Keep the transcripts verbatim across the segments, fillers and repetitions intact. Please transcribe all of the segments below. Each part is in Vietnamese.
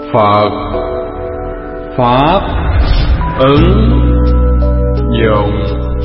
Phật Pháp ứng dụng.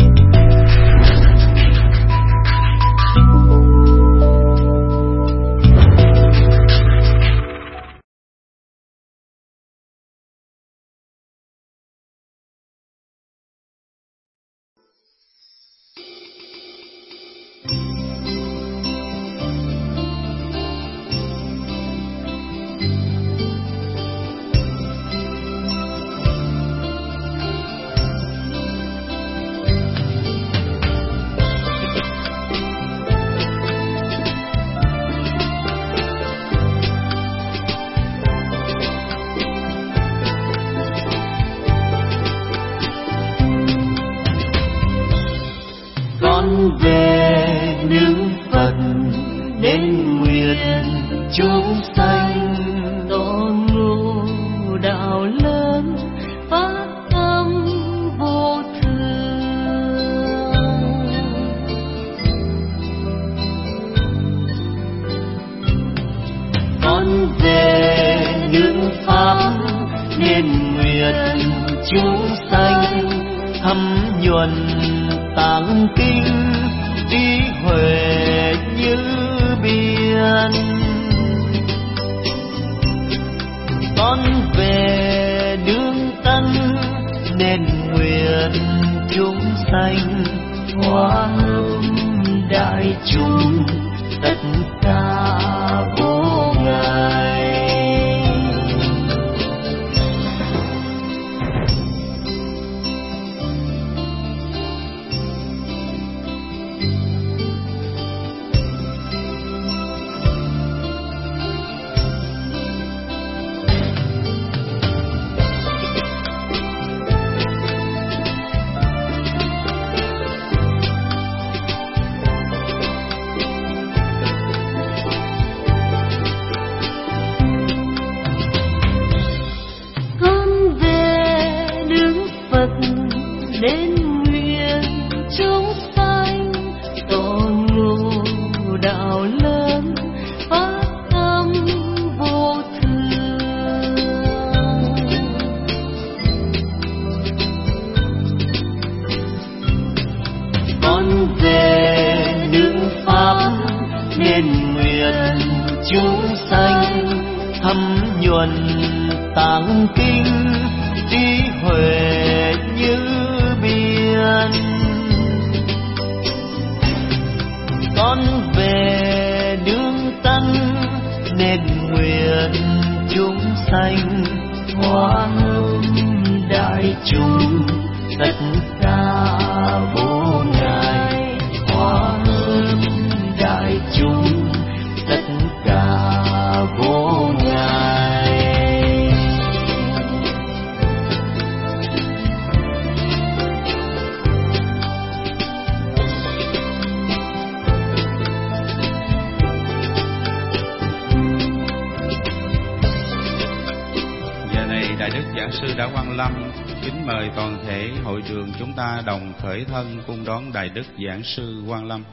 Khởi thân cung đón Đại Đức Giảng Sư Quang Lâm.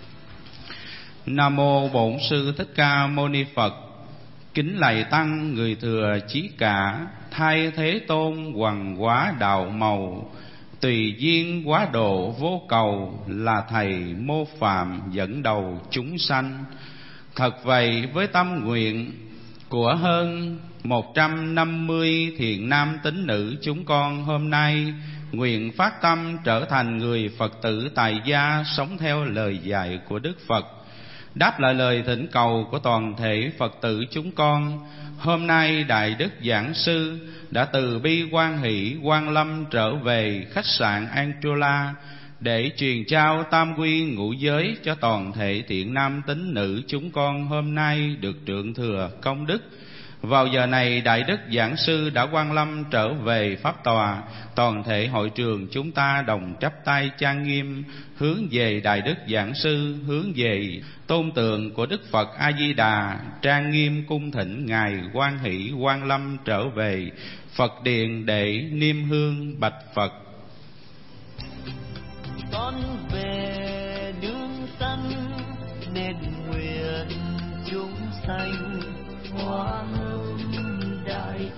Nam mô Bổn Sư Thích Ca Mâu Ni Phật. Kính lạy tăng người thừa chí cả, thay thế tôn hoằng hóa đạo màu, tùy duyên quá độ vô cầu, là thầy mô phạm dẫn đầu chúng sanh. Thật vậy, với tâm nguyện của hơn một trăm năm mươi thiện nam tín nữ chúng con hôm nay nguyện phát tâm trở thành người Phật tử tại gia, sống theo lời dạy của Đức Phật. Đáp lại lời thỉnh cầu của toàn thể Phật tử chúng con, hôm nay Đại Đức Giảng Sư đã từ bi hoan hỷ Quang Lâm trở về khách sạn Angola để truyền trao tam quy ngũ giới cho toàn thể thiện nam tín nữ chúng con hôm nay được trượng thừa công đức. Vào giờ này, Đại Đức Giảng Sư đã Quang Lâm trở về Pháp Tòa. Toàn thể hội trường chúng ta đồng chắp tay trang nghiêm, hướng về Đại Đức Giảng Sư, hướng về tôn tượng của Đức Phật A-di-đà, trang nghiêm cung thỉnh Ngài Hoan hỷ Quang Lâm trở về Phật Điện để niêm hương bạch Phật. Con về nương sanh nên nguyện chúng sanh hóa đại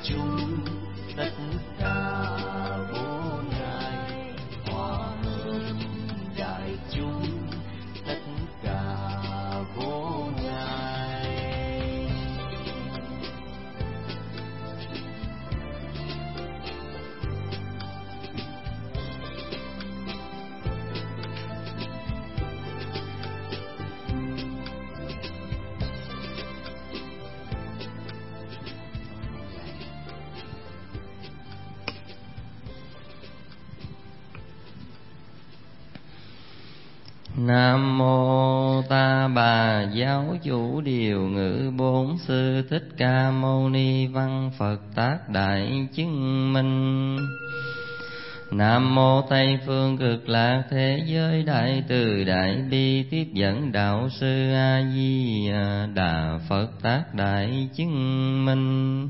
Nam mô Ta Bà Giáo Chủ Điều Ngự Bốn Sư Thích Ca Mâu Ni Văn Phật Tác Đại Chứng Minh. Nam mô Tây Phương Cực Lạc Thế Giới Đại Từ Đại Bi Tiếp Dẫn Đạo Sư A Di Đà Phật Tác Đại Chứng Minh.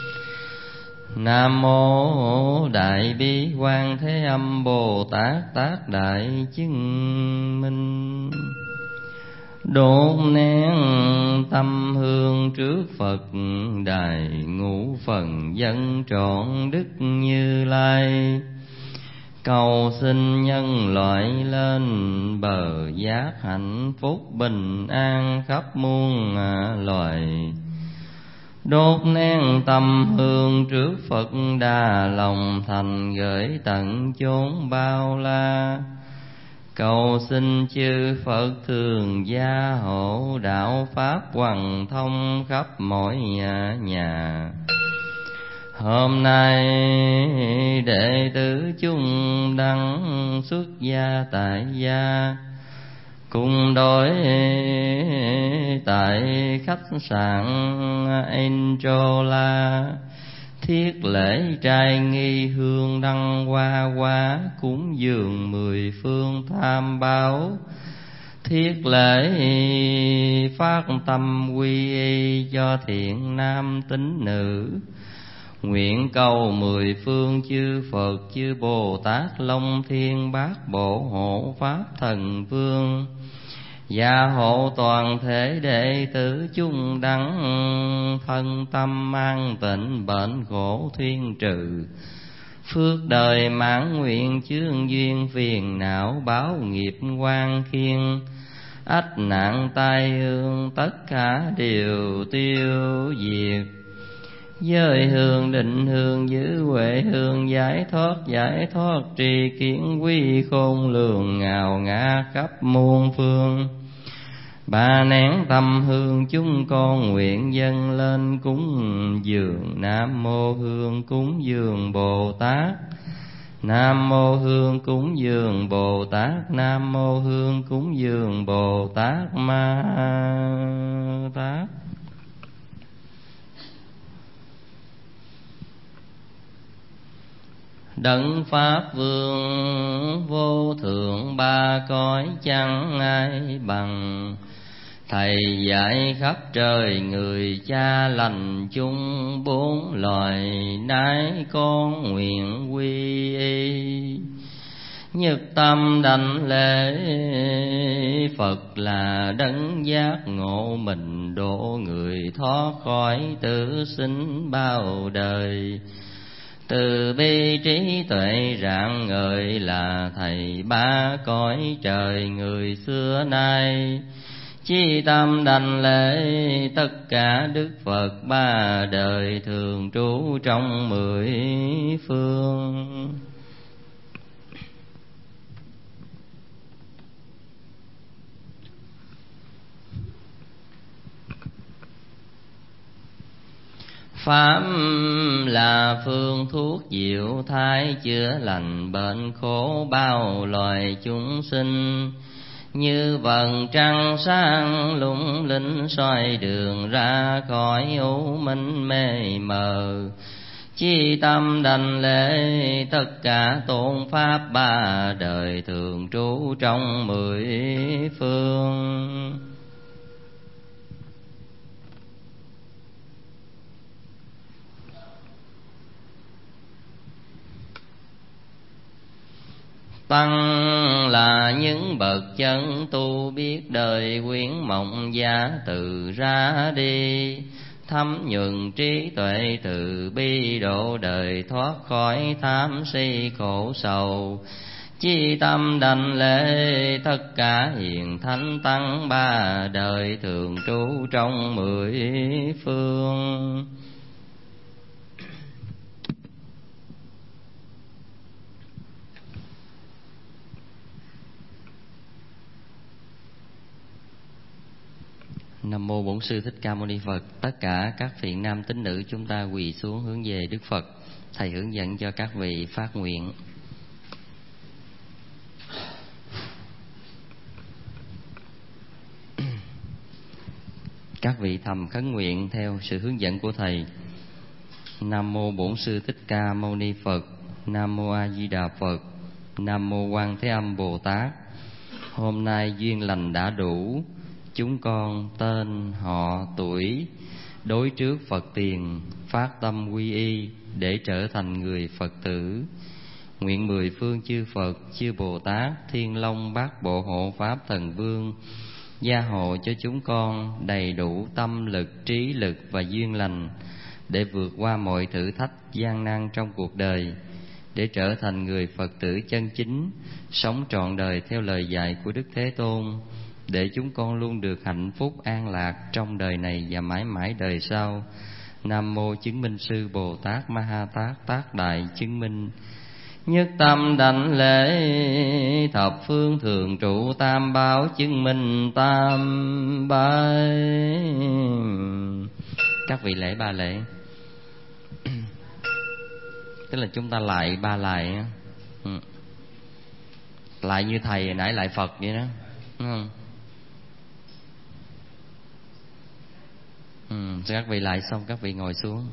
Nam mô Đại Bi Quan Thế Âm Bồ Tát Tác Đại Chứng Minh. Đốt nén tâm hương trước Phật đài, ngũ phần dân trọn Đức Như Lai. Cầu xin nhân loại lên bờ giác hạnh phúc bình an khắp muôn loài. Đốt nén tâm hương trước Phật đà, lòng thành gửi tận chốn bao la. Cầu xin chư Phật thường gia hộ, đạo pháp hoằng thông khắp mọi nhà nhà. Hôm nay đệ tử chúng đăng xuất gia tại gia, cùng đối tại khách sạn Enchola, thiết lễ trai nghi hương đăng hoa quá, cúng dường mười phương tham báo. Thiết lễ phát tâm quy y cho thiện nam tín nữ, nguyện cầu mười phương chư Phật chư Bồ Tát Long Thiên Bát Bộ hộ pháp thần vương, gia hộ toàn thể đệ tử chúng đắng, thân tâm an tịnh bệnh khổ thuyên trừ. Phước đời mãn nguyện chướng duyên phiền não, báo nghiệp quan khiên. Ách nạn tai ương tất cả đều tiêu diệt. Giới hương định hương giữ huệ hương, giải thoát giải thoát trì kiến quy khôn lường, ngào ngã khắp muôn phương. Ba nén tâm hương chúng con nguyện dâng lên cúng dường. Nam mô Hương cúng dường Bồ Tát, Nam mô Hương cúng dường Bồ Tát, Nam mô Hương cúng dường Bồ Tát Ma Tát. Đấng Pháp Vương vô thượng ba cõi chẳng ai bằng. Thầy dạy khắp trời người cha lành chung bốn loài, nái con nguyện quy y. Nhất tâm đảnh lễ Phật là đấng giác ngộ mình, độ người thoát khỏi tử sinh bao đời. Từ bi trí tuệ rạng ngời là thầy ba cõi trời người xưa nay. Chí tâm đảnh lễ tất cả Đức Phật ba đời, thường trú trong mười phương. Pháp là phương thuốc diệu thái, chữa lành bệnh khổ bao loài chúng sinh. Như vầng trăng sáng lung linh soi đường ra khỏi u minh mê mờ. Chí tâm đảnh lễ tất cả tôn pháp ba đời, thường trú trong mười phương. Tăng là những bậc chân tu, biết đời quyến mộng giả từ ra đi. Thấm nhuần trí tuệ từ bi, độ đời thoát khỏi tham si khổ sầu. Chí tâm đảnh lễ tất cả hiền thánh tăng ba đời, thường trú trong mười phương. Nam mô Bổn Sư Thích Ca Mâu Ni Phật. Tất cả các thiện nam tín nữ chúng ta quỳ xuống hướng về Đức Phật. Thầy hướng dẫn cho các vị phát nguyện. Các vị thầm khấn nguyện theo sự hướng dẫn của Thầy. Nam mô Bổn Sư Thích Ca Mâu Ni Phật. Nam mô A Di Đà Phật. Nam mô Quan Thế Âm Bồ Tát. Hôm nay duyên lành đã đủ, chúng con tên, họ, tuổi đối trước Phật tiền, phát tâm quy y để trở thành người Phật tử. Nguyện mười phương chư Phật, chư Bồ Tát, Thiên Long Bát Bộ Hộ Pháp Thần Vương gia hộ cho chúng con đầy đủ tâm lực, trí lực và duyên lành để vượt qua mọi thử thách gian nan trong cuộc đời, để trở thành người Phật tử chân chính, sống trọn đời theo lời dạy của Đức Thế Tôn, để chúng con luôn được hạnh phúc an lạc trong đời này và mãi mãi đời sau. Nam mô Chứng Minh Sư Bồ Tát Ma Ha Tát Tác Đại Chứng Minh. Nhất tâm đảnh lễ thập phương thường trụ tam bảo chứng minh tam bái. Các vị lễ ba lễ, tức là chúng ta lại ba lại, ừ. lại như Thầy nãy lại Phật vậy đó, đúng không? Ừ, các vị lại xong các vị ngồi xuống.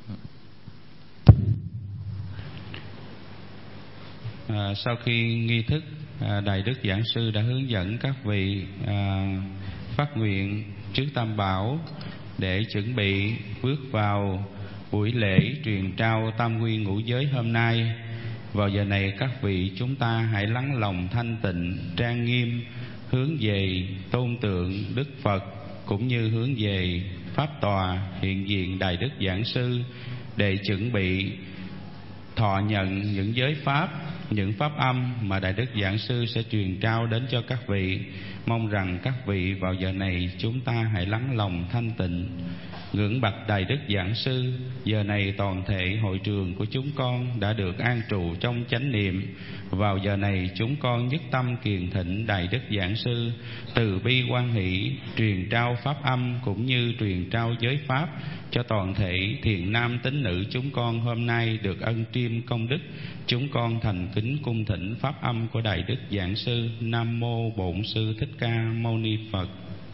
À, sau khi nghi thức, à, Đại Đức Giảng Sư đã hướng dẫn các vị à, phát nguyện trước Tam Bảo để chuẩn bị bước vào buổi lễ truyền trao tam quy ngũ giới hôm nay. Vào giờ này các vị chúng ta hãy lắng lòng thanh tịnh, trang nghiêm, hướng về tôn tượng Đức Phật, cũng như hướng về Pháp Tòa hiện diện Đại Đức Giảng Sư, để chuẩn bị thọ nhận những giới pháp, những pháp âm mà Đại Đức Giảng Sư sẽ truyền trao đến cho các vị. Mong rằng các vị vào giờ này chúng ta hãy lắng lòng thanh tịnh, ngưỡng bạch Đại Đức Giảng Sư. Giờ này toàn thể hội trường của chúng con đã được an trụ trong chánh niệm. Vào giờ này chúng con nhất tâm kiền thỉnh Đại Đức Giảng Sư từ bi hoan hỷ truyền trao pháp âm cũng như truyền trao giới pháp cho toàn thể thiện nam tín nữ chúng con hôm nay được ân triêm công đức. Chúng con thành kính cung thỉnh pháp âm của Đại Đức Giảng Sư. Nam mô Bổn Sư Thích Ca Mâu Ni Phật.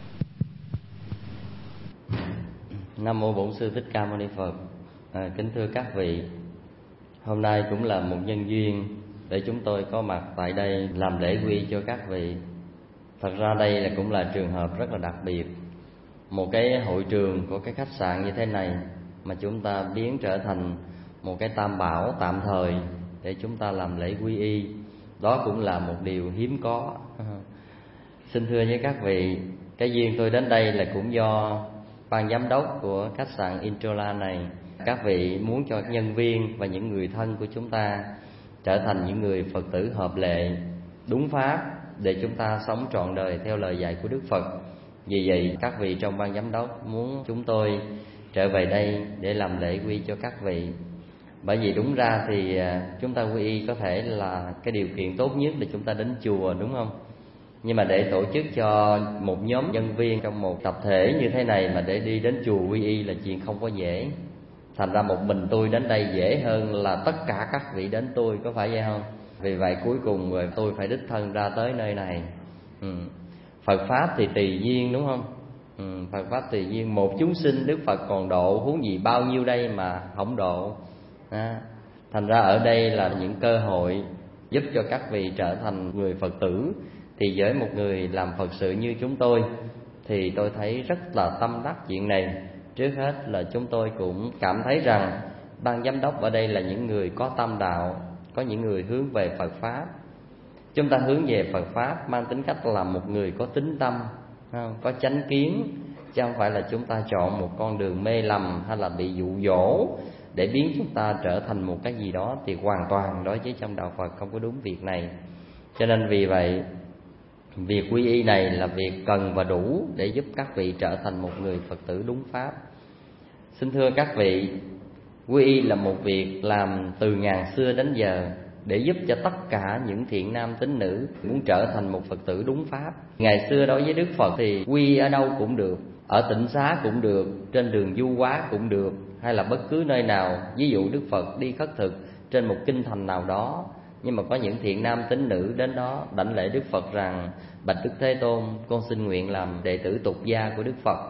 Nam mô Bổn Sư Thích Ca Mâu Ni Phật. À, kính thưa các vị, hôm nay cũng là một nhân duyên để chúng tôi có mặt tại đây làm lễ quy cho các vị. Thật ra đây là cũng là trường hợp rất là đặc biệt. Một cái hội trường của cái khách sạn như thế này mà chúng ta biến trở thành một cái tam bảo tạm thời để chúng ta làm lễ quy y, đó cũng là một điều hiếm có. Xin thưa với các vị, cái duyên tôi đến đây là cũng do ban giám đốc của khách sạn Introla này. Các vị muốn cho nhân viên và những người thân của chúng ta trở thành những người Phật tử hợp lệ, đúng pháp, để chúng ta sống trọn đời theo lời dạy của Đức Phật. Vì vậy các vị trong ban giám đốc muốn chúng tôi trở về đây để làm lễ quy cho các vị. Bởi vì đúng ra thì chúng ta quy y có thể là cái điều kiện tốt nhất để chúng ta đến chùa, đúng không? Nhưng mà để tổ chức cho một nhóm nhân viên trong một tập thể như thế này mà để đi đến chùa quy y là chuyện không có dễ. Thành ra một mình tôi đến đây dễ hơn là tất cả các vị đến tôi, có phải vậy không? Vì vậy cuối cùng rồi tôi phải đích thân ra tới nơi này. ừ. Phật Pháp thì tùy duyên, đúng không? ừ. Phật Pháp tùy duyên. Một chúng sinh Đức Phật còn độ, huống gì bao nhiêu đây mà không độ. à. Thành ra ở đây là những cơ hội giúp cho các vị trở thành người Phật tử. Thì với một người làm Phật sự như chúng tôi thì tôi thấy rất là tâm đắc chuyện này. Trước hết là chúng tôi cũng cảm thấy rằng ban giám đốc ở đây là những người có tâm đạo, có những người hướng về Phật Pháp. Chúng ta hướng về Phật Pháp mang tính cách là một người có tín tâm, có chánh kiến, chứ không phải là chúng ta chọn một con đường mê lầm hay là bị dụ dỗ để biến chúng ta trở thành một cái gì đó. Thì hoàn toàn đối với trong đạo Phật không có đúng việc này. Cho nên vì vậy, việc quy y này là việc cần và đủ để giúp các vị trở thành một người Phật tử đúng pháp. Xin thưa các vị, quy y là một việc làm từ ngàn xưa đến giờ để giúp cho tất cả những thiện nam tín nữ muốn trở thành một Phật tử đúng pháp. Ngày xưa đối với Đức Phật thì quy ở đâu cũng được, ở tịnh xá cũng được, trên đường du hóa cũng được, hay là bất cứ nơi nào. Ví dụ Đức Phật đi khất thực trên một kinh thành nào đó, nhưng mà có những thiện nam tín nữ đến đó đảnh lễ Đức Phật rằng: bạch Đức Thế Tôn, con xin nguyện làm đệ tử tục gia của Đức Phật.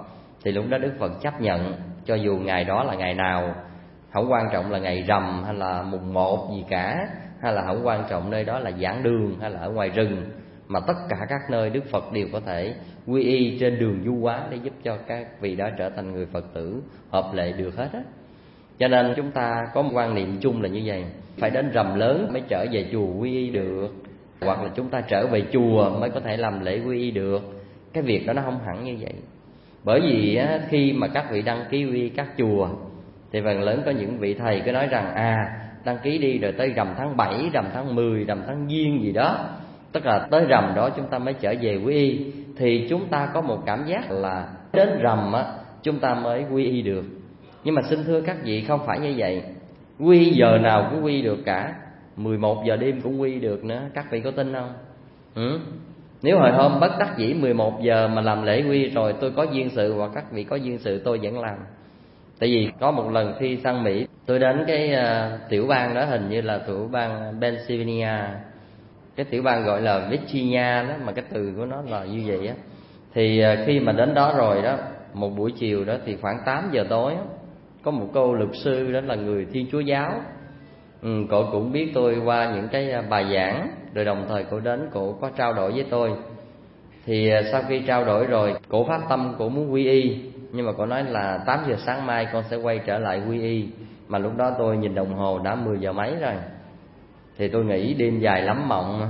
Thì lúc đó Đức Phật chấp nhận, cho dù ngày đó là ngày nào, không quan trọng là ngày rằm hay là mùng một gì cả, hay là không quan trọng nơi đó là giảng đường hay là ở ngoài rừng, mà tất cả các nơi Đức Phật đều có thể quy y trên đường du hóa để giúp cho các vị đó trở thành người Phật tử hợp lệ được hết á. Cho nên chúng ta có một quan niệm chung là như vậy, phải đến rằm lớn mới trở về chùa quy y được, hoặc là chúng ta trở về chùa mới có thể làm lễ quy y được. Cái việc đó nó không hẳn như vậy. Bởi vì á, khi mà các vị đăng ký quy y các chùa thì phần lớn có những vị thầy cứ nói rằng à đăng ký đi rồi tới rằm tháng bảy, rằm tháng mười, rằm tháng Giêng gì đó, tức là tới rằm đó chúng ta mới trở về quy y. Thì chúng ta có một cảm giác là đến rằm á chúng ta mới quy y được. Nhưng mà xin thưa các vị, không phải như vậy. Quy giờ nào cũng quy được cả, mười một giờ đêm cũng quy được nữa. Các vị có tin không? Ừ? Nếu hồi hôm bất đắc dĩ mười một giờ mà làm lễ quy rồi, tôi có duyên sự hoặc các vị có duyên sự, tôi vẫn làm. Tại vì có một lần khi sang Mỹ, tôi đến cái uh, tiểu bang đó, hình như là tiểu bang Pennsylvania, cái tiểu bang gọi là Virginia đó, mà cái từ của nó là như vậy á. Thì uh, khi mà đến đó rồi đó, một buổi chiều đó thì khoảng tám giờ tối á, có một cô luật sư đó là người Thiên Chúa giáo. Ừ, cô cũng biết tôi qua những cái bài giảng, rồi đồng thời cô đến, cô có trao đổi với tôi. Thì sau khi trao đổi rồi, cô phát tâm cô muốn quy y, nhưng mà cô nói là tám giờ sáng mai con sẽ quay trở lại quy y. Mà lúc đó tôi nhìn đồng hồ đã mười giờ mấy rồi. Thì tôi nghĩ đêm dài lắm mộng.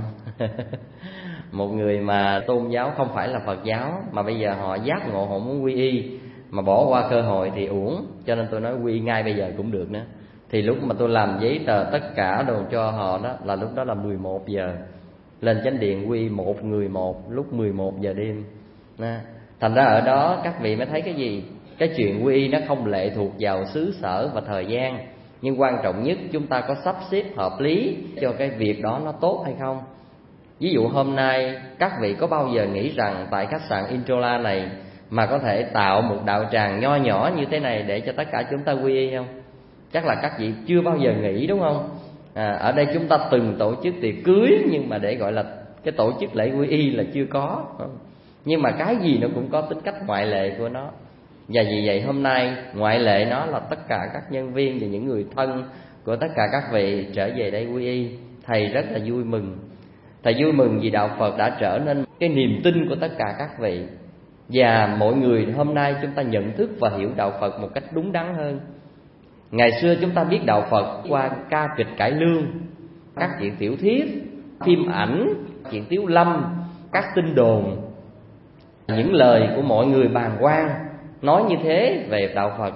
Một người mà tôn giáo không phải là Phật giáo, mà bây giờ họ giác ngộ họ muốn quy y, mà bỏ qua cơ hội thì uổng. Cho nên tôi nói quy y ngay bây giờ cũng được nữa. Thì lúc mà tôi làm giấy tờ tất cả đồ cho họ đó, là lúc đó là mười một giờ. Lên chánh điện quy một người một lúc mười một giờ đêm. Thành ra ở đó các vị mới thấy cái gì? Cái chuyện quy y nó không lệ thuộc vào xứ sở và thời gian, nhưng quan trọng nhất chúng ta có sắp xếp hợp lý cho cái việc đó nó tốt hay không. Ví dụ hôm nay các vị có bao giờ nghĩ rằng tại khách sạn Introla này mà có thể tạo một đạo tràng nho nhỏ như thế này để cho tất cả chúng ta quy y không? Chắc là các vị chưa bao giờ nghĩ, đúng không? À, ở đây chúng ta từng tổ chức tiệc cưới, nhưng mà để gọi là cái tổ chức lễ quy y là chưa có. Nhưng mà cái gì nó cũng có tính cách ngoại lệ của nó. Và vì vậy hôm nay ngoại lệ nó là tất cả các nhân viên và những người thân của tất cả các vị trở về đây quy y. Thầy rất là vui mừng. Thầy vui mừng vì đạo Phật đã trở nên cái niềm tin của tất cả các vị. Và mọi người hôm nay chúng ta nhận thức và hiểu đạo Phật một cách đúng đắn hơn. Ngày xưa chúng ta biết đạo Phật qua ca kịch cải lương, các chuyện tiểu thuyết, phim ảnh, chuyện tiếu lâm, các tin đồn, những lời của mọi người bàng quan nói như thế về đạo Phật.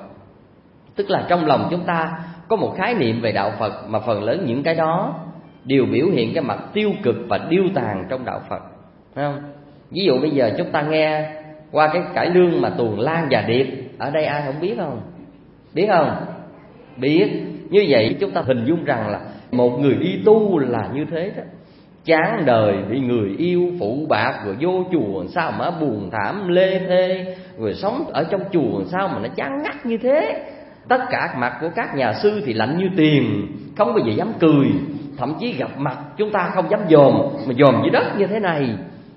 Tức là trong lòng chúng ta có một khái niệm về đạo Phật, mà phần lớn những cái đó đều biểu hiện cái mặt tiêu cực và điêu tàn trong đạo Phật, phải không? Ví dụ bây giờ chúng ta nghe qua cái cải lương mà tuồng Lan và Điệp, ở đây ai không biết không? Biết không? Biết. Như vậy chúng ta hình dung rằng là một người đi tu là như thế đó. Chán đời bị người yêu phụ bạc, rồi vô chùa sao mà buồn thảm lê thê, rồi sống ở trong chùa sao mà nó chán ngắt như thế. Tất cả mặt của các nhà sư thì lạnh như tiền, không bao giờ dám cười, thậm chí gặp mặt chúng ta không dám dòm, mà dòm dưới đất như thế này.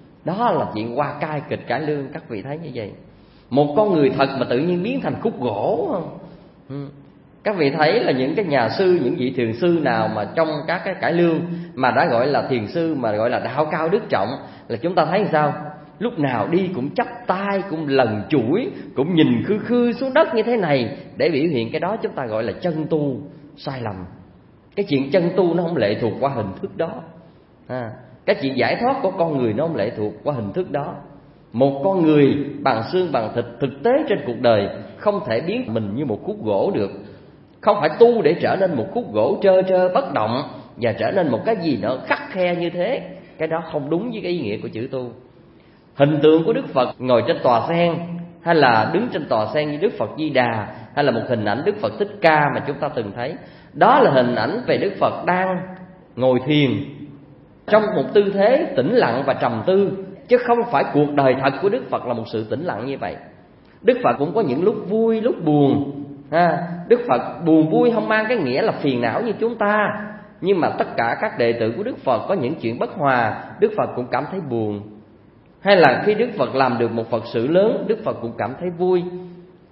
Đó là chuyện qua cai kịch cải lương, các vị thấy như vậy. Một con người thật mà tự nhiên biến thành khúc gỗ không? Ừ. Các vị thấy là những cái nhà sư, những vị thiền sư nào mà trong các cái cải lương mà đã gọi là thiền sư, mà gọi là đạo cao đức trọng, là chúng ta thấy sao? Lúc nào đi cũng chắp tay, cũng lần chuỗi, cũng nhìn khư khư xuống đất như thế này, để biểu hiện cái đó chúng ta gọi là chân tu sai lầm. Cái chuyện chân tu nó không lệ thuộc qua hình thức đó. à, Cái chuyện giải thoát của con người nó không lệ thuộc qua hình thức đó. Một con người bằng xương bằng thịt thực tế trên cuộc đời không thể biến mình như một khúc gỗ được. Không phải tu để trở nên một khúc gỗ trơ trơ bất động và trở nên một cái gì đó khắt khe như thế. Cái đó không đúng với cái ý nghĩa của chữ tu. Hình tượng của Đức Phật ngồi trên tòa sen, hay là đứng trên tòa sen như Đức Phật Di Đà, hay là một hình ảnh Đức Phật Thích Ca mà chúng ta từng thấy, đó là hình ảnh về Đức Phật đang ngồi thiền trong một tư thế tĩnh lặng và trầm tư, chứ không phải cuộc đời thật của Đức Phật là một sự tĩnh lặng như vậy. Đức Phật cũng có những lúc vui, lúc buồn. ha. Đức Phật buồn vui không mang cái nghĩa là phiền não như chúng ta, nhưng mà tất cả các đệ tử của Đức Phật có những chuyện bất hòa, Đức Phật cũng cảm thấy buồn. Hay là khi Đức Phật làm được một Phật sự lớn, Đức Phật cũng cảm thấy vui.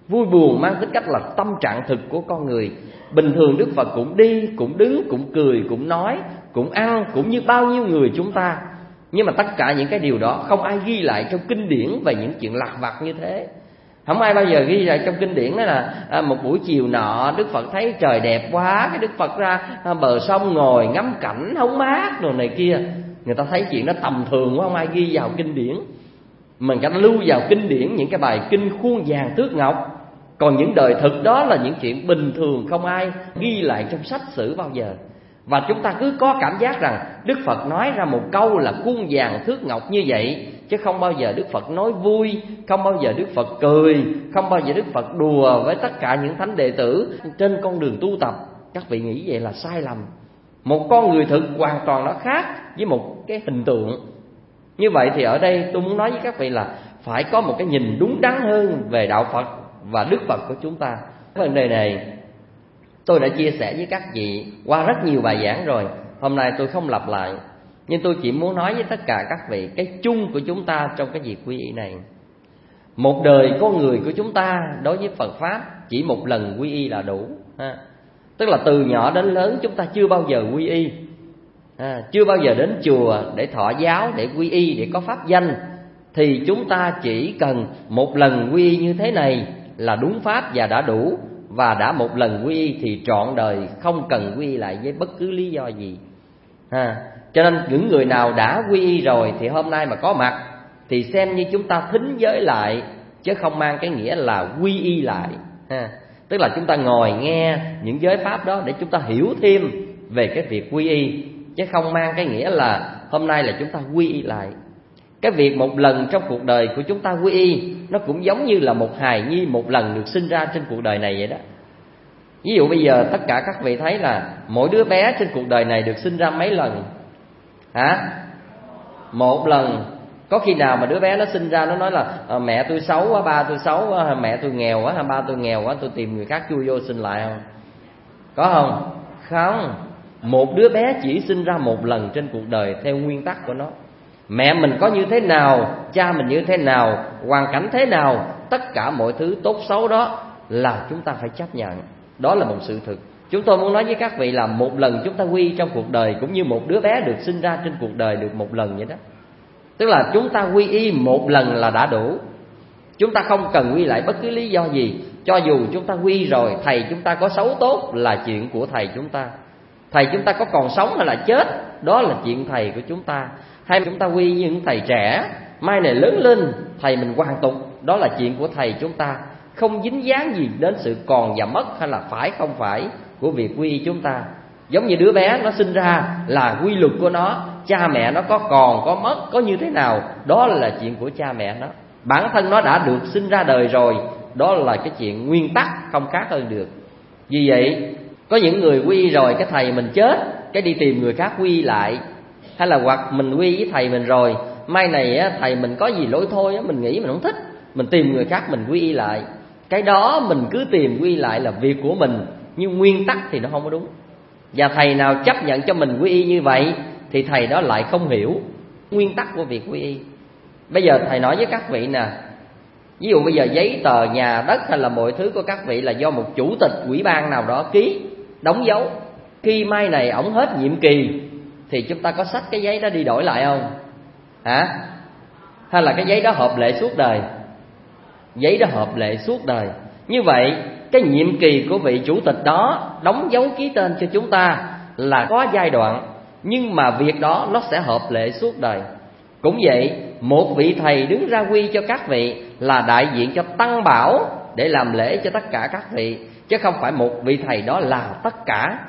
Vui buồn mang tính cách là tâm trạng thực của con người. Bình thường Đức Phật cũng đi, cũng đứng, cũng cười, cũng nói, cũng ăn, cũng như bao nhiêu người chúng ta. Nhưng mà tất cả những cái điều đó không ai ghi lại trong kinh điển về những chuyện lặt vặt như thế. Không ai bao giờ ghi lại trong kinh điển đó là à, một buổi chiều nọ Đức Phật thấy trời đẹp quá, cái Đức Phật ra à, bờ sông ngồi ngắm cảnh hóng mát rồi này kia. Người ta thấy chuyện đó tầm thường quá, không ai ghi vào kinh điển. Mình phải lưu vào kinh điển những cái bài kinh khuôn vàng tước ngọc. Còn những đời thực đó là những chuyện bình thường, không ai ghi lại trong sách sử bao giờ. Và chúng ta cứ có cảm giác rằng Đức Phật nói ra một câu là khuôn vàng thước ngọc như vậy, chứ không bao giờ Đức Phật nói vui, không bao giờ Đức Phật cười, không bao giờ Đức Phật đùa với tất cả những thánh đệ tử trên con đường tu tập. Các vị nghĩ vậy là sai lầm. Một con người thực hoàn toàn nó khác với một cái hình tượng. Như vậy thì ở đây tôi muốn nói với các vị là phải có một cái nhìn đúng đắn hơn về đạo Phật và Đức Phật của chúng ta. Vấn đề này tôi đã chia sẻ với các vị qua rất nhiều bài giảng rồi, hôm nay tôi không lặp lại. Nhưng tôi chỉ muốn nói với tất cả các vị cái chung của chúng ta trong cái việc quy y này. Một đời con người của chúng ta đối với Phật Pháp chỉ một lần quy y là đủ ha. Tức là từ nhỏ đến lớn chúng ta chưa bao giờ quy y à, chưa bao giờ đến chùa để thọ giáo, để quy y, để có pháp danh. Thì chúng ta chỉ cần một lần quy y như thế này là đúng pháp và đã đủ. Và đã một lần quy y thì trọn đời không cần quy y lại với bất cứ lý do gì à, cho nên những người nào đã quy y rồi thì hôm nay mà có mặt thì xem như chúng ta thính giới lại, chứ không mang cái nghĩa là quy y lại à, tức là chúng ta ngồi nghe những giới pháp đó để chúng ta hiểu thêm về cái việc quy y, chứ không mang cái nghĩa là hôm nay là chúng ta quy y lại. Cái việc một lần trong cuộc đời của chúng ta quy y nó cũng giống như là một hài nhi một lần được sinh ra trên cuộc đời này vậy đó. Ví dụ bây giờ tất cả các vị thấy là mỗi đứa bé trên cuộc đời này được sinh ra mấy lần? Hả? Một lần. Có khi nào mà đứa bé nó sinh ra nó nói là à, mẹ tôi xấu quá, ba tôi xấu quá, mẹ tôi nghèo quá, ba tôi nghèo quá, tôi tìm người khác chui vô sinh lại không? Có không? Không. Một đứa bé chỉ sinh ra một lần trên cuộc đời theo nguyên tắc của nó. Mẹ mình có như thế nào, cha mình như thế nào, hoàn cảnh thế nào, tất cả mọi thứ tốt xấu đó là chúng ta phải chấp nhận. Đó là một sự thực. Chúng tôi muốn nói với các vị là một lần chúng ta quy trong cuộc đời cũng như một đứa bé được sinh ra trên cuộc đời được một lần vậy đó. Tức là chúng ta quy y một lần là đã đủ. Chúng ta không cần quy lại bất cứ lý do gì. Cho dù chúng ta quy rồi, thầy chúng ta có xấu tốt là chuyện của thầy chúng ta. Thầy chúng ta có còn sống hay là chết, đó là chuyện thầy của chúng ta. Hay chúng ta quy những thầy trẻ, mai này lớn lên thầy mình hoàn tục, đó là chuyện của thầy chúng ta. Không dính dáng gì đến sự còn và mất hay là phải không phải của việc quy y chúng ta. Giống như đứa bé nó sinh ra là quy luật của nó, cha mẹ nó có còn, có mất, có như thế nào, đó là chuyện của cha mẹ nó. Bản thân nó đã được sinh ra đời rồi, đó là cái chuyện nguyên tắc, không khác hơn được. Vì vậy, có những người quy y rồi, cái thầy mình chết, cái đi tìm người khác quy y lại. Hay là hoặc mình quy với thầy mình rồi, mai này á, thầy mình có gì lỗi thôi á, mình nghĩ mình không thích, mình tìm người khác mình quy y lại. Cái đó mình cứ tìm quy y lại là việc của mình, nhưng nguyên tắc thì nó không có đúng. Và thầy nào chấp nhận cho mình quy y như vậy thì thầy đó lại không hiểu nguyên tắc của việc quy y. Bây giờ thầy nói với các vị nè, ví dụ bây giờ giấy tờ nhà đất hay là mọi thứ của các vị là do một chủ tịch ủy ban nào đó ký, đóng dấu. Khi mai này ổng hết nhiệm kỳ thì chúng ta có xách cái giấy đó đi đổi lại không? Hả? Hay là cái giấy đó hợp lệ suốt đời? Giấy đó hợp lệ suốt đời. Như vậy cái nhiệm kỳ của vị chủ tịch đó đóng dấu ký tên cho chúng ta là có giai đoạn, nhưng mà việc đó nó sẽ hợp lệ suốt đời. Cũng vậy, một vị thầy đứng ra quy cho các vị là đại diện cho Tăng Bảo để làm lễ cho tất cả các vị, chứ không phải một vị thầy đó là tất cả.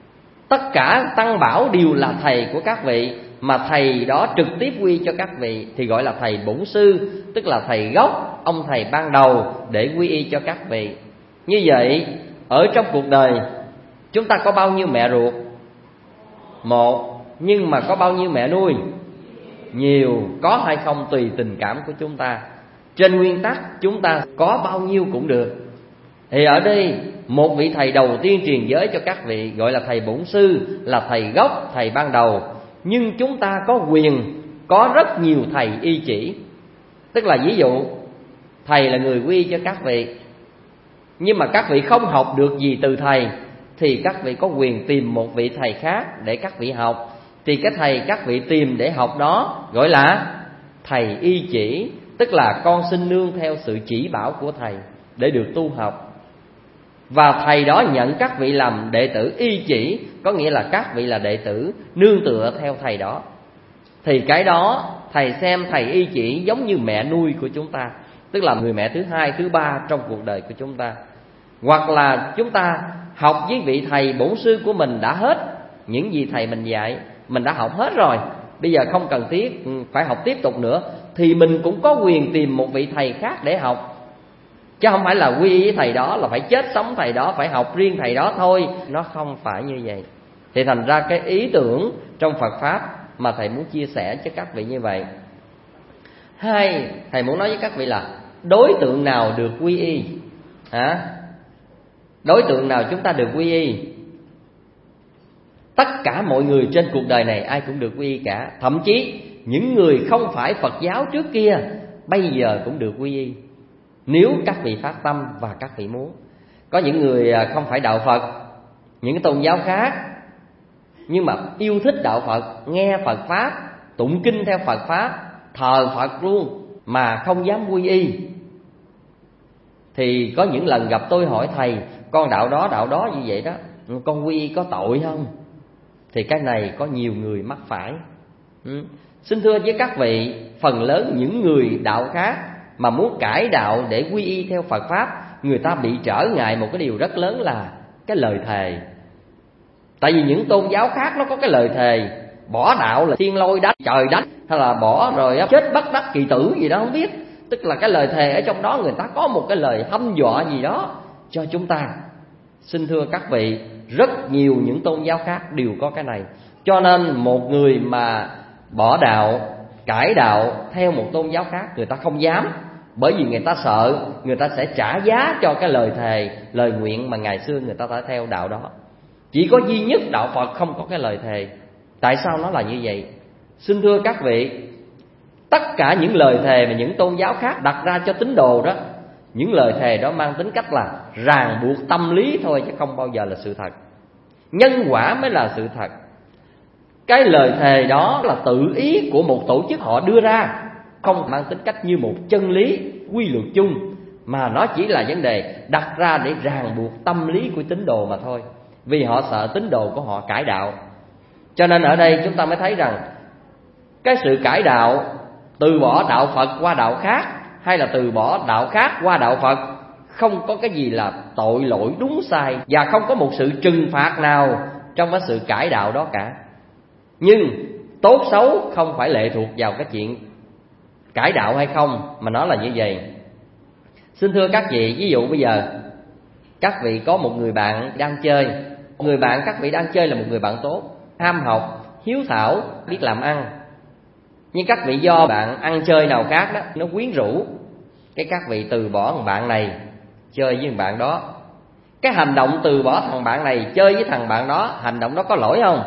Tất cả Tăng Bảo đều là thầy của các vị, mà thầy đó trực tiếp quy cho các vị thì gọi là thầy bổn sư, tức là thầy gốc, ông thầy ban đầu để quy y cho các vị. Như vậy, ở trong cuộc đời chúng ta có bao nhiêu mẹ ruột? Một. Nhưng mà có bao nhiêu mẹ nuôi? Nhiều. Có hay không tùy tình cảm của chúng ta. Trên nguyên tắc chúng ta có bao nhiêu cũng được. Thì ở đây một vị thầy đầu tiên truyền giới cho các vị gọi là thầy bổn sư, là thầy gốc, thầy ban đầu. Nhưng chúng ta có quyền có rất nhiều thầy y chỉ. Tức là ví dụ thầy là người quy cho các vị, nhưng mà các vị không học được gì từ thầy thì các vị có quyền tìm một vị thầy khác để các vị học. Thì cái thầy các vị tìm để học đó gọi là thầy y chỉ, tức là con xin nương theo sự chỉ bảo của thầy để được tu học. Và thầy đó nhận các vị làm đệ tử y chỉ, có nghĩa là các vị là đệ tử nương tựa theo thầy đó. Thì cái đó thầy xem thầy y chỉ giống như mẹ nuôi của chúng ta, tức là người mẹ thứ hai, thứ ba trong cuộc đời của chúng ta. Hoặc là chúng ta học với vị thầy bổn sư của mình đã hết những gì thầy mình dạy, mình đã học hết rồi, bây giờ không cần thiết phải học tiếp tục nữa, thì mình cũng có quyền tìm một vị thầy khác để học. Chứ không phải là quy y với thầy đó là phải chết sống thầy đó, phải học riêng thầy đó thôi. Nó không phải như vậy. Thì thành ra cái ý tưởng trong Phật Pháp mà thầy muốn chia sẻ cho các vị như vậy. Hai, thầy muốn nói với các vị là đối tượng nào được quy y? Hả? Đối tượng nào chúng ta được quy y? Tất cả mọi người trên cuộc đời này ai cũng được quy y cả. Thậm chí những người không phải Phật giáo trước kia bây giờ cũng được quy y, nếu các vị phát tâm và các vị muốn. Có những người không phải đạo Phật, những cái tôn giáo khác, nhưng mà yêu thích đạo Phật, nghe Phật Pháp, tụng kinh theo Phật Pháp, thờ Phật luôn mà không dám quy y. Thì có những lần gặp tôi hỏi thầy, con đạo đó đạo đó như vậy đó, con quy y có tội không? Thì cái này có nhiều người mắc phải. ừ. Xin thưa với các vị, phần lớn những người đạo khác mà muốn cải đạo để quy y theo Phật Pháp, người ta bị trở ngại một cái điều rất lớn là cái lời thề. Tại vì những tôn giáo khác nó có cái lời thề bỏ đạo là thiên lôi đánh, trời đánh, hay là bỏ rồi chết bất đắc kỳ tử gì đó không biết. Tức là cái lời thề ở trong đó người ta có một cái lời hăm dọa gì đó cho chúng ta. Xin thưa các vị, rất nhiều những tôn giáo khác đều có cái này. Cho nên một người mà bỏ đạo, cải đạo theo một tôn giáo khác, người ta không dám. Bởi vì người ta sợ người ta sẽ trả giá cho cái lời thề, lời nguyện mà ngày xưa người ta đã theo đạo đó. Chỉ có duy nhất đạo Phật không có cái lời thề. Tại sao nó là như vậy? Xin thưa các vị, tất cả những lời thề mà những tôn giáo khác đặt ra cho tín đồ đó, những lời thề đó mang tính cách là ràng buộc tâm lý thôi, chứ không bao giờ là sự thật. Nhân quả mới là sự thật. Cái lời thề đó là tự ý của một tổ chức họ đưa ra, không mang tính cách như một chân lý, quy luật chung, mà nó chỉ là vấn đề đặt ra để ràng buộc tâm lý của tín đồ mà thôi. Vì họ sợ tín đồ của họ cải đạo. Cho nên ở đây chúng ta mới thấy rằng cái sự cải đạo, từ bỏ đạo Phật qua đạo khác, hay là từ bỏ đạo khác qua đạo Phật, không có cái gì là tội lỗi đúng sai, và không có một sự trừng phạt nào trong cái sự cải đạo đó cả. Nhưng tốt xấu không phải lệ thuộc vào cái chuyện cải đạo hay không, mà nó là như vậy. Xin thưa các vị, ví dụ bây giờ các vị có một người bạn đang chơi, một người bạn các vị đang chơi là một người bạn tốt, ham học, hiếu thảo, biết làm ăn. Nhưng các vị do bạn ăn chơi nào khác đó, nó quyến rũ, cái các vị từ bỏ thằng bạn này chơi với thằng bạn đó. Cái hành động từ bỏ thằng bạn này chơi với thằng bạn đó, hành động đó có lỗi không?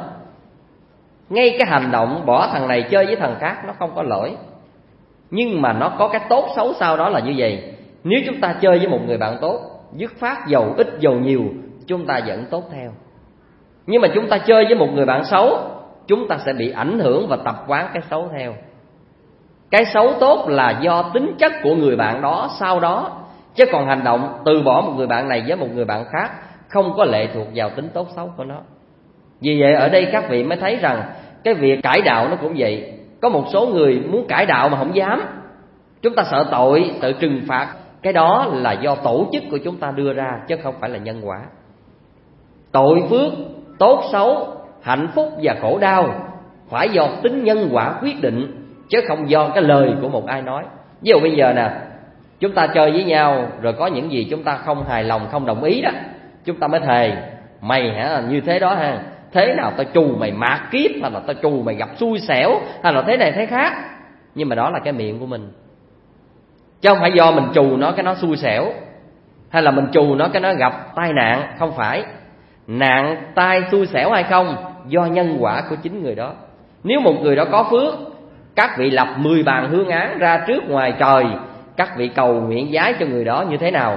Ngay cái hành động bỏ thằng này chơi với thằng khác nó không có lỗi, nhưng mà nó có cái tốt xấu sau đó là như vậy. Nếu chúng ta chơi với một người bạn tốt, dứt phát dầu ít dầu nhiều, chúng ta vẫn tốt theo. Nhưng mà chúng ta chơi với một người bạn xấu, chúng ta sẽ bị ảnh hưởng và tập quán cái xấu theo. Cái xấu tốt là do tính chất của người bạn đó sau đó, chứ còn hành động từ bỏ một người bạn này với một người bạn khác không có lệ thuộc vào tính tốt xấu của nó. Vì vậy ở đây các vị mới thấy rằng cái việc cải đạo nó cũng vậy. Có một số người muốn cải đạo mà không dám, chúng ta sợ tội, sợ trừng phạt. Cái đó là do tổ chức của chúng ta đưa ra, chứ không phải là nhân quả. Tội phước, tốt xấu, hạnh phúc và khổ đau phải do tính nhân quả quyết định, chứ không do cái lời của một ai nói. Ví dụ bây giờ nè, chúng ta chơi với nhau, rồi có những gì chúng ta không hài lòng, không đồng ý đó, chúng ta mới thề, mày hả như thế đó ha, thế nào tao trù mày mạt kiếp, hay là tao trù mày gặp xui xẻo, hay là thế này thế khác. Nhưng mà đó là cái miệng của mình, chứ không phải do mình trù nó cái nó xui xẻo, hay là mình trù nó cái nó gặp tai nạn. Không phải. Nạn tai xui xẻo hay không do nhân quả của chính người đó. Nếu một người đó có phước, các vị lập mười bàn hương án ra trước ngoài trời, các vị cầu nguyện giái cho người đó như thế nào?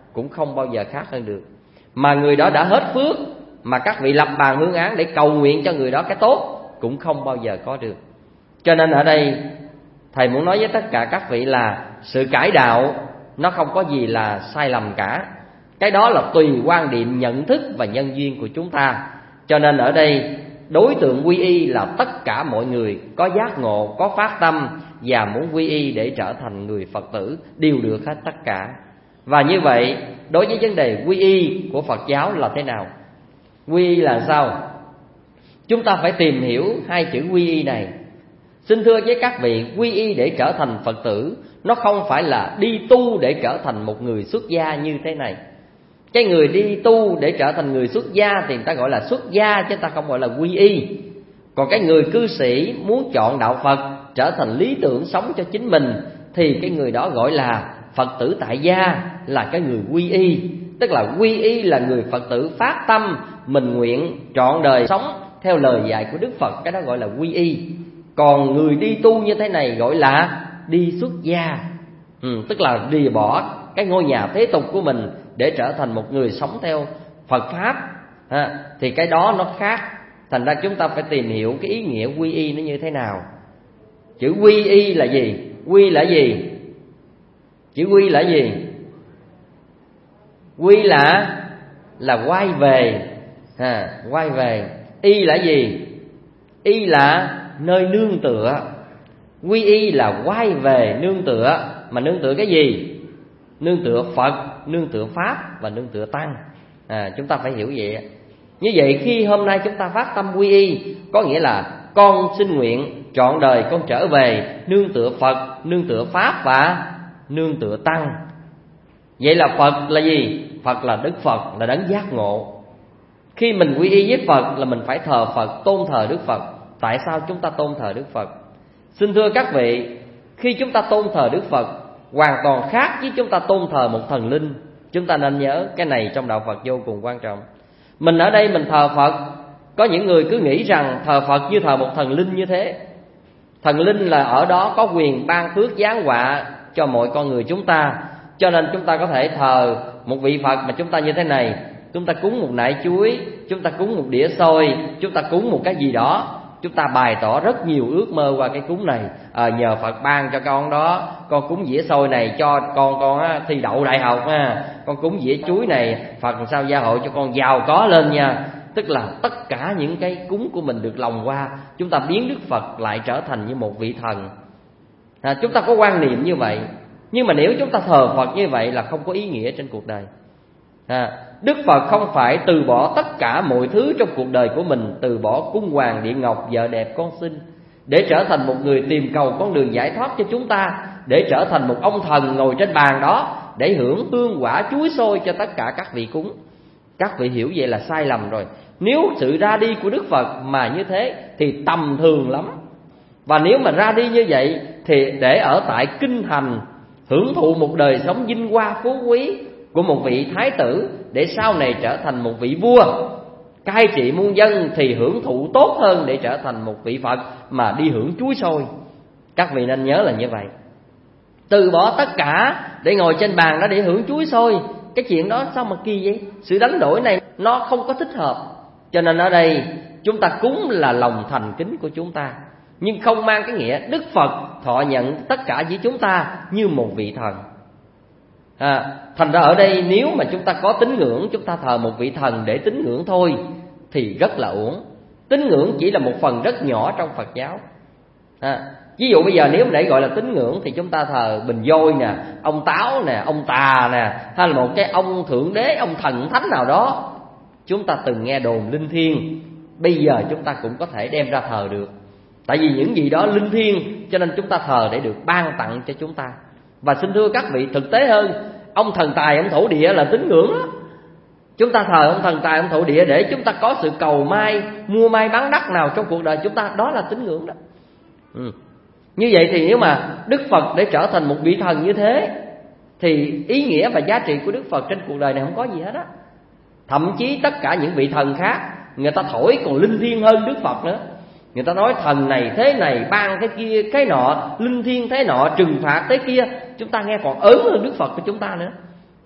cũng không bao giờ khác hơn được. Mà người đó đã hết phước, mà các vị lập bàn hương án để cầu nguyện cho người đó cái tốt, cũng không bao giờ có được. Cho nên ở đây Thầy muốn nói với tất cả các vị là sự cải đạo nó không có gì là sai lầm cả. Cái đó là tùy quan điểm, nhận thức và nhân duyên của chúng ta. Cho nên ở đây đối tượng quy y là tất cả mọi người có giác ngộ, có phát tâm và muốn quy y để trở thành người Phật tử, đều được hết tất cả. Và như vậy đối với vấn đề quy y của Phật giáo là thế nào? Quy y là sao? Chúng ta phải tìm hiểu hai chữ quy y này. Xin thưa với các vị, quy y để trở thành Phật tử nó không phải là đi tu để trở thành một người xuất gia như thế này. Cái người đi tu để trở thành người xuất gia thì người ta gọi là xuất gia, chứ người ta không gọi là quy y. Còn cái người cư sĩ muốn chọn đạo Phật, trở thành lý tưởng sống cho chính mình, thì cái người đó gọi là Phật tử tại gia, là cái người quy y. Tức là quy y là người Phật tử phát tâm mình nguyện trọn đời sống theo lời dạy của Đức Phật, cái đó gọi là quy y. Còn người đi tu như thế này gọi là đi xuất gia, ừ, tức là lìa bỏ cái ngôi nhà thế tục của mình để trở thành một người sống theo Phật Pháp, ha, thì cái đó nó khác. Thành ra chúng ta phải tìm hiểu cái ý nghĩa quy y nó như thế nào. Chữ quy y là gì? Quy là gì? Chữ quy là gì? Quy là là quay về, ha, quay về. Y là gì? Y là nơi nương tựa. Quy y là quay về nương tựa. Mà nương tựa cái gì? Nương tựa Phật, nương tựa Pháp và nương tựa Tăng. à, Chúng ta phải hiểu vậy. Như vậy khi hôm nay chúng ta phát tâm quy y, có nghĩa là con xin nguyện trọn đời con trở về nương tựa Phật, nương tựa Pháp và nương tựa Tăng. Vậy là Phật là gì? Phật là Đức Phật, là đấng giác ngộ. Khi mình quy y với Phật là mình phải thờ Phật, tôn thờ Đức Phật. Tại sao chúng ta tôn thờ Đức Phật? Xin thưa các vị, khi chúng ta tôn thờ Đức Phật hoàn toàn khác với chúng ta tôn thờ một thần linh. Chúng ta nên nhớ cái này trong đạo Phật vô cùng quan trọng. Mình ở đây mình thờ Phật, có những người cứ nghĩ rằng thờ Phật như thờ một thần linh như thế. Thần linh là ở đó có quyền ban phước giáng họa cho mọi con người chúng ta. Cho nên chúng ta có thể thờ một vị Phật mà chúng ta như thế này. Chúng ta cúng một nải chuối, chúng ta cúng một đĩa xôi, chúng ta cúng một cái gì đó, chúng ta bày tỏ rất nhiều ước mơ qua cái cúng này. à, Nhờ Phật ban cho con đó, con cúng dĩa xôi này cho con con á, thi đậu đại học ha. Con cúng dĩa chuối này, Phật sao gia hộ cho con giàu có lên nha. Tức là tất cả những cái cúng của mình được lòng qua, chúng ta biến Đức Phật lại trở thành như một vị thần. à, Chúng ta có quan niệm như vậy. Nhưng mà nếu chúng ta thờ Phật như vậy là không có ý nghĩa trên cuộc đời. à, Đức Phật không phải từ bỏ tất cả mọi thứ trong cuộc đời của mình, từ bỏ cung hoàng điện ngọc, vợ đẹp con xinh, để trở thành một người tìm cầu con đường giải thoát cho chúng ta, để trở thành một ông thần ngồi trên bàn đó để hưởng hương quả chuối xôi cho tất cả các vị cúng. Các vị hiểu vậy là sai lầm rồi. Nếu sự ra đi của Đức Phật mà như thế thì tầm thường lắm. Và nếu mà ra đi như vậy thì để ở tại kinh thành, hưởng thụ một đời sống vinh hoa phú quý của một vị thái tử, để sau này trở thành một vị vua cai trị muôn dân, thì hưởng thụ tốt hơn để trở thành một vị Phật mà đi hưởng chuối xôi. Các vị nên nhớ là như vậy. Từ bỏ tất cả để ngồi trên bàn đó để hưởng chuối xôi, cái chuyện đó sao mà kỳ vậy? Sự đánh đổi này nó không có thích hợp. Cho nên ở đây chúng ta cúng là lòng thành kính của chúng ta, nhưng không mang cái nghĩa Đức Phật thọ nhận tất cả với chúng ta như một vị thần. à, Thành ra ở đây nếu mà chúng ta có tín ngưỡng, chúng ta thờ một vị thần để tín ngưỡng thôi thì rất là uổng. Tín ngưỡng chỉ là một phần rất nhỏ trong Phật giáo. à, Ví dụ bây giờ nếu để gọi là tín ngưỡng thì chúng ta thờ Bình Voi nè, ông Táo nè, ông Tà nè, hay là một cái ông Thượng Đế, ông thần thánh nào đó. Chúng ta từng nghe đồn linh thiêng, bây giờ chúng ta cũng có thể đem ra thờ được. Tại vì những gì đó linh thiêng cho nên chúng ta thờ để được ban tặng cho chúng ta. Và xin thưa các vị, thực tế hơn, ông thần tài, ông thổ địa là tín ngưỡng đó. Chúng ta thờ ông thần tài, ông thổ địa để chúng ta có sự cầu may, mua may bán đắt nào trong cuộc đời chúng ta, đó là tín ngưỡng đó. ừ. Như vậy thì nếu mà Đức Phật để trở thành một vị thần như thế thì ý nghĩa và giá trị của Đức Phật trên cuộc đời này không có gì hết á. Thậm chí tất cả những vị thần khác người ta thổi còn linh thiêng hơn Đức Phật nữa. Người ta nói thần này thế này, ban cái kia cái nọ, linh thiêng thế nọ, trừng phạt thế kia, chúng ta nghe còn ớn hơn Đức Phật của chúng ta nữa.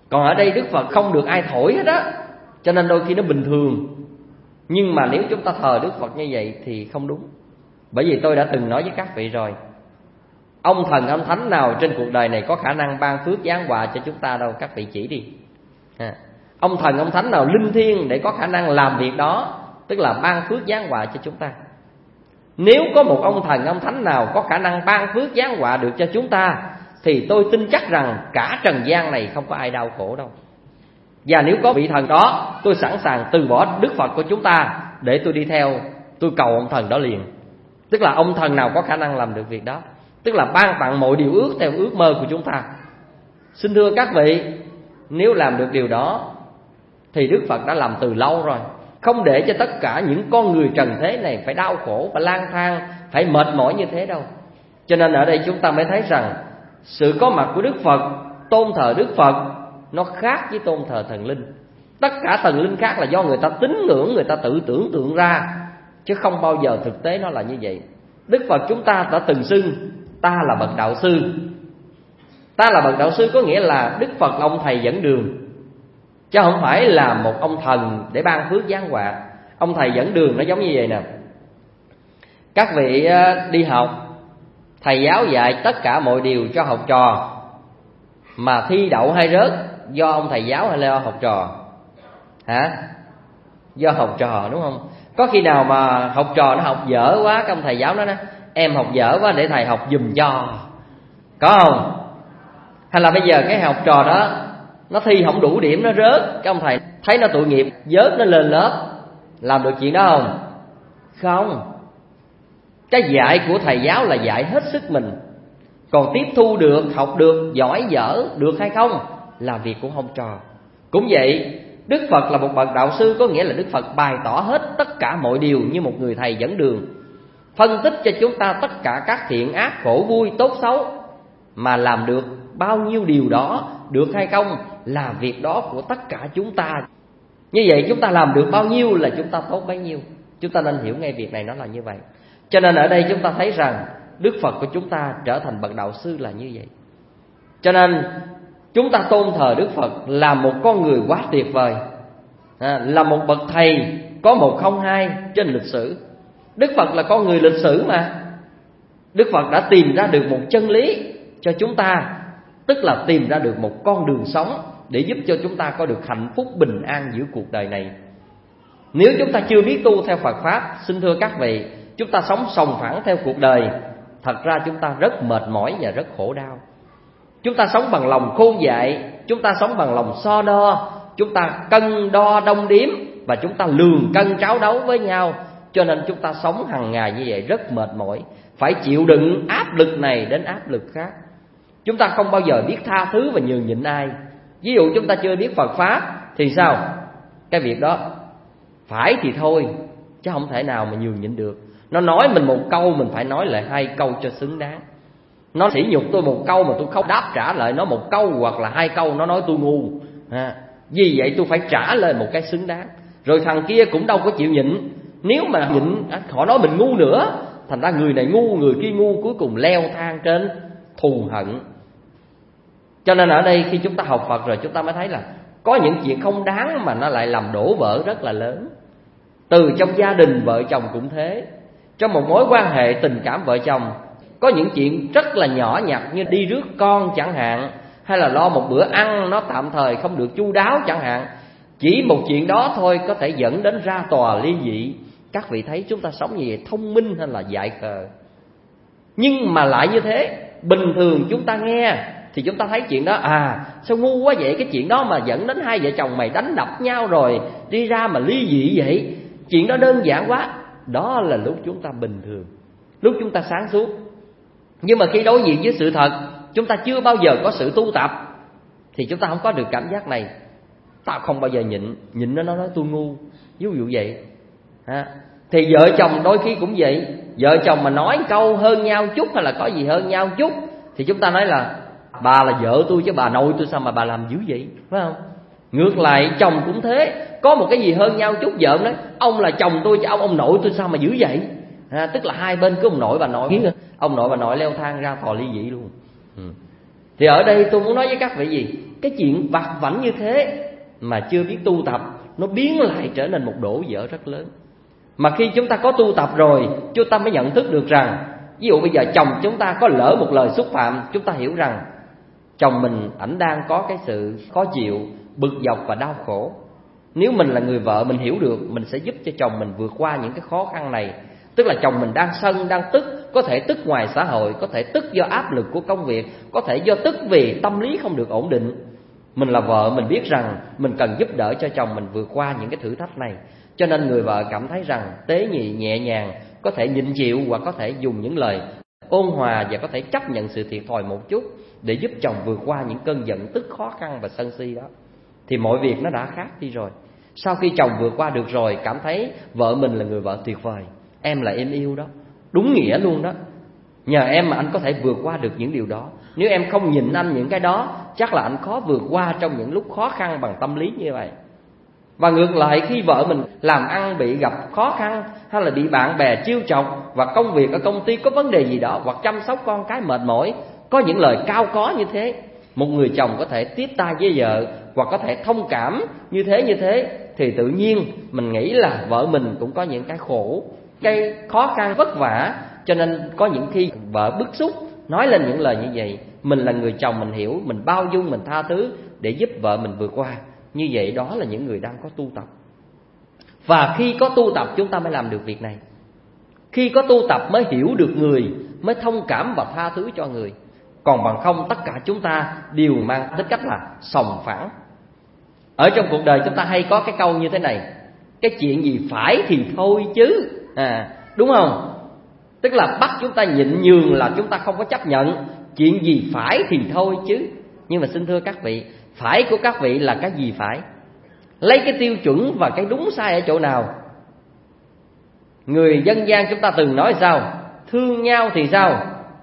Còn ở đây Đức Phật không được ai thổi hết á, cho nên đôi khi nó bình thường. Nhưng mà nếu chúng ta thờ Đức Phật như vậy thì không đúng. Bởi vì tôi đã từng nói với các vị rồi, ông thần ông thánh nào trên cuộc đời này có khả năng ban phước giáng họa cho chúng ta đâu, các vị chỉ đi. à, Ông thần ông thánh nào linh thiêng để có khả năng làm việc đó, tức là ban phước giáng họa cho chúng ta. Nếu có một ông thần ông thánh nào có khả năng ban phước giáng họa được cho chúng ta, thì tôi tin chắc rằng cả trần gian này không có ai đau khổ đâu. Và nếu có vị thần đó, tôi sẵn sàng từ bỏ Đức Phật của chúng ta để tôi đi theo, tôi cầu ông thần đó liền. Tức là ông thần nào có khả năng làm được việc đó, tức là ban tặng mọi điều ước theo ước mơ của chúng ta. Xin thưa các vị, nếu làm được điều đó thì Đức Phật đã làm từ lâu rồi, không để cho tất cả những con người trần thế này phải đau khổ, phải lang thang, phải mệt mỏi như thế đâu. Cho nên ở đây chúng ta mới thấy rằng sự có mặt của Đức Phật, tôn thờ Đức Phật, nó khác với tôn thờ thần linh. Tất cả thần linh khác là do người ta tín ngưỡng, người ta tự tưởng tượng ra, chứ không bao giờ thực tế nó là như vậy. Đức Phật chúng ta đã từng xưng ta là bậc đạo sư. Ta là bậc đạo sư có nghĩa là Đức Phật là ông thầy dẫn đường, chứ không phải là một ông thần để ban phước giáng họa. Ông thầy dẫn đường nó giống như vậy nè. Các vị đi học, thầy giáo dạy tất cả mọi điều cho học trò, mà thi đậu hay rớt do ông thầy giáo hay là do học trò? Hả? Do học trò, đúng không? Có khi nào mà học trò nó học dở quá, cái ông thầy giáo nói em học dở quá để thầy học giùm cho, có không? Hay là bây giờ cái học trò đó nó thi không đủ điểm, nó rớt, cái ông thầy thấy nó tội nghiệp, vớt nó lên lớp, làm được chuyện đó không? Không. Cái dạy của thầy giáo là dạy hết sức mình, còn tiếp thu được, học được, giỏi dở được hay không là việc của học trò. Cũng vậy, Đức Phật là một bậc đạo sư, có nghĩa là Đức Phật bày tỏ hết tất cả mọi điều như một người thầy dẫn đường, phân tích cho chúng ta tất cả các thiện ác, khổ vui, tốt xấu. Mà làm được bao nhiêu điều đó, được hay không là việc đó của tất cả chúng ta. Như vậy chúng ta làm được bao nhiêu là chúng ta tốt bấy nhiêu. Chúng ta nên hiểu ngay việc này nó là như vậy. Cho nên ở đây chúng ta thấy rằng Đức Phật của chúng ta trở thành bậc đạo sư là như vậy. Cho nên chúng ta tôn thờ Đức Phật là một con người quá tuyệt vời, à, là một bậc thầy có một không hai trên lịch sử. Đức Phật là con người lịch sử mà. Đức Phật đã tìm ra được một chân lý cho chúng ta, tức là tìm ra được một con đường sống để giúp cho chúng ta có được hạnh phúc bình an giữa cuộc đời này. Nếu chúng ta chưa biết tu theo Phật Pháp, xin thưa các vị, chúng ta sống sòng phẳng theo cuộc đời, thật ra chúng ta rất mệt mỏi và rất khổ đau. Chúng ta sống bằng lòng khôn dại, chúng ta sống bằng lòng so đo, chúng ta cân đo đong đếm, và chúng ta lường cân tráo đấu với nhau. Cho nên chúng ta sống hàng ngày như vậy rất mệt mỏi, phải chịu đựng áp lực này đến áp lực khác. Chúng ta không bao giờ biết tha thứ và nhường nhịn ai. Ví dụ chúng ta chưa biết Phật Pháp thì sao? Cái việc đó phải thì thôi, chứ không thể nào mà nhường nhịn được. Nó nói mình một câu, mình phải nói lại hai câu cho xứng đáng. Nó sỉ nhục tôi một câu mà tôi không đáp trả lại nó một câu hoặc là hai câu, nó nói tôi ngu, à, vì vậy tôi phải trả lời một cái xứng đáng. Rồi thằng kia cũng đâu có chịu nhịn. Nếu mà nhịn họ nói mình ngu nữa, thành ra người này ngu, người kia ngu, cuối cùng leo thang trên thù hận. Cho nên ở đây khi chúng ta học Phật rồi, chúng ta mới thấy là có những chuyện không đáng mà nó lại làm đổ vỡ rất là lớn. Từ trong gia đình vợ chồng cũng thế. Trong một mối quan hệ tình cảm vợ chồng, có những chuyện rất là nhỏ nhặt như đi rước con chẳng hạn, hay là lo một bữa ăn nó tạm thời không được chu đáo chẳng hạn. Chỉ một chuyện đó thôi có thể dẫn đến ra tòa ly dị. Các vị thấy chúng ta sống như vậy thông minh hay là dại khờ? Nhưng mà lại như thế, bình thường chúng ta nghe thì chúng ta thấy chuyện đó, à sao ngu quá vậy, cái chuyện đó mà dẫn đến hai vợ chồng mày đánh đập nhau rồi đi ra mà ly dị vậy, chuyện đó đơn giản quá. Đó là lúc chúng ta bình thường, lúc chúng ta sáng suốt. Nhưng mà khi đối diện với sự thật, chúng ta chưa bao giờ có sự tu tập, thì chúng ta không có được cảm giác này. Tao không bao giờ nhịn, nhịn nó nó nói tôi ngu, ví dụ vậy. À, thì vợ chồng đôi khi cũng vậy. Vợ chồng mà nói câu hơn nhau chút hay là có gì hơn nhau chút thì chúng ta nói là bà là vợ tôi chứ bà nội tôi sao mà bà làm dữ vậy, phải không? Ngược lại chồng cũng thế, có một cái gì hơn nhau chút vợ nói ông là chồng tôi chứ ông ông nội tôi sao mà dữ vậy. À, tức là hai bên cứ ông nội bà nội, ông nội bà nội leo thang ra tòa ly dị luôn. Ừ. Thì ở đây tôi muốn nói với các vị gì, cái chuyện vặt vãnh như thế mà chưa biết tu tập, nó biến lại trở nên một đổ vỡ rất lớn. Mà khi chúng ta có tu tập rồi, chúng ta mới nhận thức được rằng, ví dụ bây giờ chồng chúng ta có lỡ một lời xúc phạm, chúng ta hiểu rằng chồng mình ảnh đang có cái sự khó chịu, bực dọc và đau khổ. Nếu mình là người vợ, mình hiểu được, mình sẽ giúp cho chồng mình vượt qua những cái khó khăn này. Tức là chồng mình đang sân, đang tức, có thể tức ngoài xã hội, có thể tức do áp lực của công việc, có thể do tức vì tâm lý không được ổn định. Mình là vợ, mình biết rằng mình cần giúp đỡ cho chồng mình vượt qua những cái thử thách này. Cho nên người vợ cảm thấy rằng tế nhị, nhẹ nhàng, có thể nhịn chịu hoặc có thể dùng những lời ôn hòa và có thể chấp nhận sự thiệt thòi một chút để giúp chồng vượt qua những cơn giận tức, khó khăn và sân si đó. Thì mọi việc nó đã khác đi rồi. Sau khi chồng vượt qua được rồi, cảm thấy vợ mình là người vợ tuyệt vời, em là em yêu đó, đúng nghĩa luôn đó. Nhờ em mà anh có thể vượt qua được những điều đó. Nếu em không nhịn anh những cái đó, chắc là anh khó vượt qua trong những lúc khó khăn bằng tâm lý như vậy. Và ngược lại, khi vợ mình làm ăn bị gặp khó khăn, hay là bị bạn bè trêu chọc, và công việc ở công ty có vấn đề gì đó, hoặc chăm sóc con cái mệt mỏi, có những lời cao có như thế, một người chồng có thể tiếp tay với vợ, hoặc có thể thông cảm như thế như thế, thì tự nhiên mình nghĩ là vợ mình cũng có những cái khổ, cái khó khăn vất vả. Cho nên có những khi vợ bức xúc nói lên những lời như vậy, mình là người chồng, mình hiểu, mình bao dung, mình tha thứ để giúp vợ mình vượt qua. Như vậy đó là những người đang có tu tập. Và khi có tu tập chúng ta mới làm được việc này. Khi có tu tập mới hiểu được người, mới thông cảm và tha thứ cho người. Còn bằng không tất cả chúng ta đều mang tính cách là sòng phẳng. Ở trong cuộc đời chúng ta hay có cái câu như thế này: cái chuyện gì phải thì thôi chứ, à, đúng không? Tức là bắt chúng ta nhịn nhường là chúng ta không có chấp nhận. Chuyện gì phải thì thôi chứ. Nhưng mà xin thưa các vị, phải của các vị là cái gì phải? Lấy cái tiêu chuẩn và cái đúng sai ở chỗ nào? Người dân gian chúng ta từng nói sao? Thương nhau thì sao?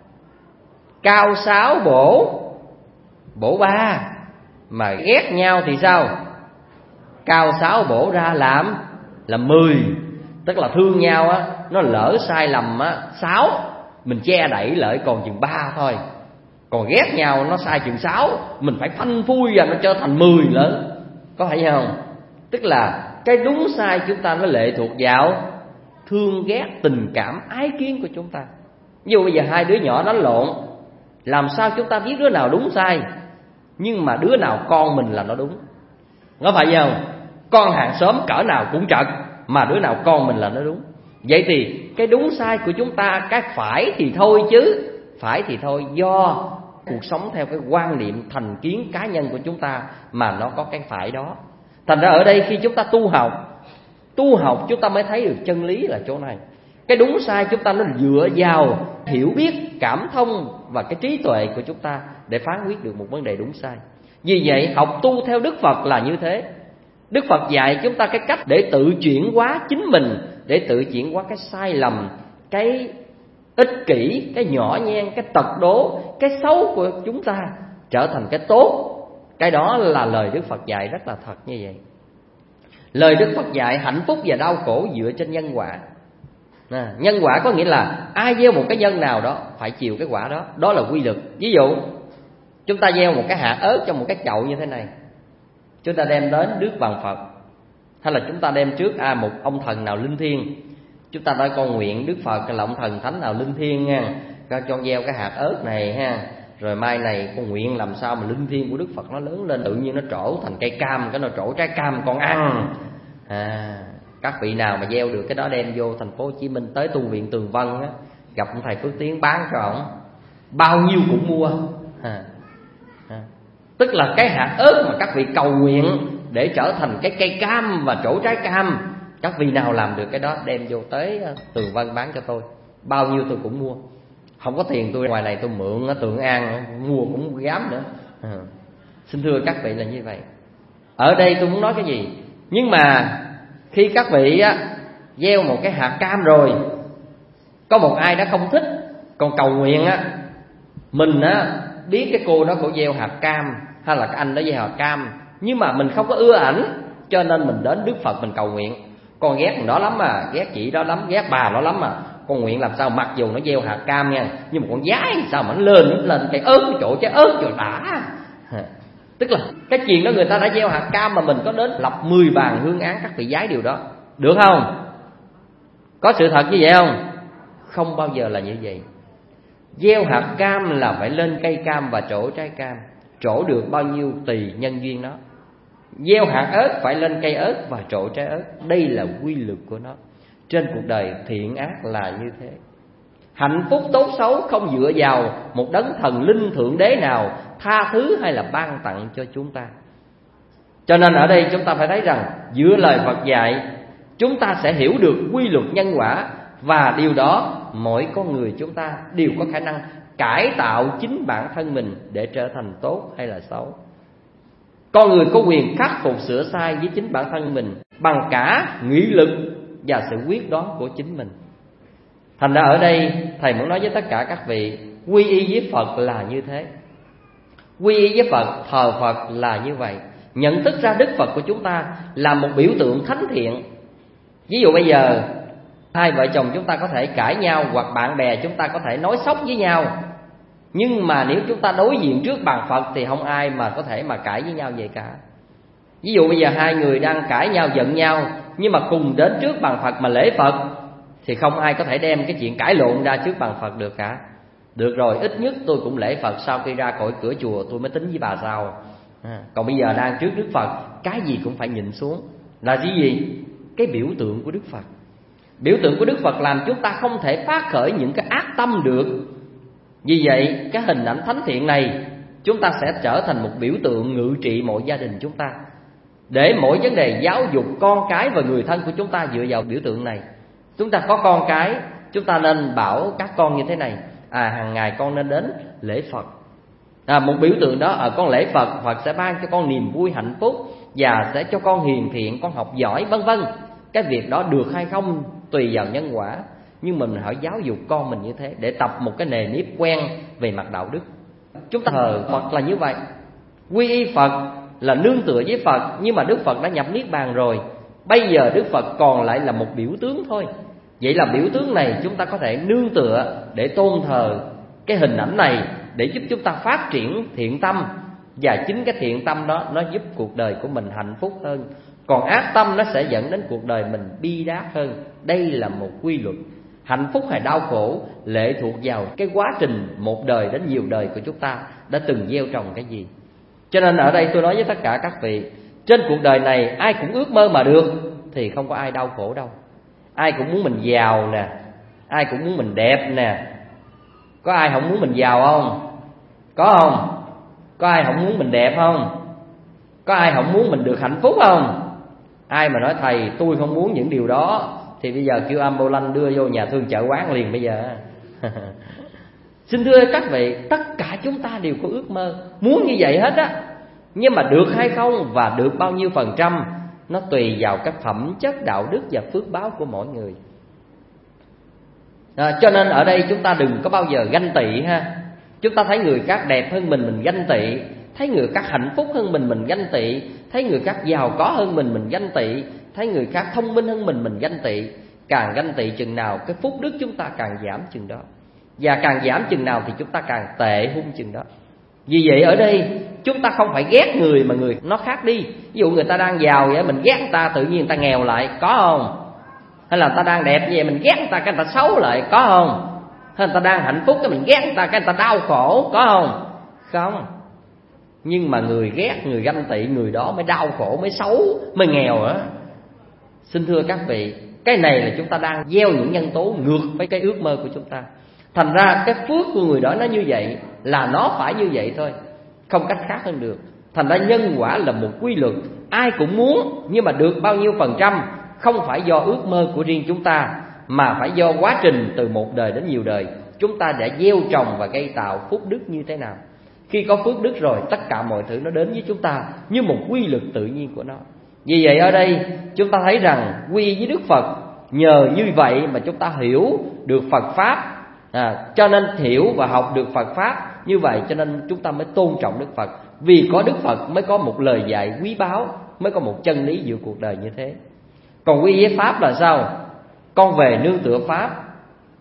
Cao sáu bổ bổ ba. Mà ghét nhau thì sao? Cao sáu bổ ra làm làm mười. Tức là thương nhau á, nó lỡ sai lầm á sáu, mình che đậy lại còn chừng ba thôi. Còn ghét nhau nó sai chừng sáu, mình phải phanh phui và nó trở thành mười lớn. Có phải không? Tức là cái đúng sai chúng ta nó lệ thuộc vào thương ghét, tình cảm, ái kiến của chúng ta. Ví dụ bây giờ hai đứa nhỏ đánh lộn, làm sao chúng ta biết đứa nào đúng sai? Nhưng mà đứa nào con mình là nó đúng. Có phải không? Con hàng xóm cỡ nào cũng trật, mà đứa nào con mình là nó đúng. Vậy thì cái đúng sai của chúng ta, cái phải thì thôi chứ. Phải thì thôi do cuộc sống theo cái quan niệm thành kiến cá nhân của chúng ta mà nó có cái phải đó. Thành ra ở đây khi chúng ta tu học, tu học chúng ta mới thấy được chân lý là chỗ này. Cái đúng sai chúng ta nó dựa vào hiểu biết, cảm thông và cái trí tuệ của chúng ta để phán quyết được một vấn đề đúng sai. Vì vậy học tu theo Đức Phật là như thế. Đức Phật dạy chúng ta cái cách để tự chuyển hóa chính mình, để tự chuyển hóa cái sai lầm, cái ích kỷ, cái nhỏ nhen, cái tật đố, cái xấu của chúng ta trở thành cái tốt. Cái đó là lời Đức Phật dạy rất là thật như vậy. Lời Đức Phật dạy hạnh phúc và đau khổ dựa trên nhân quả. À, nhân quả có nghĩa là ai gieo một cái nhân nào đó phải chịu cái quả đó. Đó là quy luật. Ví dụ chúng ta gieo một cái hạt ớt trong một cái chậu như thế này, chúng ta đem đến rước bằng Phật, hay là chúng ta đem trước à, một ông thần nào linh thiêng, chúng ta nói con nguyện Đức Phật là ông thần thánh nào linh thiêng nha, cho gieo cái hạt ớt này ha, rồi mai này con nguyện làm sao mà linh thiêng của Đức Phật nó lớn lên, tự nhiên nó trổ thành cây cam, cái nó trổ trái cam con ăn. À, các vị nào mà gieo được cái đó đem vô thành phố Hồ Chí Minh tới tu viện Tường Vân á, gặp ông thầy Phước Tiến bán cho ổng, bao nhiêu cũng mua. À, à. Tức là cái hạt ớt mà các vị cầu nguyện để trở thành cái cây cam và trổ trái cam, các vị nào làm được cái đó đem vô tới Tường Vân bán cho tôi, bao nhiêu tôi cũng mua. Không có tiền tôi ngoài này tôi mượn ở Tượng An mua cũng dám nữa. À, xin thưa các vị là như vậy. Ở đây tôi muốn nói cái gì? Nhưng mà khi các vị á, gieo một cái hạt cam rồi, có một ai đó không thích, còn cầu nguyện á, mình á biết cái cô đó cổ gieo hạt cam, hay là cái anh đó gieo hạt cam, nhưng mà mình không có ưa ảnh, cho nên mình đến Đức Phật mình cầu nguyện. Con ghét thằng đó lắm mà, ghét chị đó lắm, ghét bà đó lắm mà, con nguyện làm sao mặc dù nó gieo hạt cam nha, nhưng mà con dái sao mà nó lên nó lên cây ớt, cái chỗ trái ớt rồi đã. Tức là cái chuyện đó người ta đã gieo hạt cam mà mình có đến lập mười bàn hương án các vị giái điều đó, được không? Có sự thật như vậy không? Không bao giờ là như vậy. Gieo hạt cam là phải lên cây cam và trổ trái cam. Trổ được bao nhiêu tùy nhân duyên đó. Gieo hạt ớt phải lên cây ớt và trổ trái ớt. Đây là quy luật của nó. Trên cuộc đời thiện ác là như thế. Hạnh phúc tốt xấu không dựa vào một đấng thần linh thượng đế nào tha thứ hay là ban tặng cho chúng ta. Cho nên ở đây chúng ta phải thấy rằng giữa lời Phật dạy, chúng ta sẽ hiểu được quy luật nhân quả. Và điều đó mỗi con người chúng ta đều có khả năng cải tạo chính bản thân mình để trở thành tốt hay là xấu. Con người có quyền khắc phục sửa sai với chính bản thân mình bằng cả nghị lực và sự quyết đoán của chính mình. Thành ra ở đây Thầy muốn nói với tất cả các vị, quy y với Phật là như thế. Quy y với Phật, thờ Phật là như vậy. Nhận thức ra Đức Phật của chúng ta là một biểu tượng thánh thiện. Ví dụ bây giờ hai vợ chồng chúng ta có thể cãi nhau, hoặc bạn bè chúng ta có thể nói xấu với nhau, nhưng mà nếu chúng ta đối diện trước bàn Phật thì không ai mà có thể mà cãi với nhau vậy cả. Ví dụ bây giờ hai người đang cãi nhau, giận nhau, nhưng mà cùng đến trước bàn Phật mà lễ Phật thì không ai có thể đem cái chuyện cãi lộn ra trước bàn Phật được cả. Được rồi, ít nhất tôi cũng lễ Phật, sau khi ra khỏi cửa chùa tôi mới tính với bà sau. à, Còn bây giờ đang trước Đức Phật, cái gì cũng phải nhịn xuống. Là gì gì? Cái biểu tượng của Đức Phật. Biểu tượng của Đức Phật làm chúng ta không thể phát khởi những cái ác tâm được. Vì vậy cái hình ảnh thánh thiện này chúng ta sẽ trở thành một biểu tượng ngự trị mọi gia đình chúng ta, để mỗi vấn đề giáo dục con cái và người thân của chúng ta dựa vào biểu tượng này. Chúng ta có con cái, chúng ta nên bảo các con như thế này: à, hàng ngày con nên đến lễ Phật. à, Một biểu tượng đó, ở con lễ Phật, Phật sẽ ban cho con niềm vui hạnh phúc và sẽ cho con hiền thiện, con học giỏi, vân vân. Cái việc đó được hay không tùy vào nhân quả, nhưng mình phải giáo dục con mình như thế để tập một cái nề nếp quen về mặt đạo đức. Chúng ta thờ Phật là như vậy. Quy y Phật là nương tựa với Phật, nhưng mà Đức Phật đã nhập niết bàn rồi. Bây giờ Đức Phật còn lại là một biểu tướng thôi. Vậy là biểu tướng này chúng ta có thể nương tựa để tôn thờ cái hình ảnh này, để giúp chúng ta phát triển thiện tâm. Và chính cái thiện tâm đó nó giúp cuộc đời của mình hạnh phúc hơn. Còn ác tâm nó sẽ dẫn đến cuộc đời mình bi đát hơn. Đây là một quy luật. Hạnh phúc hay đau khổ lệ thuộc vào cái quá trình một đời đến nhiều đời của chúng ta đã từng gieo trồng cái gì. Cho nên ở đây tôi nói với tất cả các vị, trên cuộc đời này ai cũng ước mơ mà được thì không có ai đau khổ đâu. Ai cũng muốn mình giàu nè, ai cũng muốn mình đẹp nè. Có ai không muốn mình giàu không? Có không? Có ai không muốn mình đẹp không? Có ai không muốn mình được hạnh phúc không? Ai mà nói thầy tôi không muốn những điều đó thì bây giờ kêu ambulance đưa vô nhà thương chợ quán liền bây giờ. Xin thưa các vị, tất cả chúng ta đều có ước mơ muốn như vậy hết á. Nhưng mà được hay không và được bao nhiêu phần trăm, nó tùy vào cái phẩm chất đạo đức và phước báo của mỗi người. à, Cho nên ở đây chúng ta đừng có bao giờ ganh tị ha. Chúng ta thấy người khác đẹp hơn mình, mình ganh tị. Thấy người khác hạnh phúc hơn mình, mình ganh tị. Thấy người khác giàu có hơn mình, mình ganh tị. Thấy người khác thông minh hơn mình, mình ganh tị. Càng ganh tị chừng nào, cái phúc đức chúng ta càng giảm chừng đó. Và càng giảm chừng nào thì chúng ta càng tệ hung chừng đó. Vì vậy ở đây chúng ta không phải ghét người mà người nó khác đi. Ví dụ người ta đang giàu vậy, mình ghét người ta, tự nhiên người ta nghèo lại, có không? Hay là người ta đang đẹp như vậy, mình ghét người ta, cái người ta xấu lại, có không? Hay người ta đang hạnh phúc, cái mình ghét người ta, cái người ta đau khổ, có không? Không. Nhưng mà người ghét, người ganh tị, người đó mới đau khổ, mới xấu, mới nghèo á. Xin thưa các vị, cái này là chúng ta đang gieo những nhân tố ngược với cái ước mơ của chúng ta. Thành ra cái phước của người đó nó như vậy, là nó phải như vậy thôi, không cách khác hơn được. Thành ra nhân quả là một quy luật, ai cũng muốn, nhưng mà được bao nhiêu phần trăm không phải do ước mơ của riêng chúng ta, mà phải do quá trình từ một đời đến nhiều đời chúng ta đã gieo trồng và gây tạo phúc đức như thế nào. Khi có phước đức rồi, tất cả mọi thứ nó đến với chúng ta như một quy luật tự nhiên của nó. Vì vậy ở đây chúng ta thấy rằng quy với Đức Phật, nhờ như vậy mà chúng ta hiểu được Phật Pháp. à, Cho nên hiểu và học được Phật Pháp như vậy, cho nên chúng ta mới tôn trọng Đức Phật. Vì có Đức Phật mới có một lời dạy quý báu, mới có một chân lý giữa cuộc đời như thế. Còn quy với Pháp là sao? Con về nương tựa Pháp.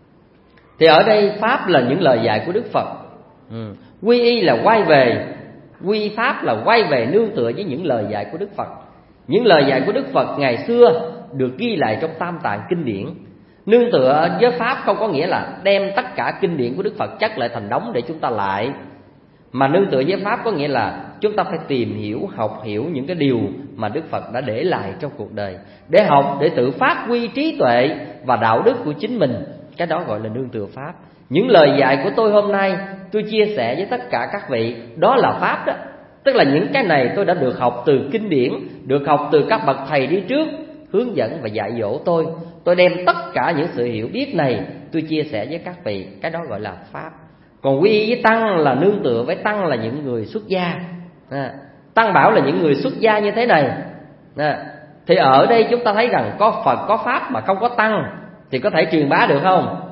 Thì ở đây Pháp là những lời dạy của Đức Phật. ừ. Quy y là quay về quy pháp là quay về nương tựa với những lời dạy của Đức Phật. Những lời dạy của Đức Phật ngày xưa được ghi lại trong Tam Tạng kinh điển. Nương tựa với pháp không có nghĩa là đem tất cả kinh điển của Đức Phật chất lại thành đống để chúng ta lại, mà nương tựa với pháp có nghĩa là chúng ta phải tìm hiểu, học hiểu những cái điều mà Đức Phật đã để lại trong cuộc đời, để học, để tự phát huy trí tuệ và đạo đức của chính mình. Cái đó gọi là nương tựa pháp. Những lời dạy của tôi hôm nay tôi chia sẻ với tất cả các vị, đó là pháp đó. Tức là những cái này tôi đã được học từ kinh điển, được học từ các bậc thầy đi trước hướng dẫn và dạy dỗ tôi. Tôi đem tất cả những sự hiểu biết này tôi chia sẻ với các vị. Cái đó gọi là pháp. Còn quy y với tăng là nương tựa với tăng là những người xuất gia. à, Tăng bảo là những người xuất gia như thế này. à, Thì ở đây chúng ta thấy rằng có Phật có pháp mà không có tăng thì có thể truyền bá được không?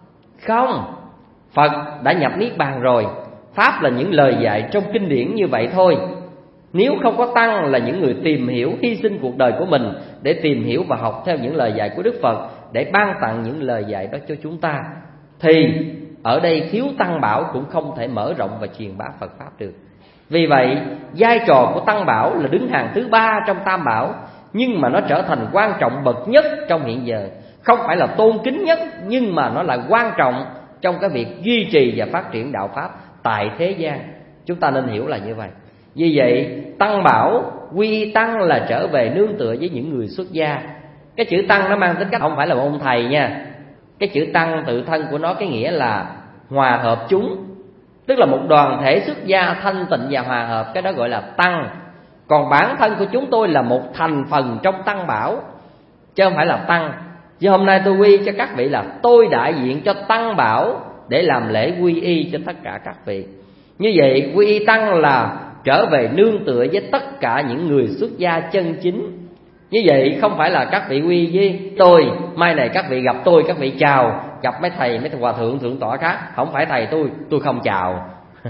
Không. Phật đã nhập niết bàn rồi, pháp là những lời dạy trong kinh điển như vậy thôi. Nếu không có tăng là những người tìm hiểu, hy sinh cuộc đời của mình để tìm hiểu và học theo những lời dạy của Đức Phật, để ban tặng những lời dạy đó cho chúng ta, thì ở đây thiếu tăng bảo cũng không thể mở rộng và truyền bá Phật pháp được. Vì vậy vai trò của tăng bảo là đứng hàng thứ ba trong tam bảo, nhưng mà nó trở thành quan trọng bậc nhất trong hiện giờ. Không phải là tôn kính nhất, nhưng mà nó là quan trọng trong cái việc duy trì và phát triển đạo pháp tại thế gian. Chúng ta nên hiểu là như vậy. Vì vậy tăng bảo, quy y tăng là trở về nương tựa với những người xuất gia. Cái chữ tăng nó mang tính cách không phải là một ông thầy nha. Cái chữ tăng tự thân của nó cái nghĩa là hòa hợp chúng, tức là một đoàn thể xuất gia thanh tịnh và hòa hợp. Cái đó gọi là tăng. Còn bản thân của chúng tôi là một thành phần trong tăng bảo, chứ không phải là tăng. Chứ hôm nay tôi quy cho các vị là tôi đại diện cho tăng bảo để làm lễ quy y cho tất cả các vị. Như vậy quy y tăng là trở về nương tựa với tất cả những người xuất gia chân chính. Như vậy không phải là các vị quy với tôi, mai này các vị gặp tôi các vị chào, gặp mấy thầy mấy thầy hòa thượng thượng tọa khác, không phải thầy tôi, tôi không chào.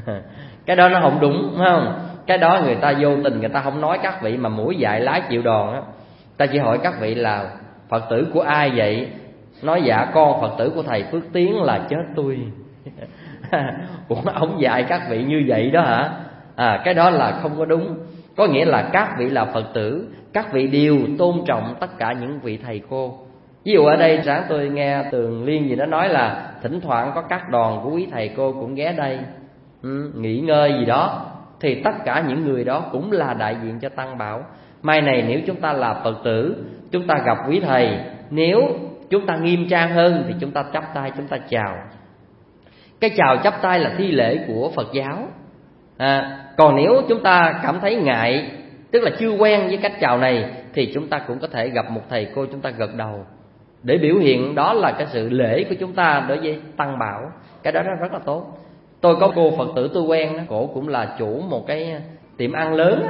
Cái đó nó không đúng, phải không? Cái đó người ta vô tình người ta không nói các vị mà mũi dại lái chịu đòn á. Ta chỉ hỏi các vị là Phật tử của ai vậy? Nói dạ con Phật tử của thầy Phước Tiến là chết tôi. Ủa ông dạy các vị như vậy đó hả? À, cái đó là không có đúng. Có nghĩa là các vị là Phật tử, các vị đều tôn trọng tất cả những vị thầy cô. Ví dụ ở đây sáng tôi nghe Tường Liên gì đó nói là thỉnh thoảng có các đoàn của quý thầy cô cũng ghé đây ừ, nghỉ ngơi gì đó, thì tất cả những người đó cũng là đại diện cho tăng bảo. Mai này nếu chúng ta là Phật tử, chúng ta gặp quý thầy, nếu chúng ta nghiêm trang hơn thì chúng ta chắp tay chúng ta chào. Cái chào chắp tay là thi lễ của Phật giáo. à, Còn nếu chúng ta cảm thấy ngại, tức là chưa quen với cách chào này, thì chúng ta cũng có thể gặp một thầy cô chúng ta gật đầu, để biểu hiện đó là cái sự lễ của chúng ta đối với tăng bảo. Cái đó rất là tốt. Tôi có cô Phật tử tôi quen, cổ cũng là chủ một cái tiệm ăn lớn,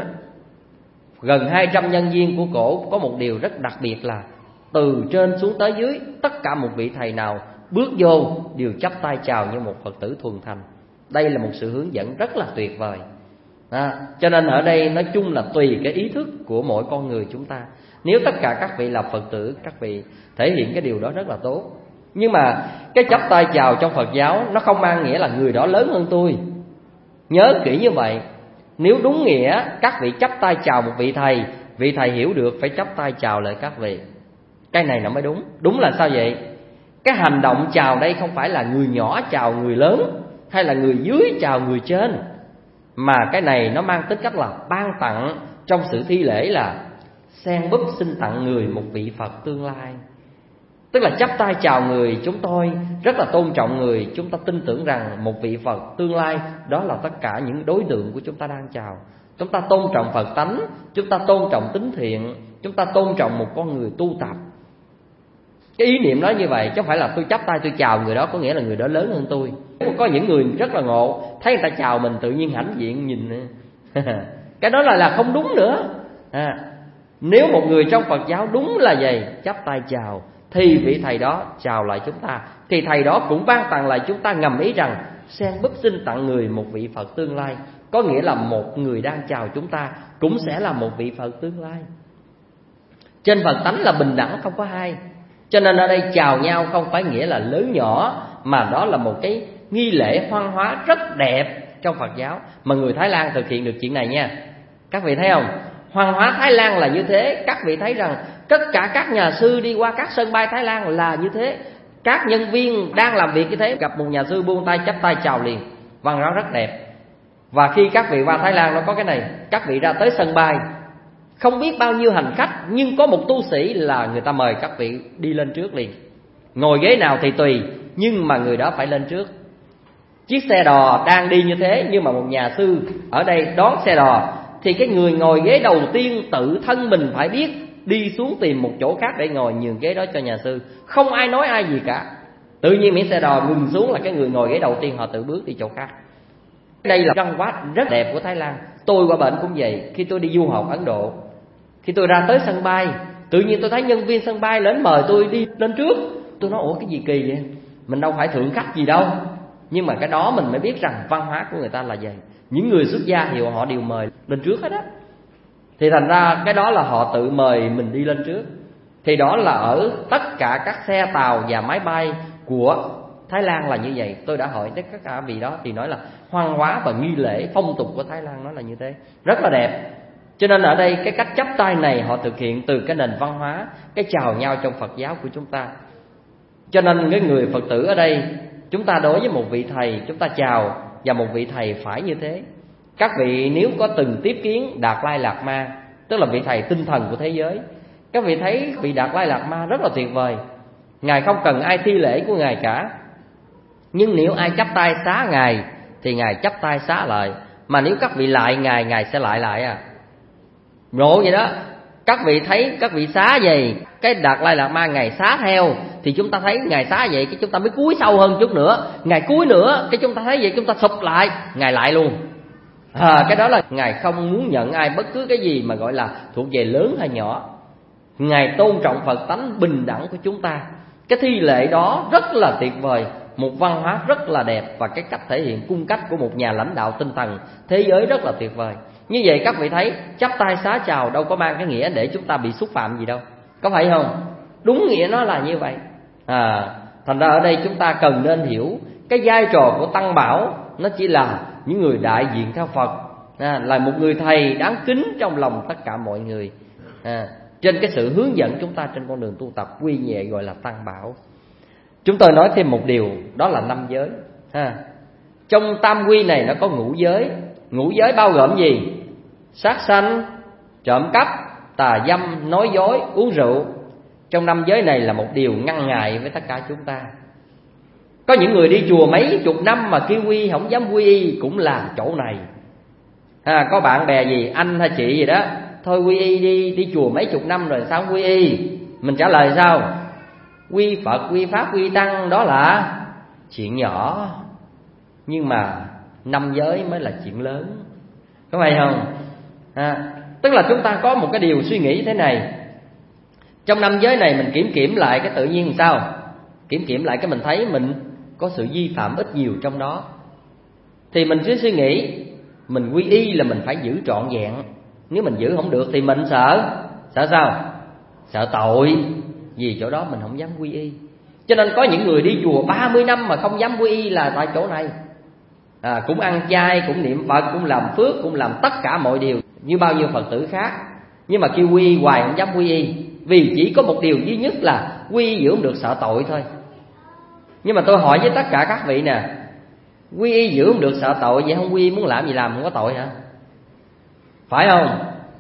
gần hai trăm nhân viên của cổ. Có một điều rất đặc biệt là từ trên xuống tới dưới, tất cả một vị thầy nào bước vô đều chắp tay chào như một Phật tử thuần thành. Đây là một sự hướng dẫn rất là tuyệt vời. à, Cho nên ở đây nói chung là tùy cái ý thức của mỗi con người chúng ta. Nếu tất cả các vị là Phật tử, các vị thể hiện cái điều đó rất là tốt. Nhưng mà cái chắp tay chào trong Phật giáo nó không mang nghĩa là người đó lớn hơn tôi. Nhớ kỹ như vậy. Nếu đúng nghĩa các vị chắp tay chào một vị thầy, vị thầy hiểu được phải chắp tay chào lại các vị. Cái này nó mới đúng. Đúng là sao vậy? Cái hành động chào đây không phải là người nhỏ chào người lớn, hay là người dưới chào người trên, mà cái này nó mang tính cách là ban tặng trong sự thi lễ, là sen búp xin tặng người một vị Phật tương lai. Tức là chắp tay chào người, chúng tôi rất là tôn trọng người. Chúng ta tin tưởng rằng một vị Phật tương lai đó là tất cả những đối tượng của chúng ta đang chào. Chúng ta tôn trọng Phật tánh, chúng ta tôn trọng tính thiện, chúng ta tôn trọng một con người tu tập. Cái ý niệm đó như vậy, chứ không phải là tôi chắp tay tôi chào người đó có nghĩa là người đó lớn hơn tôi. Có những người rất là ngộ, thấy người ta chào mình tự nhiên hãnh diện nhìn. Cái đó là là không đúng nữa. à, Nếu một người trong Phật giáo đúng là vậy, chắp tay chào, thì vị thầy đó chào lại chúng ta, thì thầy đó cũng ban tặng lại chúng ta, ngầm ý rằng sen búp xin tặng người một vị Phật tương lai. Có nghĩa là một người đang chào chúng ta cũng sẽ là một vị Phật tương lai. Trên Phật tánh là bình đẳng, không có hai. Cho nên ở đây chào nhau không phải nghĩa là lớn nhỏ, mà đó là một cái nghi lễ văn hóa rất đẹp trong Phật giáo, mà người Thái Lan thực hiện được chuyện này nha. Các vị thấy không? Văn hóa Thái Lan là như thế. Các vị thấy rằng tất cả các nhà sư đi qua các sân bay Thái Lan là như thế. Các nhân viên đang làm việc như thế, gặp một nhà sư buông tay chắp tay chào liền. Văn hóa rất đẹp. Và khi các vị qua Thái Lan nó có cái này, các vị ra tới sân bay, không biết bao nhiêu hành khách, nhưng có một tu sĩ là người ta mời các vị đi lên trước liền. Ngồi ghế nào thì tùy, nhưng mà người đó phải lên trước. Chiếc xe đò đang đi như thế, nhưng mà một nhà sư ở đây đón xe đò, thì cái người ngồi ghế đầu tiên tự thân mình phải biết đi xuống tìm một chỗ khác để ngồi, nhường ghế đó cho nhà sư. Không ai nói ai gì cả. Tự nhiên miễn xe đò ngừng xuống là cái người ngồi ghế đầu tiên họ tự bước đi chỗ khác. Đây là văn hóa rất đẹp của Thái Lan. Tôi qua bển cũng vậy. Khi tôi đi du học Ấn Độ, khi tôi ra tới sân bay, tự nhiên tôi thấy nhân viên sân bay đến mời tôi đi lên trước. Tôi nói ủa cái gì kỳ vậy, mình đâu phải thượng khách gì đâu. Nhưng mà cái đó mình mới biết rằng văn hóa của người ta là vậy. Những người xuất gia thì họ đều mời lên trước hết á. Thì thành ra cái đó là họ tự mời mình đi lên trước. Thì đó là ở tất cả các xe tàu và máy bay của Thái Lan là như vậy. Tôi đã hỏi tất cả vị đó thì nói là văn hóa và nghi lễ phong tục của Thái Lan nó là như thế, rất là đẹp. Cho nên ở đây cái cách chắp tay này họ thực hiện từ cái nền văn hóa, cái chào nhau trong Phật giáo của chúng ta. Cho nên cái người Phật tử ở đây, chúng ta đối với một vị thầy chúng ta chào, và một vị thầy phải như thế. Các vị nếu có từng tiếp kiến Đạt Lai Lạt Ma, tức là vị thầy tinh thần của thế giới, các vị thấy vị Đạt Lai Lạt Ma rất là tuyệt vời. Ngài không cần ai thi lễ của Ngài cả, nhưng nếu ai chắp tay xá Ngài thì Ngài chắp tay xá lại. Mà nếu các vị lại Ngài, Ngài sẽ lại lại à. Ngộ vậy đó. Các vị thấy các vị xá vậy, cái Đạt Lai Lạt Ma Ngài xá theo, thì chúng ta thấy Ngài xá vậy, cái chúng ta mới cúi sâu hơn chút nữa. Ngài cúi nữa, cái chúng ta thấy vậy, chúng ta sụp lại, Ngài lại luôn. À, cái đó là Ngài không muốn nhận ai bất cứ cái gì mà gọi là thuộc về lớn hay nhỏ. Ngài tôn trọng Phật tánh bình đẳng của chúng ta. Cái thi lễ đó rất là tuyệt vời, một văn hóa rất là đẹp, và cái cách thể hiện cung cách của một nhà lãnh đạo tinh thần thế giới rất là tuyệt vời. Như vậy các vị thấy chắp tay xá chào đâu có mang cái nghĩa để chúng ta bị xúc phạm gì đâu, có phải không? Đúng nghĩa nó là như vậy. À, thành ra ở đây chúng ta cần nên hiểu cái vai trò của Tăng Bảo. Nó chỉ là những người đại diện theo Phật, à, là một người thầy đáng kính trong lòng tất cả mọi người, à, trên cái sự hướng dẫn chúng ta trên con đường tu tập quy nhẹ gọi là Tăng Bảo. Chúng tôi nói thêm một điều, đó là năm giới, ha. Trong tam quy này nó có ngũ giới. Ngũ giới bao gồm gì? Sát sanh, trộm cắp, tà dâm, nói dối, uống rượu. Trong năm giới này là một điều ngăn ngại với tất cả chúng ta. Có những người đi chùa mấy chục năm mà kêu quy không dám quy y cũng là chỗ này. À, có bạn bè gì, anh hay chị gì đó, thôi quy y đi, đi chùa mấy chục năm rồi sao quy y? Mình trả lời sao? Quy Phật, quy Pháp, quy Tăng đó là chuyện nhỏ, nhưng mà năm giới mới là chuyện lớn, có phải không? À, tức là chúng ta có một cái điều suy nghĩ thế này. Trong năm giới này mình kiểm kiểm lại cái tự nhiên làm sao? Kiểm kiểm lại cái mình thấy mình có sự vi phạm ít nhiều trong đó, thì mình cứ suy nghĩ mình quy y là mình phải giữ trọn vẹn. Nếu mình giữ không được thì mình sợ. Sợ sao? Sợ tội. Vì chỗ đó mình không dám quy y. Cho nên có những người đi chùa ba mươi năm mà không dám quy y là tại chỗ này. À, cũng ăn chay, cũng niệm Phật, cũng làm phước, cũng làm tất cả mọi điều như bao nhiêu Phật tử khác, nhưng mà kêu quy y hoài không dám quy y. Vì chỉ có một điều duy nhất là quy y giữ không được, sợ tội thôi. Nhưng mà tôi hỏi với tất cả các vị nè, quy y giữ không được sợ tội, vậy không quy y muốn làm gì làm, không có tội hả? Phải không?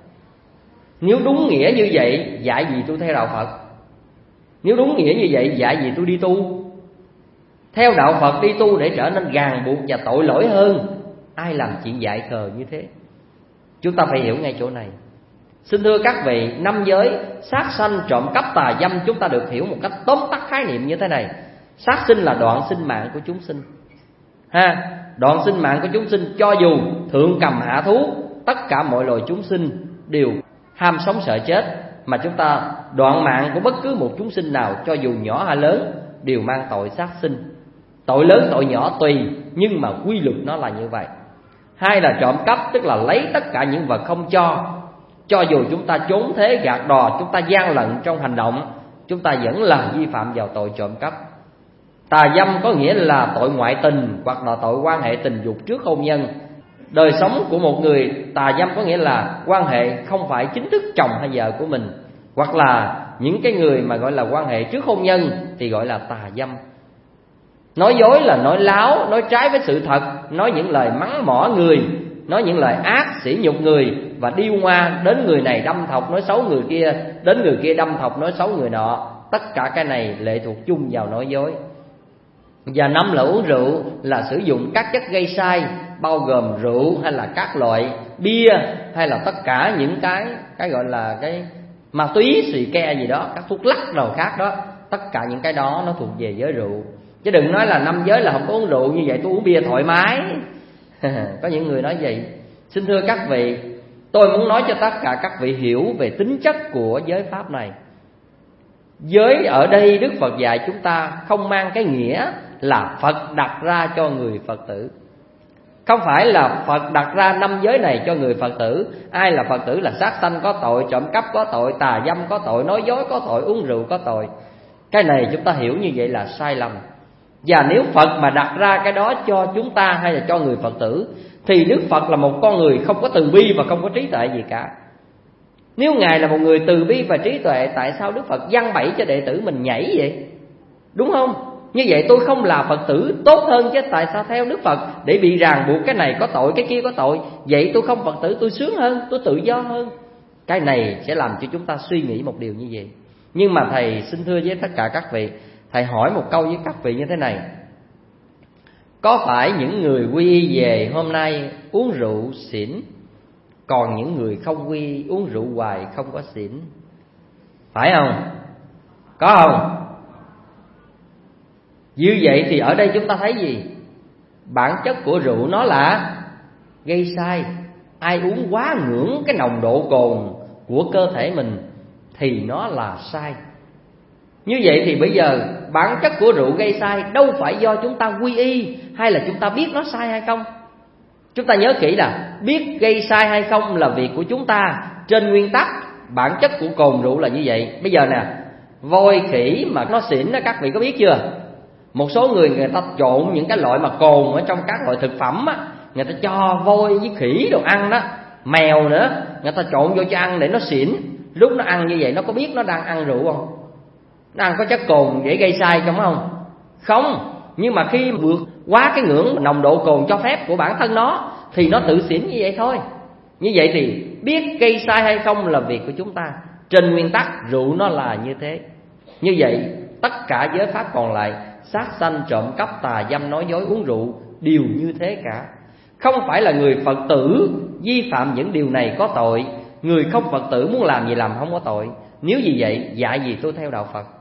Nếu đúng nghĩa như vậy, dạy gì tôi theo đạo Phật? Nếu đúng nghĩa như vậy, dạy gì tôi đi tu? Theo đạo Phật đi tu để trở nên ràng buộc và tội lỗi hơn. Ai làm chuyện dại khờ như thế? Chúng ta phải hiểu ngay chỗ này. Xin thưa các vị, năm giới sát sanh, trộm cắp, tà dâm, chúng ta được hiểu một cách tóm tắt khái niệm như thế này. Sát sinh là đoạn sinh mạng của chúng sinh, ha, đoạn sinh mạng của chúng sinh. Cho dù thượng cầm hạ thú, tất cả mọi loài chúng sinh đều ham sống sợ chết, mà chúng ta đoạn mạng của bất cứ một chúng sinh nào, cho dù nhỏ hay lớn, đều mang tội sát sinh. Tội lớn tội nhỏ tùy, nhưng mà quy luật nó là như vậy. Hai là trộm cắp, tức là lấy tất cả những vật không cho. Cho dù chúng ta trốn thế gạt đò, chúng ta gian lận trong hành động, chúng ta vẫn là vi phạm vào tội trộm cắp. Tà dâm có nghĩa là tội ngoại tình hoặc là tội quan hệ tình dục trước hôn nhân. Đời sống của một người tà dâm có nghĩa là quan hệ không phải chính thức chồng hay vợ của mình, hoặc là những cái người mà gọi là quan hệ trước hôn nhân thì gọi là tà dâm. Nói dối là nói láo, nói trái với sự thật, nói những lời mắng mỏ người, nói những lời ác sỉ nhục người và điêu ngoa, đến người này đâm thọc nói xấu người kia, đến người kia đâm thọc nói xấu người nọ. Tất cả cái này lệ thuộc chung vào nói dối. Và năm là uống rượu là sử dụng các chất gây sai, bao gồm rượu hay là các loại bia hay là tất cả những cái cái gọi là cái ma túy, xì ke gì đó, các thuốc lắc rồi khác đó, tất cả những cái đó nó thuộc về giới rượu. Chứ đừng nói là năm giới là không có uống rượu, như vậy tôi uống bia thoải mái. Có những người nói vậy. Xin thưa các vị, tôi muốn nói cho tất cả các vị hiểu về tính chất của giới pháp này. Giới ở đây Đức Phật dạy chúng ta không mang cái nghĩa là Phật đặt ra cho người Phật tử. Không phải là Phật đặt ra năm giới này cho người Phật tử. Ai là Phật tử là sát sanh có tội, trộm cắp có tội, tà dâm có tội, nói dối có tội, uống rượu có tội. Cái này chúng ta hiểu như vậy là sai lầm. Và nếu Phật mà đặt ra cái đó cho chúng ta hay là cho người Phật tử thì Đức Phật là một con người không có từ bi và không có trí tuệ gì cả. Nếu Ngài là một người từ bi và trí tuệ, tại sao Đức Phật giăng bẫy cho đệ tử mình nhảy vậy? Đúng không? Như vậy tôi không là Phật tử tốt hơn chứ, tại sao theo Đức Phật để bị ràng buộc cái này có tội, cái kia có tội? Vậy tôi không Phật tử, tôi sướng hơn, tôi tự do hơn. Cái này sẽ làm cho chúng ta suy nghĩ một điều như vậy. Nhưng mà Thầy xin thưa với tất cả các vị, Thầy hỏi một câu với các vị như thế này: có phải những người quy y về hôm nay uống rượu xỉn, còn những người không quy y uống rượu hoài không có xỉn? Phải không? Có không? Như vậy thì ở đây chúng ta thấy gì? Bản chất của rượu nó là gây sai. Ai uống quá ngưỡng cái nồng độ cồn của cơ thể mình thì nó là sai. Như vậy thì bây giờ bản chất của rượu gây sai đâu phải do chúng ta quy y hay là chúng ta biết nó sai hay không. Chúng ta nhớ kỹ là biết gây sai hay không là việc của chúng ta. Trên nguyên tắc bản chất của cồn rượu là như vậy. Bây giờ nè, voi khỉ mà nó xỉn đó, các vị có biết chưa? Một số người người ta trộn những cái loại mà cồn ở trong các loại thực phẩm á, người ta cho voi với khỉ đồ ăn đó, mèo nữa, người ta trộn vô cho ăn để nó xỉn. Lúc nó ăn như vậy nó có biết nó đang ăn rượu không? Nó ăn có chất cồn để gây sai không không? Không. Nhưng mà khi vượt quá cái ngưỡng nồng độ cồn cho phép của bản thân nó thì nó tự xỉn như vậy thôi. Như vậy thì biết gây sai hay không là việc của chúng ta. Trên nguyên tắc rượu nó là như thế. Như vậy tất cả giới pháp còn lại, sát sanh, trộm cắp, tà dâm, nói dối, uống rượu đều như thế cả. Không phải là người Phật tử vi phạm những điều này có tội, người không Phật tử muốn làm gì làm không có tội. Nếu vì vậy dạy gì tôi theo đạo Phật.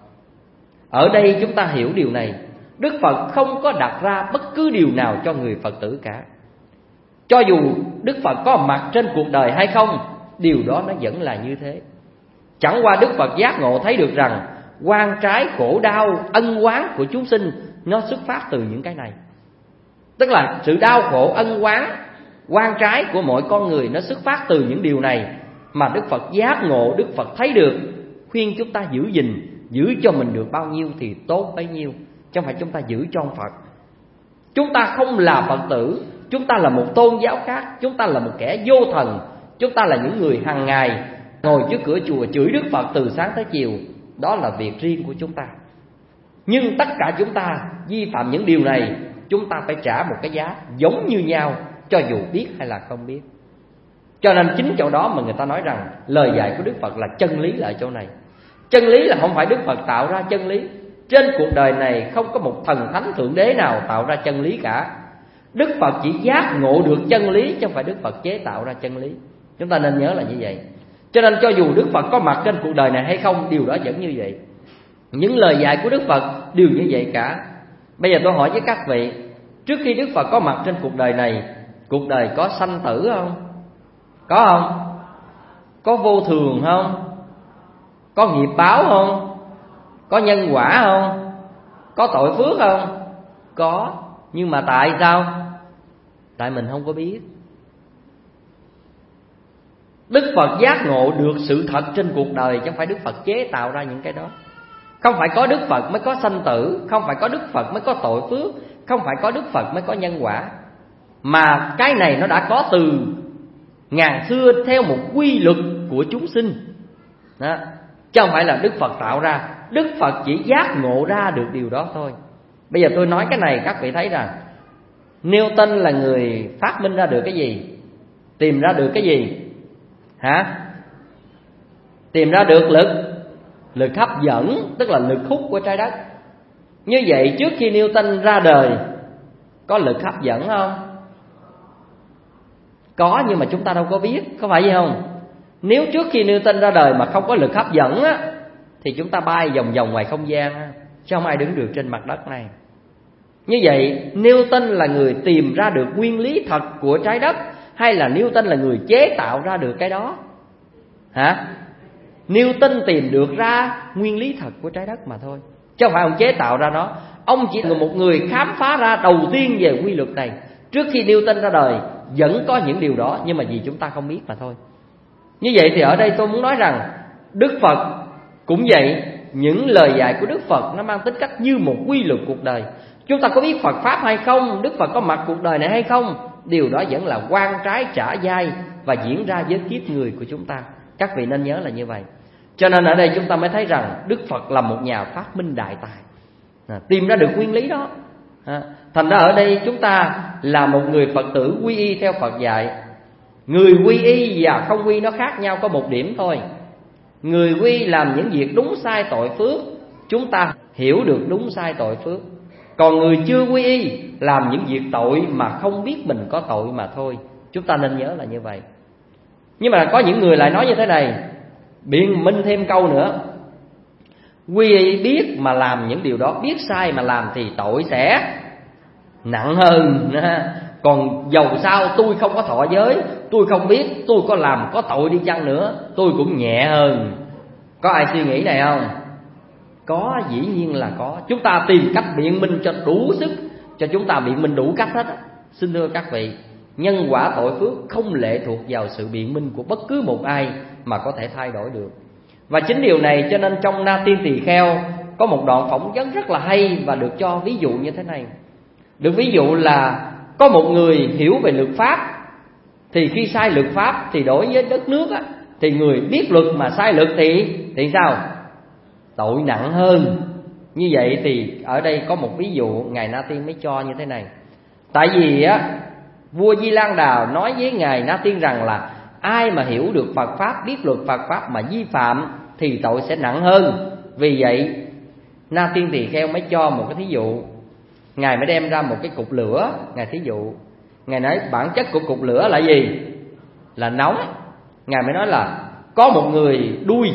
Ở đây chúng ta hiểu điều này. Đức Phật không có đặt ra bất cứ điều nào cho người Phật tử cả. Cho dù Đức Phật có mặt trên cuộc đời hay không, điều đó nó vẫn là như thế. Chẳng qua Đức Phật giác ngộ thấy được rằng oan trái, khổ đau, ân oán của chúng sinh nó xuất phát từ những cái này. Tức là sự đau khổ, ân oán, oan trái của mỗi con người nó xuất phát từ những điều này. Mà Đức Phật giác ngộ, Đức Phật thấy được, khuyên chúng ta giữ gìn, giữ cho mình được bao nhiêu thì tốt bấy nhiêu, chứ không phải chúng ta giữ cho ông Phật. Chúng ta không là Phật tử, chúng ta là một tôn giáo khác, chúng ta là một kẻ vô thần, chúng ta là những người hàng ngày ngồi trước cửa chùa chửi Đức Phật từ sáng tới chiều. Đó là việc riêng của chúng ta. Nhưng tất cả chúng ta vi phạm những điều này, chúng ta phải trả một cái giá giống như nhau, cho dù biết hay là không biết. Cho nên chính chỗ đó mà người ta nói rằng lời dạy của Đức Phật là chân lý là ở chỗ này. Chân lý là không phải Đức Phật tạo ra chân lý. Trên cuộc đời này không có một thần thánh thượng đế nào tạo ra chân lý cả. Đức Phật chỉ giác ngộ được chân lý, chứ không phải Đức Phật chế tạo ra chân lý. Chúng ta nên nhớ là như vậy. Cho nên cho dù Đức Phật có mặt trên cuộc đời này hay không, điều đó vẫn như vậy. Những lời dạy của Đức Phật đều như vậy cả. Bây giờ tôi hỏi với các vị, trước khi Đức Phật có mặt trên cuộc đời này, cuộc đời có sanh tử không? Có không? Có vô thường không? Có nghiệp báo không? Có nhân quả không? Có tội phước không? Có. Nhưng mà tại sao? Tại mình không có biết. Đức Phật giác ngộ được sự thật trên cuộc đời, chứ không phải Đức Phật chế tạo ra những cái đó. Không phải có Đức Phật mới có sanh tử, không phải có Đức Phật mới có tội phước, không phải có Đức Phật mới có nhân quả, mà cái này nó đã có từ ngàn xưa theo một quy luật của chúng sinh đó. Chứ không phải là Đức Phật tạo ra. Đức Phật chỉ giác ngộ ra được điều đó thôi. Bây giờ tôi nói cái này các vị thấy rằng Newton là người phát minh ra được cái gì? Tìm ra được cái gì? Hả? Tìm ra được lực Lực hấp dẫn, tức là lực hút của trái đất. Như vậy trước khi Newton ra đời có lực hấp dẫn không? Có, nhưng mà chúng ta đâu có biết, có phải vậy không? Nếu trước khi Newton ra đời mà không có lực hấp dẫn á, thì chúng ta bay vòng vòng ngoài không gian á, chứ không ai đứng được trên mặt đất này. Như vậy Newton là người tìm ra được nguyên lý thật của trái đất, hay là Newton là người chế tạo ra được cái đó? Hả? Newton tìm được ra nguyên lý thật của trái đất mà thôi, chứ không phải ông chế tạo ra nó. Ông chỉ là một người khám phá ra đầu tiên về quy luật này. Trước khi Newton ra đời vẫn có những điều đó, nhưng mà vì chúng ta không biết mà thôi. Như vậy thì ở đây tôi muốn nói rằng Đức Phật cũng vậy. Những lời dạy của Đức Phật nó mang tính cách như một quy luật cuộc đời. Chúng ta có biết Phật Pháp hay không, Đức Phật có mặt cuộc đời này hay không, điều đó vẫn là quan trái trả dai và diễn ra với kiếp người của chúng ta. Các vị nên nhớ là như vậy. Cho nên ở đây chúng ta mới thấy rằng Đức Phật là một nhà phát minh đại tài, à, tìm ra được nguyên lý đó. à, Thành ra ở đây chúng ta là một người Phật tử quy y theo Phật dạy. Người quy y và không quy nó khác nhau có một điểm thôi. Người quy làm những việc đúng sai tội phước, chúng ta hiểu được đúng sai tội phước. Còn người chưa quy y làm những việc tội mà không biết mình có tội mà thôi. Chúng ta nên nhớ là như vậy. Nhưng mà có những người lại nói như thế này, biện minh thêm câu nữa: quy y biết mà làm những điều đó, biết sai mà làm thì tội sẽ nặng hơn. Còn dầu sao tôi không có thọ giới, tôi không biết, tôi có làm có tội đi chăng nữa, tôi cũng nhẹ hơn. Có ai suy nghĩ này không? Có, dĩ nhiên là có. Chúng ta tìm cách biện minh cho đủ sức, cho chúng ta biện minh đủ cách hết. Xin thưa các vị, nhân quả tội phước không lệ thuộc vào sự biện minh của bất cứ một ai mà có thể thay đổi được. Và chính điều này cho nên trong Na Tiên Tỳ Kheo có một đoạn phỏng vấn rất là hay và được cho ví dụ như thế này. Được ví dụ là có một người hiểu về luật pháp, thì khi sai luật pháp thì đối với đất nước á, thì người biết luật mà sai luật thì thì sao? Tội nặng hơn. Như vậy thì ở đây có một ví dụ Ngài Na Tiên mới cho như thế này. Tại vì á, vua Di Lan Đà nói với Ngài Na Tiên rằng là ai mà hiểu được Phật Pháp, biết luật Phật Pháp mà vi phạm thì tội sẽ nặng hơn. Vì vậy Na Tiên Tỳ Kheo mới cho một cái thí dụ. Ngài mới đem ra một cái cục lửa. Ngài thí dụ, Ngài nói bản chất của cục lửa là gì? Là nóng. Ngài mới nói là có một người đuôi,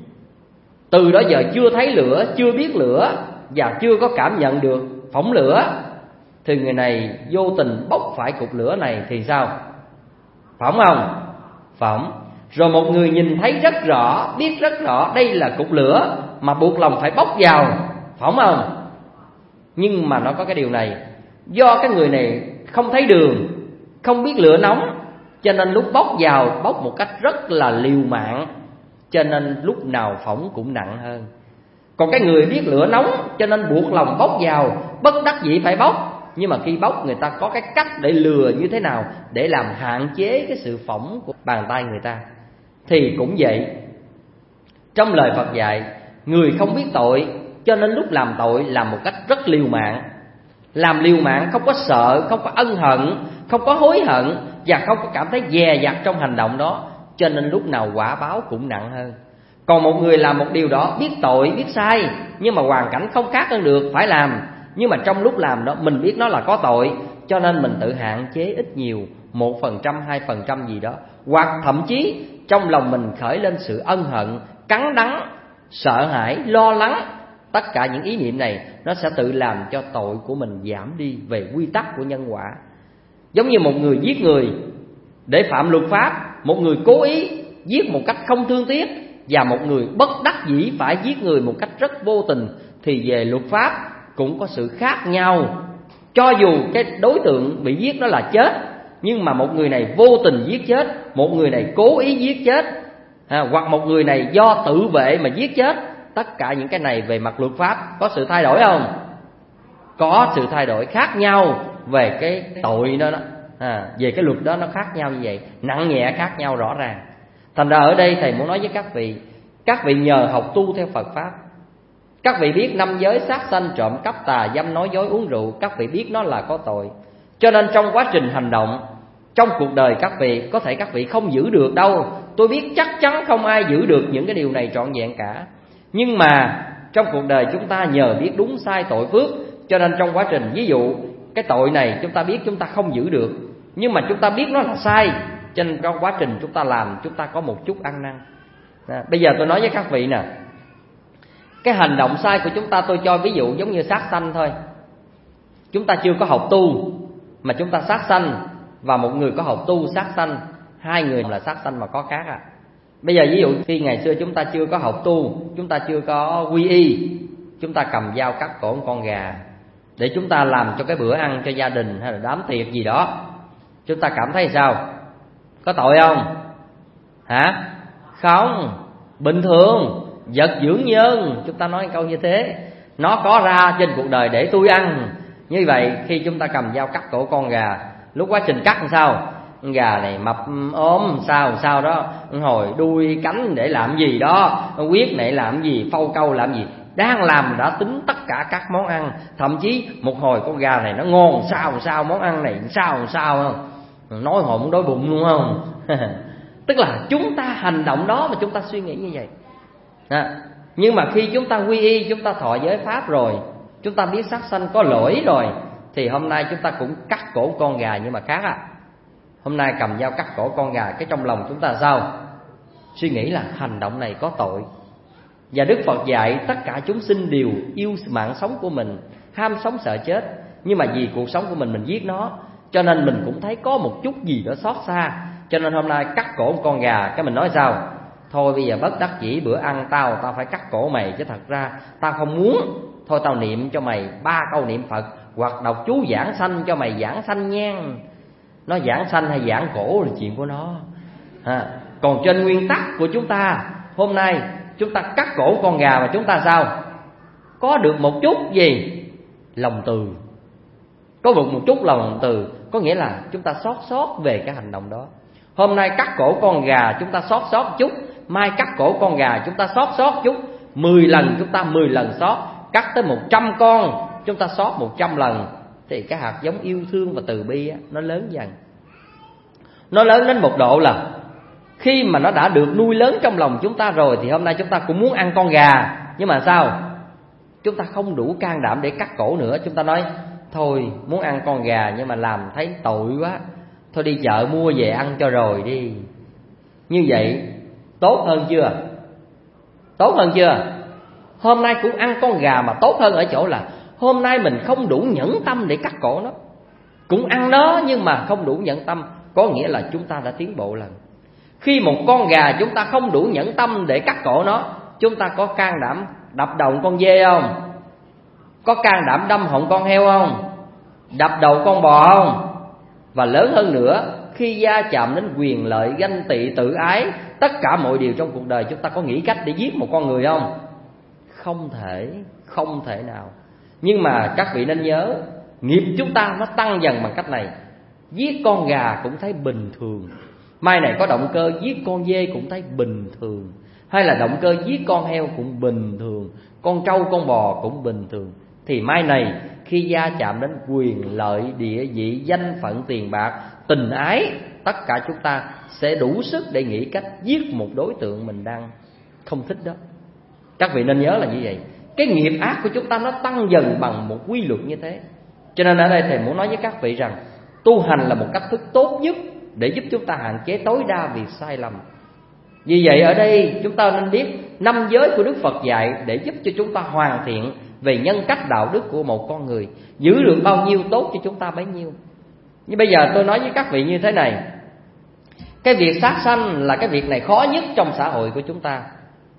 từ đó giờ chưa thấy lửa, chưa biết lửa và chưa có cảm nhận được phỏng lửa, thì người này vô tình bốc phải cục lửa này thì sao? Phỏng không? Phỏng. Rồi một người nhìn thấy rất rõ, biết rất rõ đây là cục lửa mà buộc lòng phải bốc vào, phỏng không? Nhưng mà nó có cái điều này, do cái người này không thấy đường, không biết lửa nóng, cho nên lúc bốc vào, bốc một cách rất là liều mạng, cho nên lúc nào phỏng cũng nặng hơn. Còn cái người biết lửa nóng cho nên buộc lòng bốc vào, bất đắc dĩ phải bốc. Nhưng mà khi bốc người ta có cái cách để lừa như thế nào để làm hạn chế cái sự phỏng của bàn tay người ta. Thì cũng vậy, trong lời Phật dạy, người không biết tội cho nên lúc làm tội làm một cách rất liều mạng. Làm liều mạng không có sợ, không có ân hận, không có hối hận và không có cảm thấy dè dặt trong hành động đó, cho nên lúc nào quả báo cũng nặng hơn. Còn một người làm một điều đó, biết tội, biết sai, nhưng mà hoàn cảnh không khác hơn được, phải làm. Nhưng mà trong lúc làm đó mình biết nó là có tội, cho nên mình tự hạn chế ít nhiều, một phần trăm, hai phần trăm gì đó. Hoặc thậm chí trong lòng mình khởi lên sự ân hận, cắn đắng, sợ hãi, lo lắng. Tất cả những ý niệm này nó sẽ tự làm cho tội của mình giảm đi về quy tắc của nhân quả. Giống như một người giết người để phạm luật pháp, một người cố ý giết một cách không thương tiếc, và một người bất đắc dĩ phải giết người một cách rất vô tình, thì về luật pháp cũng có sự khác nhau. Cho dù cái đối tượng bị giết đó là chết, nhưng mà một người này vô tình giết chết, một người này cố ý giết chết, à, hoặc một người này do tự vệ mà giết chết, tất cả những cái này về mặt luật pháp có sự thay đổi không? Có sự thay đổi khác nhau về cái tội đó đó, à, về cái luật đó nó khác nhau như vậy, nặng nhẹ khác nhau rõ ràng. Thành ra ở đây thầy muốn nói với các vị, các vị nhờ học tu theo Phật pháp, các vị biết năm giới sát sanh, trộm cắp, tà dâm, nói dối, uống rượu, các vị biết nó là có tội. Cho nên trong quá trình hành động trong cuộc đời các vị, có thể các vị không giữ được đâu, tôi biết chắc chắn không ai giữ được những cái điều này trọn vẹn cả. Nhưng mà trong cuộc đời chúng ta nhờ biết đúng sai tội phước, cho nên trong quá trình, ví dụ cái tội này chúng ta biết chúng ta không giữ được, nhưng mà chúng ta biết nó là sai, cho nên trong quá trình chúng ta làm, chúng ta có một chút ăn năn. À, bây giờ tôi nói với các vị nè, cái hành động sai của chúng ta, tôi cho ví dụ giống như sát sanh thôi. Chúng ta chưa có học tu mà chúng ta sát sanh, và một người có học tu sát sanh, hai người là sát sanh mà có khác à. Bây giờ ví dụ khi ngày xưa chúng ta chưa có học tu, chúng ta chưa có quy y, chúng ta cầm dao cắt cổ con gà để chúng ta làm cho cái bữa ăn cho gia đình hay là đám tiệc gì đó, chúng ta cảm thấy sao? Có tội không? Hả? Không, bình thường, vật dưỡng nhân, chúng ta nói câu như thế. Nó có ra trên cuộc đời để tôi ăn. Như vậy khi chúng ta cầm dao cắt cổ con gà, lúc quá trình cắt làm sao? Con gà này mập ốm sao sao đó, hồi đuôi cánh để làm gì đó, huyết này làm gì, phâu câu làm gì, đang làm đã tính tất cả các món ăn. Thậm chí một hồi con gà này nó ngon sao sao, món ăn này sao sao không, nói hồi muốn đói bụng luôn không. Tức là chúng ta hành động đó mà chúng ta suy nghĩ như vậy à. Nhưng mà khi chúng ta quy y, chúng ta thọ giới pháp rồi, chúng ta biết sát sanh có lỗi rồi, thì hôm nay chúng ta cũng cắt cổ con gà nhưng mà khác à. Hôm nay cầm dao cắt cổ con gà, cái trong lòng chúng ta sao? Suy nghĩ là hành động này có tội. Và Đức Phật dạy tất cả chúng sinh đều yêu mạng sống của mình, ham sống sợ chết, nhưng mà vì cuộc sống của mình mình giết nó, cho nên mình cũng thấy có một chút gì đó xót xa. Cho nên hôm nay cắt cổ con gà, cái mình nói sao? Thôi bây giờ bất đắc dĩ bữa ăn tao, tao phải cắt cổ mày, chứ thật ra tao không muốn. Thôi tao niệm cho mày ba câu niệm Phật, hoặc đọc chú giảng sanh cho mày giảng sanh nhan. Nó giảng sanh hay giảng cổ là chuyện của nó à. Còn trên nguyên tắc của chúng ta, hôm nay chúng ta cắt cổ con gà mà chúng ta sao? Có được một chút gì? Lòng từ. Có được một chút lòng từ, có nghĩa là chúng ta xót xót về cái hành động đó. Hôm nay cắt cổ con gà chúng ta xót xót chút, mai cắt cổ con gà chúng ta xót xót chút, mười lần chúng ta mười lần xót, cắt tới một trăm con chúng ta xót một trăm lần, thì cái hạt giống yêu thương và từ bi á, nó lớn dần. Nó lớn đến một độ là khi mà nó đã được nuôi lớn trong lòng chúng ta rồi, thì hôm nay chúng ta cũng muốn ăn con gà, nhưng mà sao? Chúng ta không đủ can đảm để cắt cổ nữa. Chúng ta nói thôi muốn ăn con gà nhưng mà làm thấy tội quá, thôi đi chợ mua về ăn cho rồi đi. Như vậy tốt hơn chưa? Tốt hơn chưa? Hôm nay cũng ăn con gà mà tốt hơn ở chỗ là hôm nay mình không đủ nhẫn tâm để cắt cổ nó. Cũng ăn nó nhưng mà không đủ nhẫn tâm, có nghĩa là chúng ta đã tiến bộ lần. Khi một con gà chúng ta không đủ nhẫn tâm để cắt cổ nó, chúng ta có can đảm đập đầu con dê không? Có can đảm đâm họng con heo không? Đập đầu con bò không? Và lớn hơn nữa, khi gia chạm đến quyền lợi, ganh tị, tự ái, tất cả mọi điều trong cuộc đời, chúng ta có nghĩ cách để giết một con người không? Không thể, không thể nào. Nhưng mà các vị nên nhớ, nghiệp chúng ta nó tăng dần bằng cách này. Giết con gà cũng thấy bình thường, mai này có động cơ giết con dê cũng thấy bình thường, hay là động cơ giết con heo cũng bình thường, con trâu con bò cũng bình thường. Thì mai này khi gia chạm đến quyền lợi, địa vị, danh phận, tiền bạc, tình ái, tất cả chúng ta sẽ đủ sức để nghĩ cách giết một đối tượng mình đang không thích đó. Các vị nên nhớ là như vậy. Cái nghiệp ác của chúng ta nó tăng dần bằng một quy luật như thế. Cho nên ở đây thầy muốn nói với các vị rằng tu hành là một cách thức tốt nhất để giúp chúng ta hạn chế tối đa việc sai lầm. Vì vậy ở đây chúng ta nên biết năm giới của Đức Phật dạy để giúp cho chúng ta hoàn thiện về nhân cách đạo đức của một con người. Giữ được bao nhiêu tốt cho chúng ta bấy nhiêu. Nhưng bây giờ tôi nói với các vị như thế này, cái việc sát sanh là cái việc này khó nhất trong xã hội của chúng ta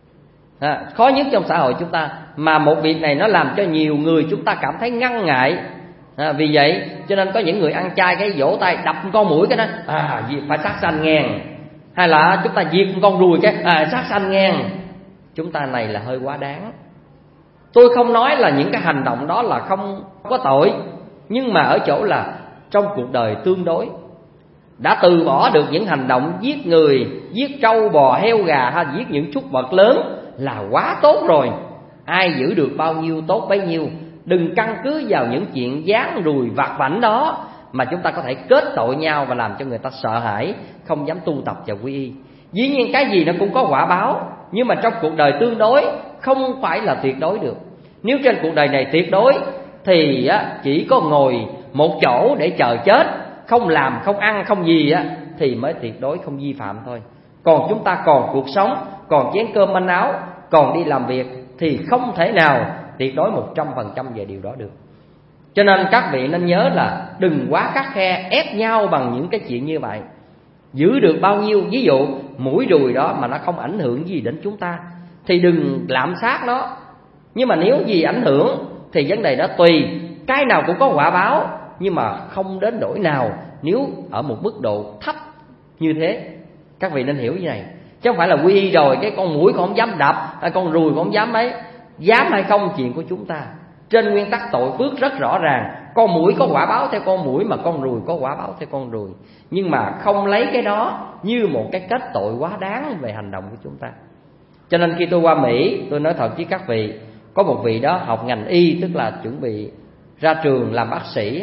à, khó nhất trong xã hội chúng ta. Mà một việc này nó làm cho nhiều người chúng ta cảm thấy ngăn ngại à, vì vậy cho nên có những người ăn chay cái vỗ tay đập con muỗi cái đó à phải sát sanh nghe, hay là chúng ta diệt con ruồi cái à sát sanh nghe. chúng ta này là hơi quá đáng. Tôi không nói là những cái hành động đó là không có tội, nhưng mà ở chỗ là trong cuộc đời tương đối, đã từ bỏ được những hành động giết người, giết trâu bò heo gà hay giết những súc vật lớn là quá tốt rồi. Ai giữ được bao nhiêu tốt bấy nhiêu. Đừng căn cứ vào những chuyện gián rùi vặt vãnh đó mà chúng ta có thể kết tội nhau và làm cho người ta sợ hãi, không dám tu tập và quy y. Dĩ nhiên cái gì nó cũng có quả báo, nhưng mà trong cuộc đời tương đối không phải là tuyệt đối được. Nếu trên cuộc đời này tuyệt đối thì chỉ có ngồi một chỗ để chờ chết, không làm, không ăn, không gì á, thì mới tuyệt đối không vi phạm thôi. Còn chúng ta còn cuộc sống, còn chén cơm manh áo, còn đi làm việc thì không thể nào tuyệt đối một trăm phần trăm về điều đó được. Cho nên các vị nên nhớ là đừng quá khắt khe ép nhau bằng những cái chuyện như vậy. Giữ được bao nhiêu, ví dụ mũi ruồi đó mà nó không ảnh hưởng gì đến chúng ta thì đừng lạm sát nó. Nhưng mà nếu gì ảnh hưởng thì vấn đề đó tùy, cái nào cũng có quả báo, nhưng mà không đến nỗi nào nếu ở một mức độ thấp như thế. Các vị nên hiểu như này, chứ không phải là quy y rồi cái con mũi con không dám đập, hay con ruồi con không dám ấy. Dám hay không chuyện của chúng ta. Trên nguyên tắc tội phước rất rõ ràng, con muỗi có quả báo theo con muỗi, mà con ruồi có quả báo theo con ruồi. Nhưng mà không lấy cái đó như một cái kết tội quá đáng về hành động của chúng ta. Cho nên khi tôi qua Mỹ, tôi nói thật với các vị, có một vị đó học ngành y, tức là chuẩn bị ra trường làm bác sĩ.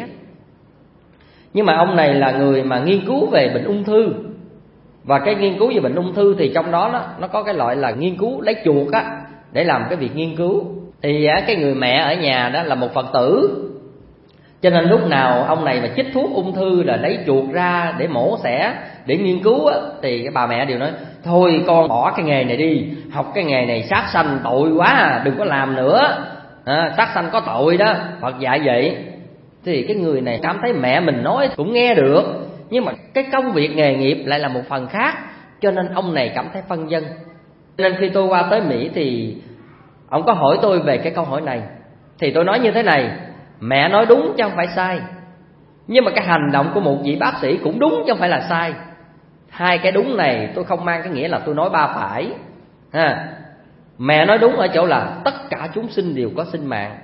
Nhưng mà ông này là người mà nghiên cứu về bệnh ung thư. Và cái nghiên cứu về bệnh ung thư thì trong đó nó, nó có cái loại là nghiên cứu lấy chuột á, để làm cái việc nghiên cứu. Thì cái người mẹ ở nhà đó là một Phật tử, cho nên lúc nào ông này mà chích thuốc ung thư là lấy chuột ra để mổ xẻ, để nghiên cứu á, thì cái bà mẹ đều nói thôi con bỏ cái nghề này đi, học cái nghề này sát sanh tội quá, đừng có làm nữa, à, sát sanh có tội đó, Phật dạy vậy. Thì cái người này cảm thấy mẹ mình nói cũng nghe được, nhưng mà cái công việc nghề nghiệp lại là một phần khác, cho nên ông này cảm thấy phân vân. Nên khi tôi qua tới Mỹ thì ông có hỏi tôi về cái câu hỏi này. Thì tôi nói như thế này, mẹ nói đúng chứ không phải sai, nhưng mà cái hành động của một vị bác sĩ cũng đúng chứ không phải là sai. Hai cái đúng này tôi không mang cái nghĩa là tôi nói ba phải ha. Mẹ nói đúng ở chỗ là tất cả chúng sinh đều có sinh mạng,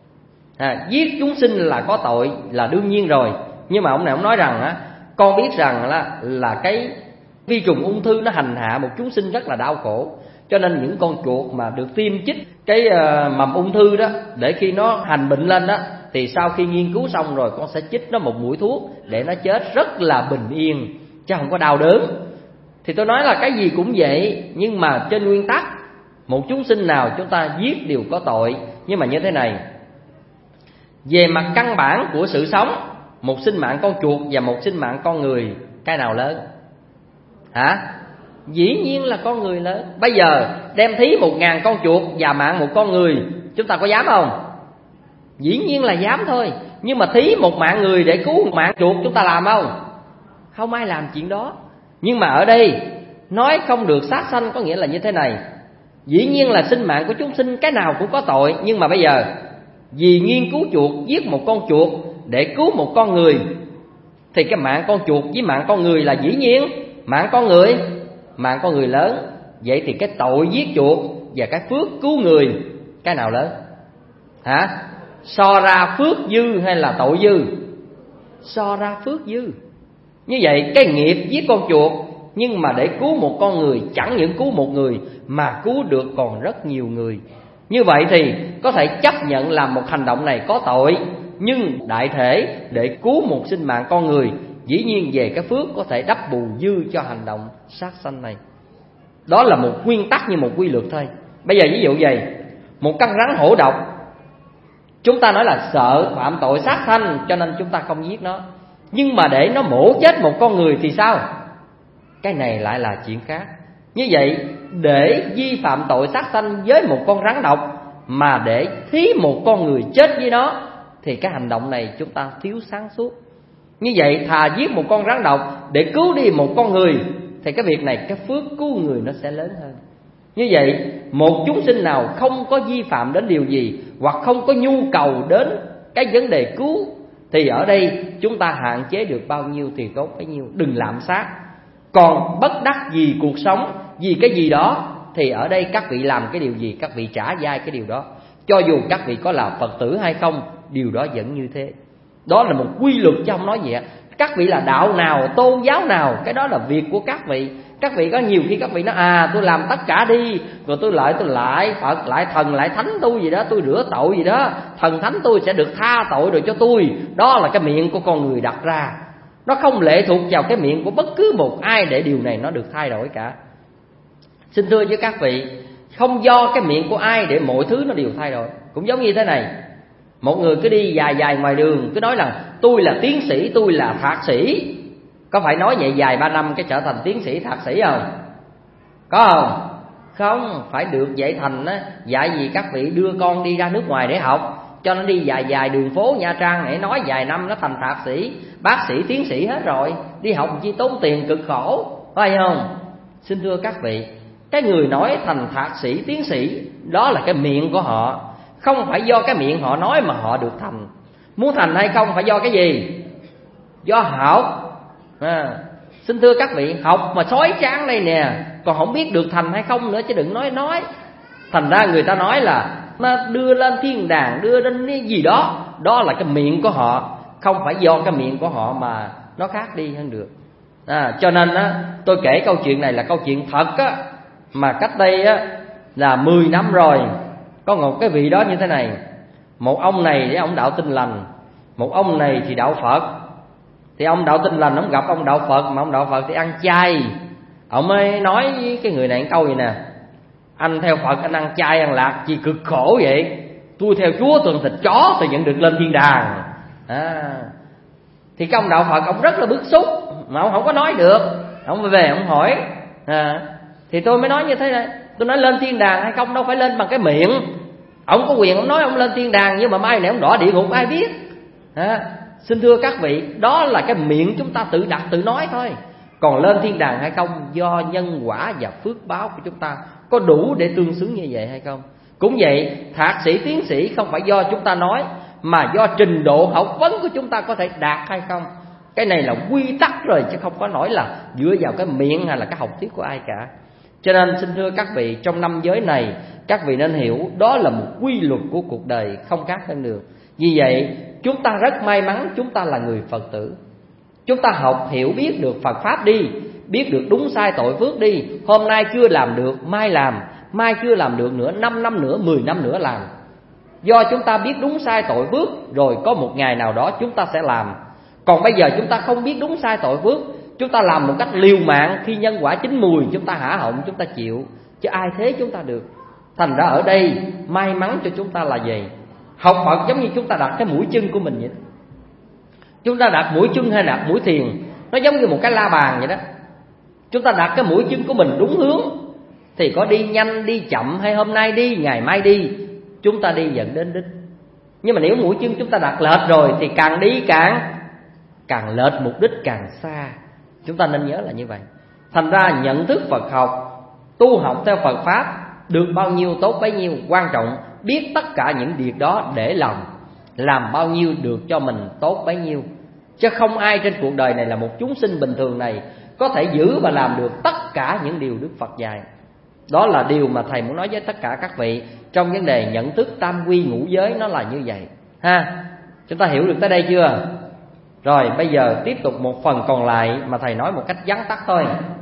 à, giết chúng sinh là có tội là đương nhiên rồi. Nhưng mà ông này ông nói rằng á, con biết rằng là, là cái vi trùng ung thư nó hành hạ một chúng sinh rất là đau khổ. Cho nên những con chuột mà được tiêm chích cái uh, mầm ung thư đó, để khi nó hành bệnh lên đó, thì sau khi nghiên cứu xong rồi con sẽ chích nó một mũi thuốc để nó chết rất là bình yên, chứ không có đau đớn. Thì tôi nói là cái gì cũng vậy, nhưng mà trên nguyên tắc một chúng sinh nào chúng ta giết đều có tội. Nhưng mà như thế này, về mặt căn bản của sự sống, một sinh mạng con chuột và một sinh mạng con người, cái nào lớn? Hả? Dĩ nhiên là con người lớn. Bây giờ đem thí một ngàn con chuột và mạng một con người, chúng ta có dám không? Dĩ nhiên là dám thôi. Nhưng mà thí một mạng người để cứu một mạng chuột, chúng ta làm không? Không ai làm chuyện đó. Nhưng mà ở đây nói không được sát sanh có nghĩa là như thế này, dĩ nhiên là sinh mạng của chúng sinh cái nào cũng có tội. Nhưng mà bây giờ vì nghiên cứu chuột, giết một con chuột để cứu một con người, thì cái mạng con chuột với mạng con người là dĩ nhiên mạng con người, mạng con người lớn. Vậy thì cái tội giết chuột và cái phước cứu người, cái nào lớn? Hả? So ra phước dư hay là tội dư? So ra phước dư. Như vậy cái nghiệp giết con chuột, nhưng mà để cứu một con người, chẳng những cứu một người mà cứu được còn rất nhiều người. Như vậy thì có thể chấp nhận làm một hành động này có tội, nhưng đại thể để cứu một sinh mạng con người, dĩ nhiên về cái phước có thể đắp bù dư cho hành động sát sanh này. Đó là một nguyên tắc như một quy luật thôi. Bây giờ ví dụ vậy, một con rắn hổ độc, chúng ta nói là sợ phạm tội sát sanh cho nên chúng ta không giết nó. Nhưng mà để nó mổ chết một con người thì sao? Cái này lại là chuyện khác. Như vậy để vi phạm tội sát sanh với một con rắn độc mà để thí một con người chết với nó, thì cái hành động này chúng ta thiếu sáng suốt. Như vậy thà giết một con rắn độc để cứu đi một con người, thì cái việc này cái phước cứu người nó sẽ lớn hơn. Như vậy một chúng sinh nào không có vi phạm đến điều gì, hoặc không có nhu cầu đến cái vấn đề cứu, thì ở đây chúng ta hạn chế được bao nhiêu thì tốt bấy nhiêu, đừng lạm sát. Còn bất đắc vì cuộc sống, vì cái gì đó thì ở đây các vị làm cái điều gì, các vị trả dai cái điều đó. Cho dù các vị có là Phật tử hay không, điều đó vẫn như thế. Đó là một quy luật chứ không nói gì ạ. Các vị là đạo nào, tôn giáo nào, cái đó là việc của các vị. Các vị có nhiều khi các vị nói à tôi làm tất cả đi, rồi tôi lại tôi lại Phật, lại thần, lại thánh tôi gì đó, tôi rửa tội gì đó, thần thánh tôi sẽ được tha tội rồi cho tôi. Đó là cái miệng của con người đặt ra. Nó không lệ thuộc vào cái miệng của bất cứ một ai để điều này nó được thay đổi cả. Xin thưa với các vị, không do cái miệng của ai để mọi thứ nó đều thay đổi. Cũng giống như thế này, một người cứ đi dài dài ngoài đường, cứ nói là tôi là tiến sĩ, tôi là thạc sĩ. Có phải nói vậy dài ba năm cái trở thành tiến sĩ thạc sĩ không? Có không? Không, phải được dạy thành á. Dạy gì các vị đưa con đi ra nước ngoài để học, cho nó đi dài dài đường phố Nha Trang để nói vài năm nó thành thạc sĩ, bác sĩ, tiến sĩ hết rồi. Đi học chi tốn tiền cực khổ, phải không? Xin thưa các vị, cái người nói thành thạc sĩ, tiến sĩ, đó là cái miệng của họ. Không phải do cái miệng họ nói mà họ được thành. Muốn thành hay không phải do cái gì? Do học. À, xin thưa các vị, học mà xói tráng đây nè, còn không biết được thành hay không nữa, chứ đừng nói nói. Thành ra người ta nói là nó đưa lên thiên đàng, đưa lên cái gì đó, đó là cái miệng của họ. Không phải do cái miệng của họ mà nó khác đi hơn được. À, cho nên á, tôi kể câu chuyện này là câu chuyện thật á, mà cách đây á là mười năm rồi. Có một cái vị đó như thế này. Một ông này thì ông đạo Tin Lành, một ông này thì đạo Phật. Thì ông đạo Tin Lành ông gặp ông đạo Phật, mà ông đạo Phật thì ăn chay. Ông mới nói với cái người này một câu vậy nè: anh theo Phật anh ăn chay ăn lạc chi cực khổ vậy, tôi theo Chúa tuần thịt chó tôi vẫn được lên thiên đàng. À, thì cái ông đạo Phật ông rất là bức xúc, mà ông không có nói được. Ông về ông hỏi à, thì tôi mới nói như thế này. Tôi nói lên thiên đàng hay không đâu phải lên bằng cái miệng. Ông có quyền ông nói ông lên thiên đàng, nhưng mà mai này ông đọa địa ngục ai biết. À, xin thưa các vị, đó là cái miệng chúng ta tự đặt tự nói thôi. Còn lên thiên đàng hay không do nhân quả và phước báo của chúng ta có đủ để tương xứng như vậy hay không. Cũng vậy, thạc sĩ tiến sĩ không phải do chúng ta nói, mà do trình độ học vấn của chúng ta có thể đạt hay không. Cái này là quy tắc rồi, chứ không có nói là dựa vào cái miệng hay là cái học thuyết của ai cả. Cho nên xin thưa các vị, trong năm giới này các vị nên hiểu đó là một quy luật của cuộc đời, không khác hơn được. Vì vậy chúng ta rất may mắn, chúng ta là người Phật tử. Chúng ta học hiểu biết được Phật Pháp đi, biết được đúng sai tội phước đi. Hôm nay chưa làm được, mai làm. Mai chưa làm được nữa, năm năm nữa, mười năm nữa làm. Do chúng ta biết đúng sai tội phước, rồi có một ngày nào đó chúng ta sẽ làm. Còn bây giờ chúng ta không biết đúng sai tội phước, chúng ta làm một cách liều mạng, khi nhân quả chín mùi chúng ta hả họng, chúng ta chịu. Chứ ai thế chúng ta được. Thành ra ở đây may mắn cho chúng ta là gì? Học Phật giống như chúng ta đặt cái mũi chân của mình vậy đó. Chúng ta đặt mũi chân hay đặt mũi thiền, nó giống như một cái la bàn vậy đó. Chúng ta đặt cái mũi chân của mình đúng hướng thì có đi nhanh, đi chậm hay hôm nay đi, ngày mai đi, chúng ta đi dẫn đến đích. Nhưng mà nếu mũi chân chúng ta đặt lệch rồi thì càng đi càng Càng lệch mục đích càng xa. Chúng ta nên nhớ là như vậy. Thành ra nhận thức Phật học, tu học theo Phật Pháp, được bao nhiêu tốt bấy nhiêu. Quan trọng biết tất cả những việc đó để làm, làm bao nhiêu được cho mình tốt bấy nhiêu. Chứ không ai trên cuộc đời này là một chúng sinh bình thường này có thể giữ và làm được tất cả những điều Đức Phật dạy. Đó là điều mà Thầy muốn nói với tất cả các vị trong vấn đề nhận thức tam quy ngũ giới, nó là như vậy ha. Chúng ta hiểu được tới đây chưa? Rồi bây giờ tiếp tục một phần còn lại mà Thầy nói một cách vắn tắt thôi.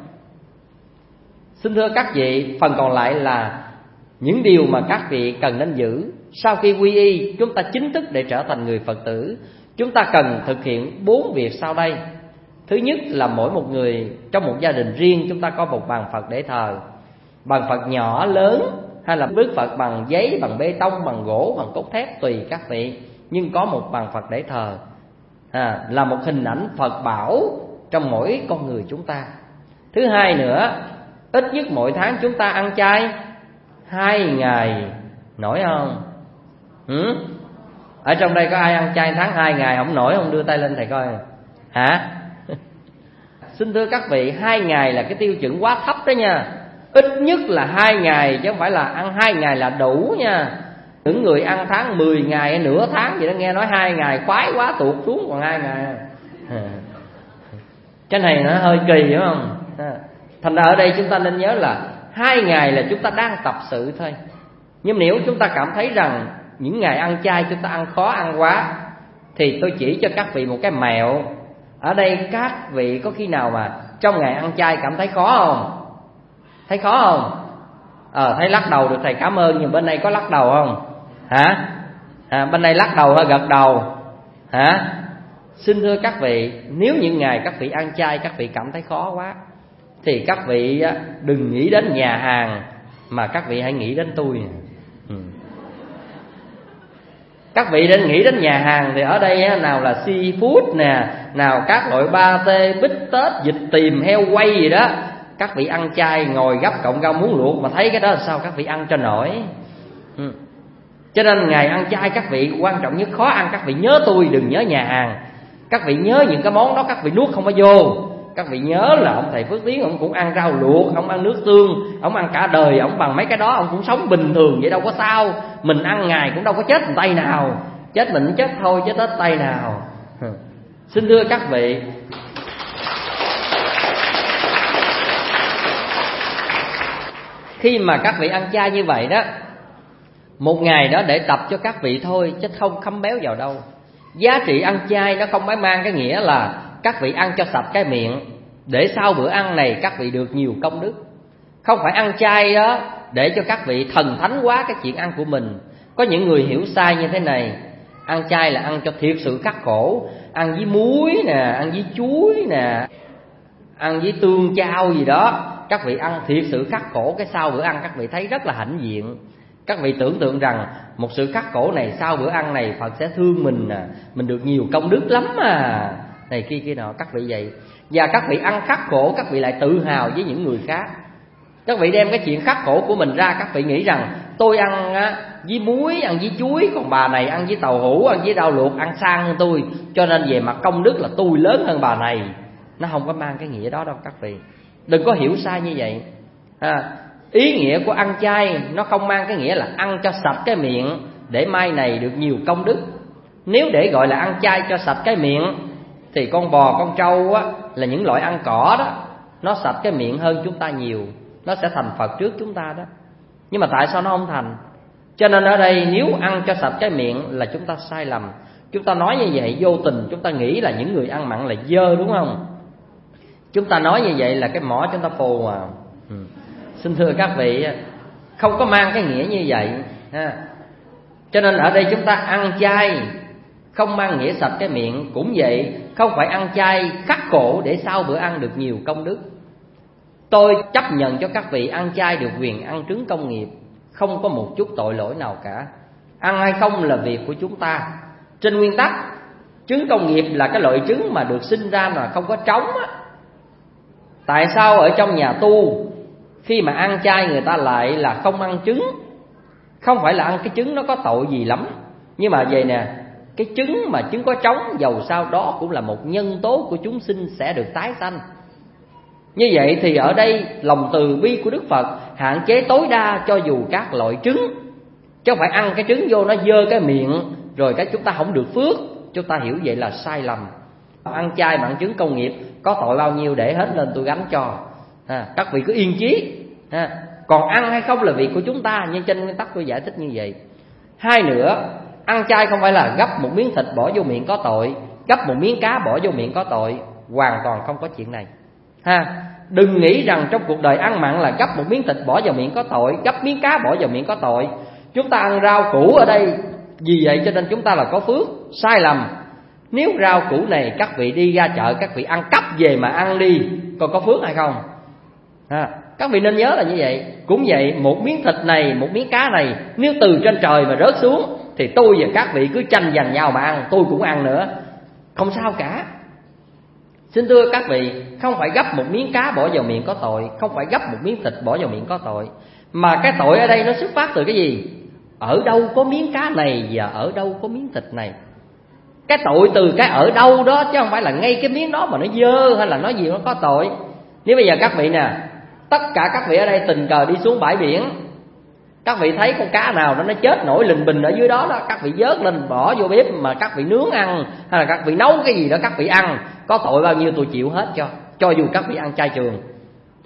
Xin thưa các vị, phần còn lại là những điều mà các vị cần nên giữ. Sau khi quy y, chúng ta chính thức để trở thành người Phật tử, chúng ta cần thực hiện bốn việc sau đây. Thứ nhất là mỗi một người trong một gia đình riêng chúng ta có một bàn Phật để thờ. Bàn Phật nhỏ, lớn hay là Đức Phật bằng giấy, bằng bê tông, bằng gỗ, bằng cốt thép tùy các vị, nhưng có một bàn Phật để thờ. À, là một hình ảnh Phật bảo trong mỗi con người chúng ta. Thứ hai nữa, ít nhất mỗi tháng chúng ta ăn chay hai ngày, nổi không? Ừ? Ở trong đây có ai ăn chay tháng hai ngày không nổi không? Đưa tay lên thầy coi. Hả? Xin thưa các vị, hai ngày là cái tiêu chuẩn quá thấp đó nha. Ít nhất là hai ngày, chứ không phải là ăn hai ngày là đủ nha. Những người ăn tháng mười ngày, nửa tháng vậy đó, nghe nói hai ngày khoái quá tuột xuống còn hai ngày. Cái này nó hơi kỳ đúng không? Thành ra ở đây chúng ta nên nhớ là hai ngày là chúng ta đang tập sự thôi. Nhưng nếu chúng ta cảm thấy rằng những ngày ăn chay chúng ta ăn khó ăn quá, thì tôi chỉ cho các vị một cái mẹo. Ở đây các vị có khi nào mà trong ngày ăn chay cảm thấy khó không? Thấy khó không? Ờ, thấy lắc đầu được thầy cảm ơn, nhưng bên đây có lắc đầu không? Hả? À, bên đây lắc đầu hay gật đầu? Hả? Xin thưa các vị, nếu những ngày các vị ăn chay các vị cảm thấy khó quá, thì các vị đừng nghĩ đến nhà hàng, mà các vị hãy nghĩ đến tôi. ừ. Các vị đến nghĩ đến nhà hàng thì ở đây nào là seafood nè, nào các loại ba tê, bít tết, vịt tìm, heo quay gì đó. Các vị ăn chay ngồi gấp cọng rau muống luộc mà thấy cái đó là sao các vị ăn cho nổi. ừ. Cho nên ngày ăn chay các vị quan trọng nhất khó ăn, các vị nhớ tôi, đừng nhớ nhà hàng. Các vị nhớ những cái món đó các vị nuốt không có vô. Các vị nhớ là ông thầy Phước Tiến ông cũng ăn rau luộc, ông ăn nước tương, ông ăn cả đời, ông bằng mấy cái đó ông cũng sống bình thường vậy đâu có sao. Mình ăn ngày cũng đâu có chết một tay nào, chết mình chết thôi chết hết tay nào. Xin thưa các vị, khi mà các vị ăn chay như vậy đó, một ngày đó để tập cho các vị thôi, chứ không khấm béo vào đâu. Giá trị ăn chay nó không phải mang cái nghĩa là các vị ăn cho sạch cái miệng để sau bữa ăn này các vị được nhiều công đức. Không phải ăn chay đó để cho các vị thần thánh quá cái chuyện ăn của mình. Có những người hiểu sai như thế này: ăn chay là ăn cho thiệt sự khắc khổ, ăn với muối nè, ăn với chuối nè, ăn với tương chao gì đó. Các vị ăn thiệt sự khắc khổ, cái sau bữa ăn các vị thấy rất là hãnh diện. Các vị tưởng tượng rằng một sự khắc khổ này sau bữa ăn này Phật sẽ thương mình à, mình được nhiều công đức lắm à, này kia kia nọ. Các vị vậy. Và các vị ăn khắc khổ, các vị lại tự hào với những người khác. Các vị đem cái chuyện khắc khổ của mình ra, các vị nghĩ rằng tôi ăn á, với muối, ăn với chuối, còn bà này ăn với tàu hũ, ăn với rau luộc, ăn sang hơn tôi, cho nên về mặt công đức là tôi lớn hơn bà này. Nó không có mang cái nghĩa đó đâu các vị. Đừng có hiểu sai như vậy à. Ý nghĩa của ăn chay nó không mang cái nghĩa là ăn cho sạch cái miệng để mai này được nhiều công đức. Nếu để gọi là ăn chay cho sạch cái miệng thì con bò, con trâu á, là những loại ăn cỏ đó, nó sạch cái miệng hơn chúng ta nhiều, nó sẽ thành Phật trước chúng ta đó. Nhưng mà tại sao nó không thành? Cho nên ở đây nếu ăn cho sạch cái miệng là chúng ta sai lầm. Chúng ta nói như vậy vô tình chúng ta nghĩ là những người ăn mặn là dơ, đúng không? Chúng ta nói như vậy là cái mỏ chúng ta phù à. ừ. Xin thưa các vị, không có mang cái nghĩa như vậy ha. Cho nên ở đây chúng ta ăn chay không mang nghĩa sạch cái miệng. Cũng vậy, không phải ăn chay khắc khổ để sau bữa ăn được nhiều công đức. Tôi chấp nhận cho các vị ăn chay được quyền ăn trứng công nghiệp, không có một chút tội lỗi nào cả. Ăn hay không là việc của chúng ta. Trên nguyên tắc, trứng công nghiệp là cái loại trứng mà được sinh ra mà không có trống á. Tại sao ở trong nhà tu khi mà ăn chay người ta lại là không ăn trứng? Không phải là ăn cái trứng nó có tội gì lắm, nhưng mà vậy nè, cái trứng mà trứng có trống dầu sao đó cũng là một nhân tố của chúng sinh sẽ được tái sanh. Như vậy thì ở đây lòng từ bi của Đức Phật hạn chế tối đa cho dù các loại trứng, chứ không phải ăn cái trứng vô nó dơ cái miệng rồi cái chúng ta không được phước. Chúng ta hiểu vậy là sai lầm. Ăn chay mà ăn trứng công nghiệp có tội bao nhiêu để hết lên tôi gánh cho à, các vị cứ yên chí à. Còn ăn hay không là việc của chúng ta, nhưng trên nguyên tắc tôi giải thích như vậy. Hai nữa, ăn chay không phải là gấp một miếng thịt bỏ vô miệng có tội, gấp một miếng cá bỏ vô miệng có tội. Hoàn toàn không có chuyện này ha. Đừng nghĩ rằng trong cuộc đời ăn mặn là gấp một miếng thịt bỏ vào miệng có tội, gấp miếng cá bỏ vào miệng có tội. Chúng ta ăn rau củ ở đây vì vậy cho nên chúng ta là có phước. Sai lầm. Nếu rau củ này các vị đi ra chợ, các vị ăn cắp về mà ăn đi, còn có phước hay không à, các vị nên nhớ là như vậy. Cũng vậy, một miếng thịt này, một miếng cá này, nếu từ trên trời mà rớt xuống thì tôi và các vị cứ tranh giành nhau mà ăn, tôi cũng ăn nữa, không sao cả. Xin thưa các vị, không phải gấp một miếng cá bỏ vào miệng có tội, không phải gấp một miếng thịt bỏ vào miệng có tội, mà cái tội ở đây nó xuất phát từ cái gì? Ở đâu có miếng cá này và ở đâu có miếng thịt này. Cái tội từ cái ở đâu đó, chứ không phải là ngay cái miếng đó mà nó dơ hay là nói gì nó có tội. Nếu bây giờ các vị nè, tất cả các vị ở đây tình cờ đi xuống bãi biển, các vị thấy con cá nào đó nó chết nổi lình bình ở dưới đó đó, các vị vớt lên bỏ vô bếp mà các vị nướng ăn, hay là các vị nấu cái gì đó các vị ăn, có tội bao nhiêu tôi chịu hết cho, cho dù các vị ăn chay trường.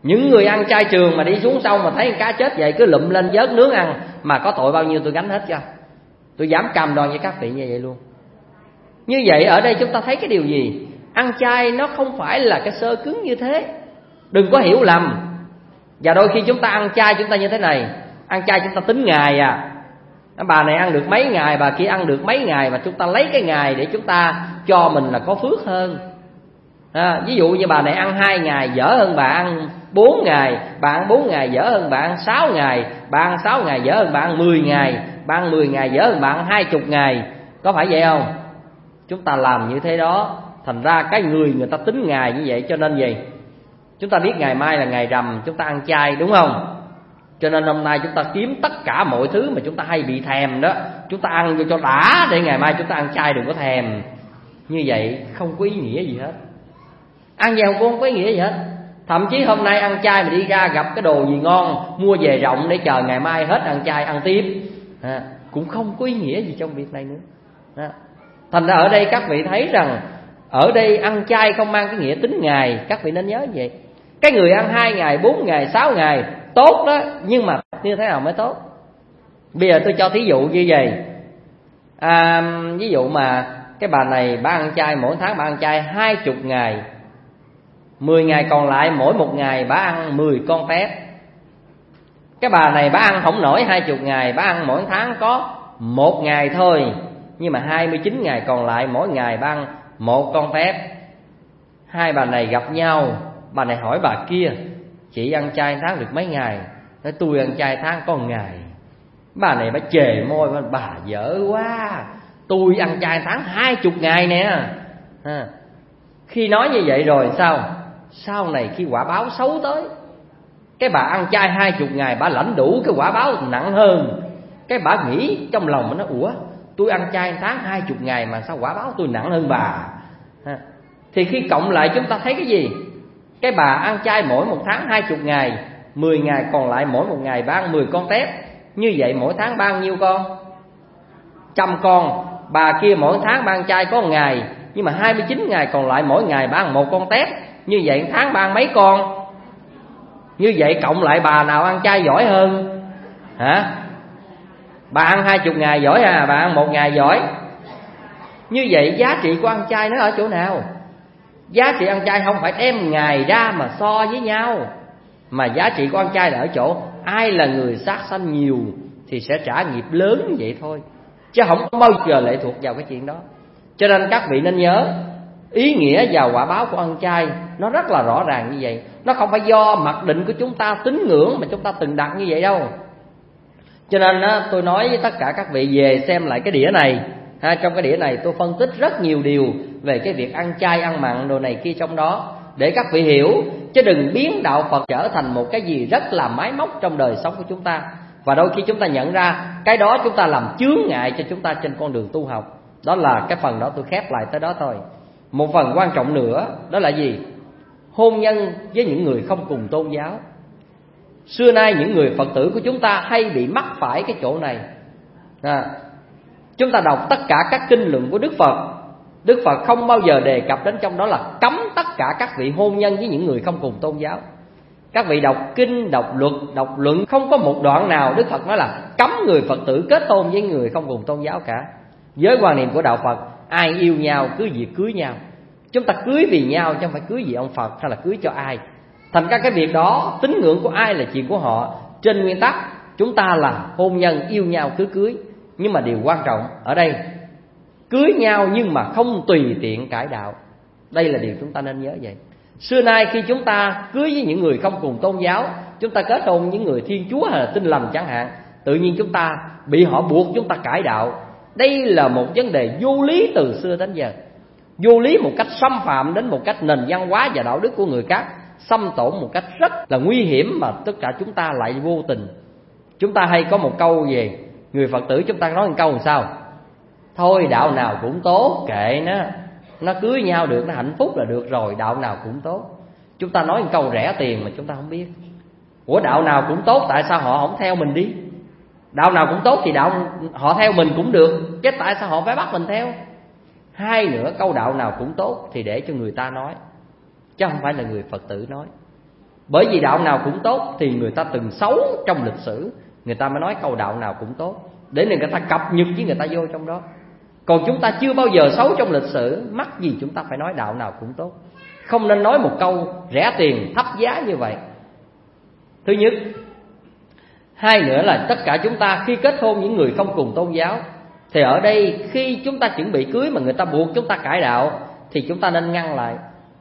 Những người ăn chay trường mà đi xuống sông mà thấy cá chết vậy cứ lụm lên vớt nướng ăn, mà có tội bao nhiêu tôi gánh hết cho. Tôi dám cam đoan với các vị như vậy luôn. Như vậy ở đây chúng ta thấy cái điều gì? Ăn chay nó không phải là cái xơ cứng như thế. Đừng có hiểu lầm. Và đôi khi chúng ta ăn chay chúng ta như thế này, ăn chay chúng ta tính ngày à. Bà này ăn được mấy ngày, bà kia ăn được mấy ngày, mà chúng ta lấy cái ngày để chúng ta cho mình là có phước hơn. À, ví dụ như bà này ăn hai ngày dở hơn bà ăn bốn ngày, bà ăn bốn ngày dở hơn bà ăn sáu ngày, bà ăn sáu ngày dở hơn bà ăn mười ngày, bà ăn mười ngày dở hơn bà ăn hai mươi ngày. Có phải vậy không? Chúng ta làm như thế đó, thành ra cái người người ta tính ngày như vậy. Cho nên gì? Chúng ta biết ngày mai là ngày rằm, chúng ta ăn chay đúng không? Cho nên hôm nay chúng ta kiếm tất cả mọi thứ mà chúng ta hay bị thèm đó, chúng ta ăn vô cho đã, để ngày mai chúng ta ăn chay đừng có thèm. Như vậy không có ý nghĩa gì hết. Ăn vậy không có ý nghĩa gì hết. Thậm chí hôm nay ăn chay mà đi ra gặp cái đồ gì ngon, mua về rộng để chờ ngày mai hết ăn chay ăn tiếp, à, cũng không có ý nghĩa gì trong việc này nữa. À, thành ra ở đây các vị thấy rằng ở đây ăn chay không mang cái nghĩa tính ngày. Các vị nên nhớ vậy. Cái người ăn hai ngày, bốn ngày, sáu ngày tốt đó, nhưng mà như thế nào mới tốt? Bây giờ tôi cho thí dụ như vậy. À, ví dụ mà cái bà này bà ăn chay mỗi tháng bà ăn chay hai mươi ngày, mười ngày còn lại mỗi một ngày bà ăn mười con tép. Cái bà này bà ăn không nổi hai mươi ngày, bà ăn mỗi tháng có một ngày thôi, nhưng mà hai mươi chín ngày còn lại mỗi ngày bà ăn một con tép. Hai bà này gặp nhau, bà này hỏi bà kia: chị ăn chay tháng được mấy ngày? Nói tôi ăn chay tháng có một ngày. Bà này bà chề môi: bà dở quá, tôi ăn chay tháng hai mươi ngày nè. À, khi nói như vậy rồi sao? Sau này khi quả báo xấu tới, cái bà ăn chay hai mươi ngày bà lãnh đủ cái quả báo nặng hơn. Cái bà nghĩ trong lòng nó: ủa, tôi ăn chay tháng hai mươi ngày mà sao quả báo tôi nặng hơn bà? À, thì khi cộng lại chúng ta thấy cái gì? Cái bà ăn chay mỗi một tháng hai mươi ngày, mười ngày còn lại mỗi một ngày bà ăn mười con tép. Như vậy mỗi tháng bao nhiêu con? Trăm con. Bà kia mỗi tháng bà ăn chay có một ngày, nhưng mà hai mươi chín ngày còn lại mỗi ngày bà ăn một con tép. Như vậy tháng bà ăn mấy con? Như vậy cộng lại bà nào ăn chay giỏi hơn? Hả? Bà ăn hai mươi ngày giỏi à? Bà ăn một ngày giỏi? Như vậy giá trị của ăn chay nó ở chỗ nào? Giá trị ăn chay không phải đem ngày ra mà so với nhau, mà giá trị của ăn chay là ở chỗ ai là người sát sanh nhiều thì sẽ trả nghiệp lớn như vậy thôi, chứ không bao giờ lệ thuộc vào cái chuyện đó. Cho nên các vị nên nhớ, ý nghĩa và quả báo của ăn chay nó rất là rõ ràng như vậy. Nó không phải do mặc định của chúng ta tín ngưỡng mà chúng ta từng đặt như vậy đâu. Cho nên á, tôi nói với tất cả các vị về xem lại cái đĩa này ha. Trong cái đĩa này tôi phân tích rất nhiều điều về cái việc ăn chay, ăn mặn, đồ này kia trong đó, để các vị hiểu, chứ đừng biến đạo Phật trở thành một cái gì rất là máy móc trong đời sống của chúng ta. Và đôi khi chúng ta nhận ra cái đó chúng ta làm chướng ngại cho chúng ta trên con đường tu học. Đó là cái phần đó tôi khép lại tới đó thôi. Một phần quan trọng nữa đó là gì? Hôn nhân với những người không cùng tôn giáo. Xưa nay những người Phật tử của chúng ta hay bị mắc phải cái chỗ này. à, Chúng ta đọc tất cả các kinh luận của Đức Phật, Đức Phật không bao giờ đề cập đến trong đó là cấm tất cả các vị hôn nhân với những người không cùng tôn giáo. Các vị đọc kinh, đọc luật, đọc luận, không có một đoạn nào Đức Phật nói là cấm người Phật tử kết hôn với người không cùng tôn giáo cả. Với quan niệm của đạo Phật, ai yêu nhau cứ việc cưới nhau. Chúng ta cưới vì nhau chứ không phải cưới vì ông Phật hay là cưới cho ai. Thành ra cái việc đó, tín ngưỡng của ai là chuyện của họ. Trên nguyên tắc chúng ta là hôn nhân yêu nhau cứ cưới. Nhưng mà điều quan trọng ở đây, cưới nhau nhưng mà không tùy tiện cải đạo. Đây là điều chúng ta nên nhớ vậy. Xưa nay khi chúng ta cưới với những người không cùng tôn giáo, chúng ta kết hôn với những người Thiên Chúa hay là Tin Lành chẳng hạn, tự nhiên chúng ta bị họ buộc chúng ta cải đạo. Đây là một vấn đề vô lý từ xưa đến giờ. Vô lý một cách xâm phạm đến một cách nền văn hóa và đạo đức của người khác, xâm tổn một cách rất là nguy hiểm mà tất cả chúng ta lại vô tình. Chúng ta hay có một câu về người Phật tử, chúng ta nói một câu làm sao? Thôi đạo nào cũng tốt, kệ nó, nó cưới nhau được, nó hạnh phúc là được rồi, đạo nào cũng tốt. Chúng ta nói một câu rẻ tiền mà chúng ta không biết. Ủa đạo nào cũng tốt, tại sao họ không theo mình đi? Đạo nào cũng tốt thì đạo họ theo mình cũng được, chứ tại sao họ phải bắt mình theo? Hai nữa, câu đạo nào cũng tốt thì để cho người ta nói, chứ không phải là người Phật tử nói. Bởi vì đạo nào cũng tốt thì người ta từng xấu trong lịch sử, người ta mới nói câu đạo nào cũng tốt, để người ta cập nhật với người ta vô trong đó. Còn chúng ta chưa bao giờ xấu trong lịch sử, mắc gì chúng ta phải nói đạo nào cũng tốt. Không nên nói một câu rẻ tiền thấp giá như vậy. Thứ nhất. Hai nữa là tất cả chúng ta khi kết hôn những người không cùng tôn giáo, thì ở đây khi chúng ta chuẩn bị cưới mà người ta buộc chúng ta cải đạo thì chúng ta nên ngăn lại.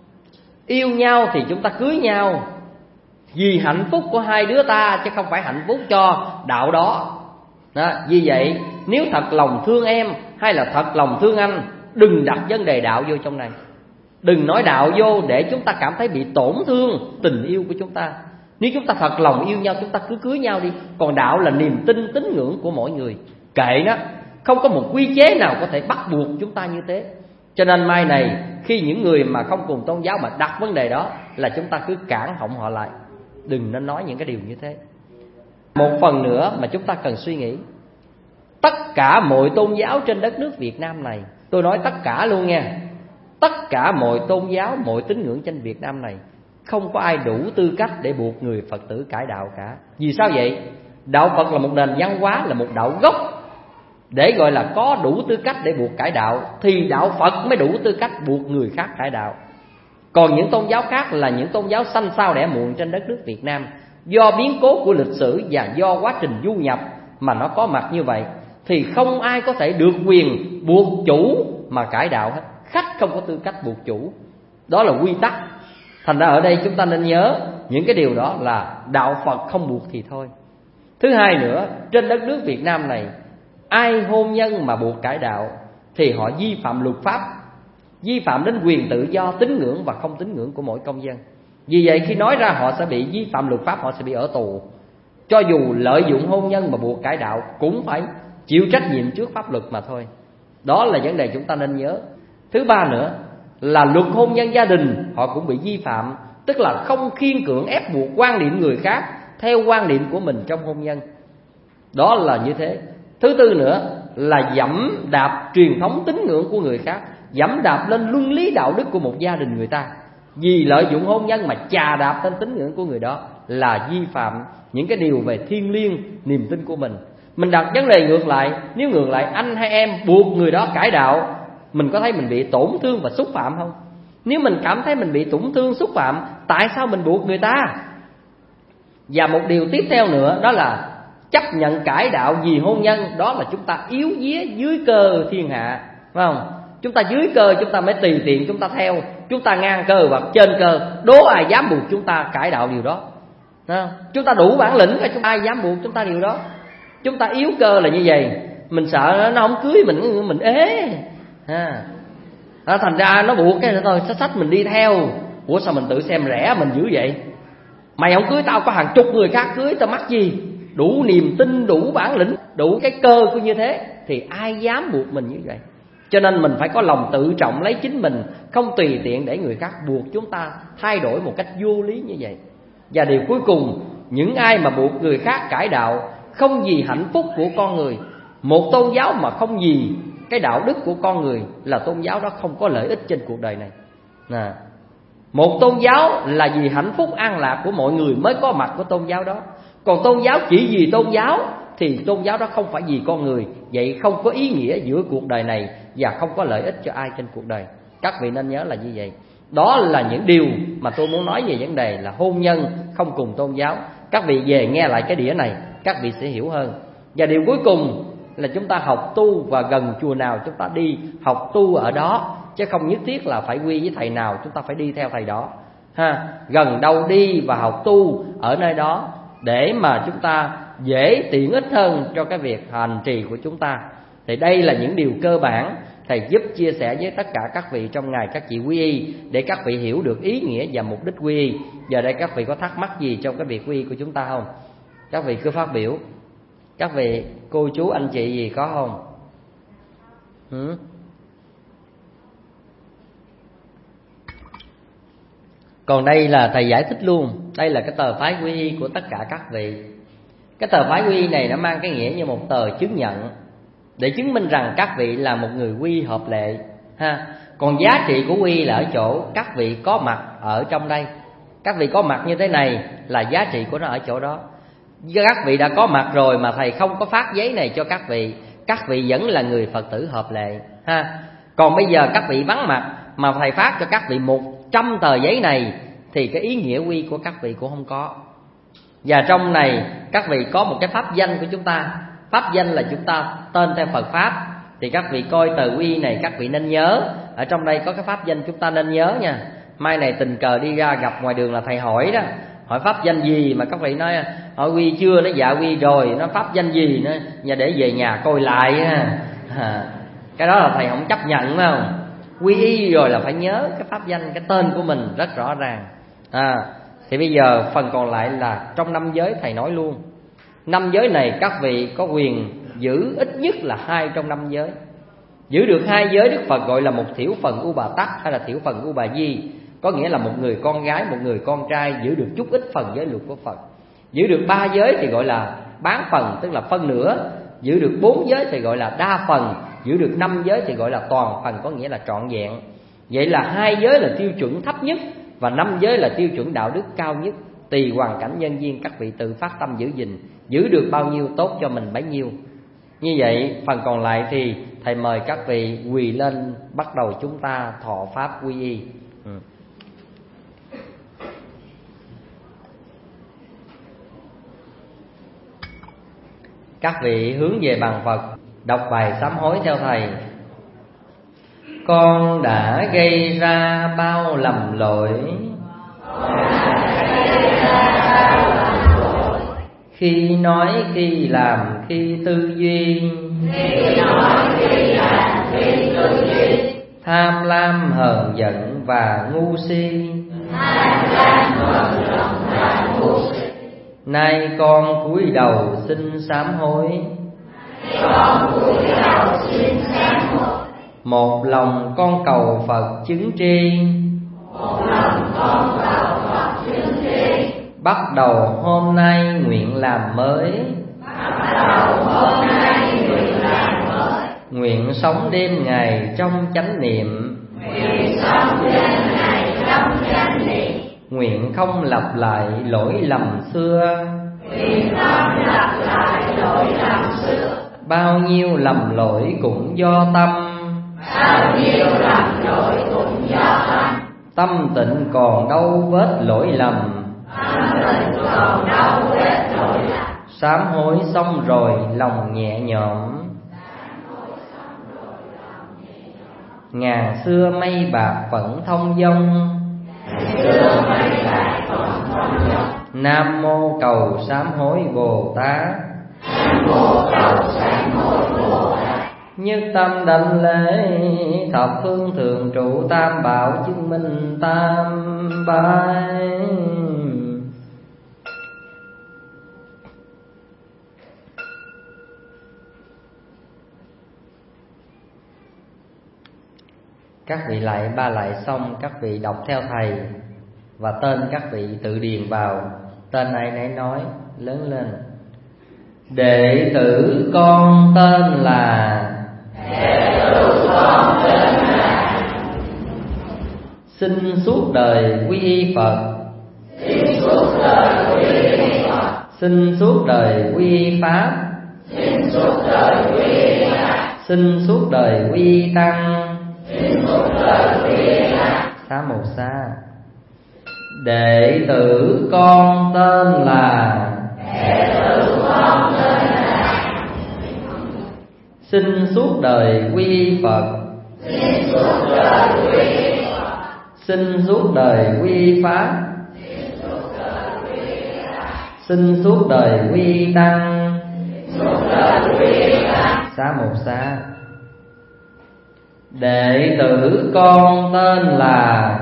Yêu nhau thì chúng ta cưới nhau vì hạnh phúc của hai đứa ta, chứ không phải hạnh phúc cho đạo đó. Đó, vì vậy nếu thật lòng thương em hay là thật lòng thương anh, đừng đặt vấn đề đạo vô trong này. Đừng nói đạo vô để chúng ta cảm thấy bị tổn thương tình yêu của chúng ta. Nếu chúng ta thật lòng yêu nhau, chúng ta cứ cưới nhau đi. Còn đạo là niềm tin, tín ngưỡng của mỗi người, kệ nó. Không có một quy chế nào có thể bắt buộc chúng ta như thế. Cho nên mai này khi những người mà không cùng tôn giáo mà đặt vấn đề đó, là chúng ta cứ cản họng họ lại, đừng nên nói những cái điều như thế. Một phần nữa mà chúng ta cần suy nghĩ, tất cả mọi tôn giáo trên đất nước Việt Nam này, tôi nói tất cả luôn nha, tất cả mọi tôn giáo, mọi tín ngưỡng trên Việt Nam này, không có ai đủ tư cách để buộc người Phật tử cải đạo cả. Vì sao vậy? Đạo Phật là một nền văn hóa, là một đạo gốc, để gọi là có đủ tư cách để buộc cải đạo, thì đạo Phật mới đủ tư cách buộc người khác cải đạo. Còn những tôn giáo khác là những tôn giáo sanh sao đẻ muộn trên đất nước Việt Nam, do biến cố của lịch sử và do quá trình du nhập mà nó có mặt như vậy, thì không ai có thể được quyền buộc chủ mà cải đạo hết. Khách không có tư cách buộc chủ, đó là quy tắc. Thành ra ở đây chúng ta nên nhớ những cái điều đó là đạo Phật không buộc thì thôi. Thứ hai nữa, trên đất nước Việt Nam này, ai hôn nhân mà buộc cải đạo thì họ vi phạm luật pháp, vi phạm đến quyền tự do tín ngưỡng và không tín ngưỡng của mỗi công dân. Vì vậy khi nói ra họ sẽ bị vi phạm luật pháp, họ sẽ bị ở tù. Cho dù lợi dụng hôn nhân mà buộc cải đạo cũng phải chịu trách nhiệm trước pháp luật mà thôi. Đó là vấn đề chúng ta nên nhớ. Thứ ba nữa là luật hôn nhân gia đình họ cũng bị vi phạm, tức là không khiên cưỡng ép buộc quan niệm người khác theo quan niệm của mình trong hôn nhân. Đó là như thế. Thứ tư nữa là dẫm đạp truyền thống tín ngưỡng của người khác, dẫm đạp lên luân lý đạo đức của một gia đình người ta. Vì lợi dụng hôn nhân mà chà đạp lên tín ngưỡng của người đó là vi phạm những cái điều về thiêng liêng niềm tin của mình. Mình đặt vấn đề ngược lại, nếu ngược lại anh hay em buộc người đó cải đạo, mình có thấy mình bị tổn thương và xúc phạm không? Nếu mình cảm thấy mình bị tổn thương, xúc phạm, tại sao mình buộc người ta? Và một điều tiếp theo nữa đó là chấp nhận cải đạo vì hôn nhân, đó là chúng ta yếu vía dưới cơ thiên hạ, phải không? Chúng ta dưới cơ chúng ta mới tùy tiện chúng ta theo, chúng ta ngang cơ và trên cơ, đố ai dám buộc chúng ta cải đạo điều đó. Không? Chúng ta đủ bản lĩnh, chúng ai dám buộc chúng ta điều đó. Chúng ta yếu cơ là như vậy, mình sợ nó không cưới mình, mình ế à. À, thành ra nó buộc cái thôi, xách xách mình đi theo. Ủa sao mình tự xem rẻ mình dữ vậy? Mày không cưới tao có hàng chục người khác cưới, tao mắc gì? Đủ niềm tin, đủ bản lĩnh, đủ cái cơ của như thế thì ai dám buộc mình như vậy. Cho nên mình phải có lòng tự trọng lấy chính mình, không tùy tiện để người khác buộc chúng ta thay đổi một cách vô lý như vậy. Và điều cuối cùng, những ai mà buộc người khác cải đạo không vì hạnh phúc của con người, một tôn giáo mà không vì cái đạo đức của con người, là tôn giáo đó không có lợi ích trên cuộc đời này. Nè, một tôn giáo là vì hạnh phúc an lạc của mọi người mới có mặt của tôn giáo đó. Còn tôn giáo chỉ vì tôn giáo thì tôn giáo đó không phải vì con người, vậy không có ý nghĩa giữa cuộc đời này và không có lợi ích cho ai trên cuộc đời. Các vị nên nhớ là như vậy. Đó là những điều mà tôi muốn nói về vấn đề là hôn nhân không cùng tôn giáo. Các vị về nghe lại cái đĩa này, các vị sẽ hiểu hơn. Và điều cuối cùng là chúng ta học tu, và gần chùa nào chúng ta đi học tu ở đó, chứ không nhất thiết là phải quy với thầy nào chúng ta phải đi theo thầy đó ha. Gần đâu đi và học tu ở nơi đó, để mà chúng ta dễ tiện ích hơn cho cái việc hành trì của chúng ta. Thì đây là những điều cơ bản thầy giúp chia sẻ với tất cả các vị trong ngày các chị quy y, để các vị hiểu được ý nghĩa và mục đích quy y. Giờ đây các vị có thắc mắc gì trong cái việc quy y của chúng ta không? Các vị cứ phát biểu. Các vị cô chú anh chị gì có không? Ừ? Còn đây là thầy giải thích luôn. Đây là cái tờ phái quy y của tất cả các vị. Cái tờ phái quy y này nó mang cái nghĩa như một tờ chứng nhận, để chứng minh rằng các vị là một người quy y hợp lệ ha. Còn giá trị của quy y là ở chỗ các vị có mặt ở trong đây, Các vị có mặt như thế này là giá trị của nó ở chỗ đó. Các vị đã có mặt rồi mà thầy không có phát giấy này cho các vị, các vị vẫn là người Phật tử hợp lệ ha. Còn bây giờ các vị vắng mặt mà thầy phát cho các vị một trăm tờ giấy này thì cái ý nghĩa quy của các vị cũng không có. Và trong này các vị có một cái pháp danh của chúng ta. Pháp danh là chúng ta tên theo Phật Pháp. Thì các vị coi tờ quy này các vị nên nhớ. Ở trong đây có cái pháp danh chúng ta nên nhớ nha. Mai này tình cờ đi ra gặp ngoài đường là thầy hỏi đó, hỏi pháp danh gì mà các vị nói hỏi quy chưa, nó dạ quy rồi, nó pháp danh gì nữa, và để về nhà coi lại ha. À, cái đó là thầy không chấp nhận phải không? Quy y rồi là phải nhớ cái pháp danh, cái tên của mình rất rõ ràng. À, thì bây giờ phần còn lại là trong năm giới thầy nói luôn. Năm giới này các vị có quyền giữ ít nhất là hai trong năm giới. Giữ được hai giới Đức Phật gọi là một thiểu phần U Bà Tắc hay là thiểu phần U Bà Di. Có nghĩa là một người con gái, một người con trai giữ được chút ít phần giới luật của Phật. Giữ được ba giới thì gọi là bán phần, tức là phân nửa. Giữ được bốn giới thì gọi là đa phần. Giữ được năm giới thì gọi là toàn phần, có nghĩa là trọn vẹn. Vậy là hai giới là tiêu chuẩn thấp nhất và năm giới là tiêu chuẩn đạo đức cao nhất. Tùy hoàn cảnh nhân duyên các vị tự phát tâm giữ gìn, giữ được bao nhiêu tốt cho mình bấy nhiêu. Như vậy phần còn lại thì thầy mời các vị quỳ lên, bắt đầu chúng ta thọ pháp quy y. ừ. Các vị hướng về bàn Phật, đọc bài sám hối theo thầy. Con đã gây ra bao lầm lỗi, khi nói khi làm khi tư duy, tham lam hờn giận và ngu si. Nay con cúi đầu xin sám hối, một lòng con cầu Phật chứng tri, bắt đầu hôm nay nguyện làm mới, nguyện sống đêm ngày trong chánh niệm, nguyện không lặp lại lỗi lầm xưa, bao nhiêu lầm lỗi cũng do tâm, tâm tịnh còn đâu vết lỗi lầm. Sám hối xong rồi lòng nhẹ nhõm, ngàn xưa mây bạc vẫn thông dong. Nam mô cầu sám hối Bồ Tát, nhất tâm đảnh lễ thập phương thường trụ tam bảo chứng minh tam bái. Các vị lại ba lại xong, các vị đọc theo thầy và tên các vị tự điền vào, tên ai nấy nói lớn lên. Đệ tử con tên là, đệ tử con tên là, xin suốt đời quy y Phật, xin suốt đời quy y Phật, xin suốt đời quy y Pháp, xin suốt đời quy y Pháp, xin suốt đời quy y Tăng, xin suốt đời quy y Tăng. Xá một xa. Đệ tử con tên là, đệ tử con tên là, xin suốt đời quy y Phật, xin suốt đời quy y Phật, xin suốt đời quy y Pháp, xin suốt đời quy y Pháp, xin suốt đời quy y Tăng, xin suốt đời quy y Tăng. Xá một xa. Đệ tử con tên là,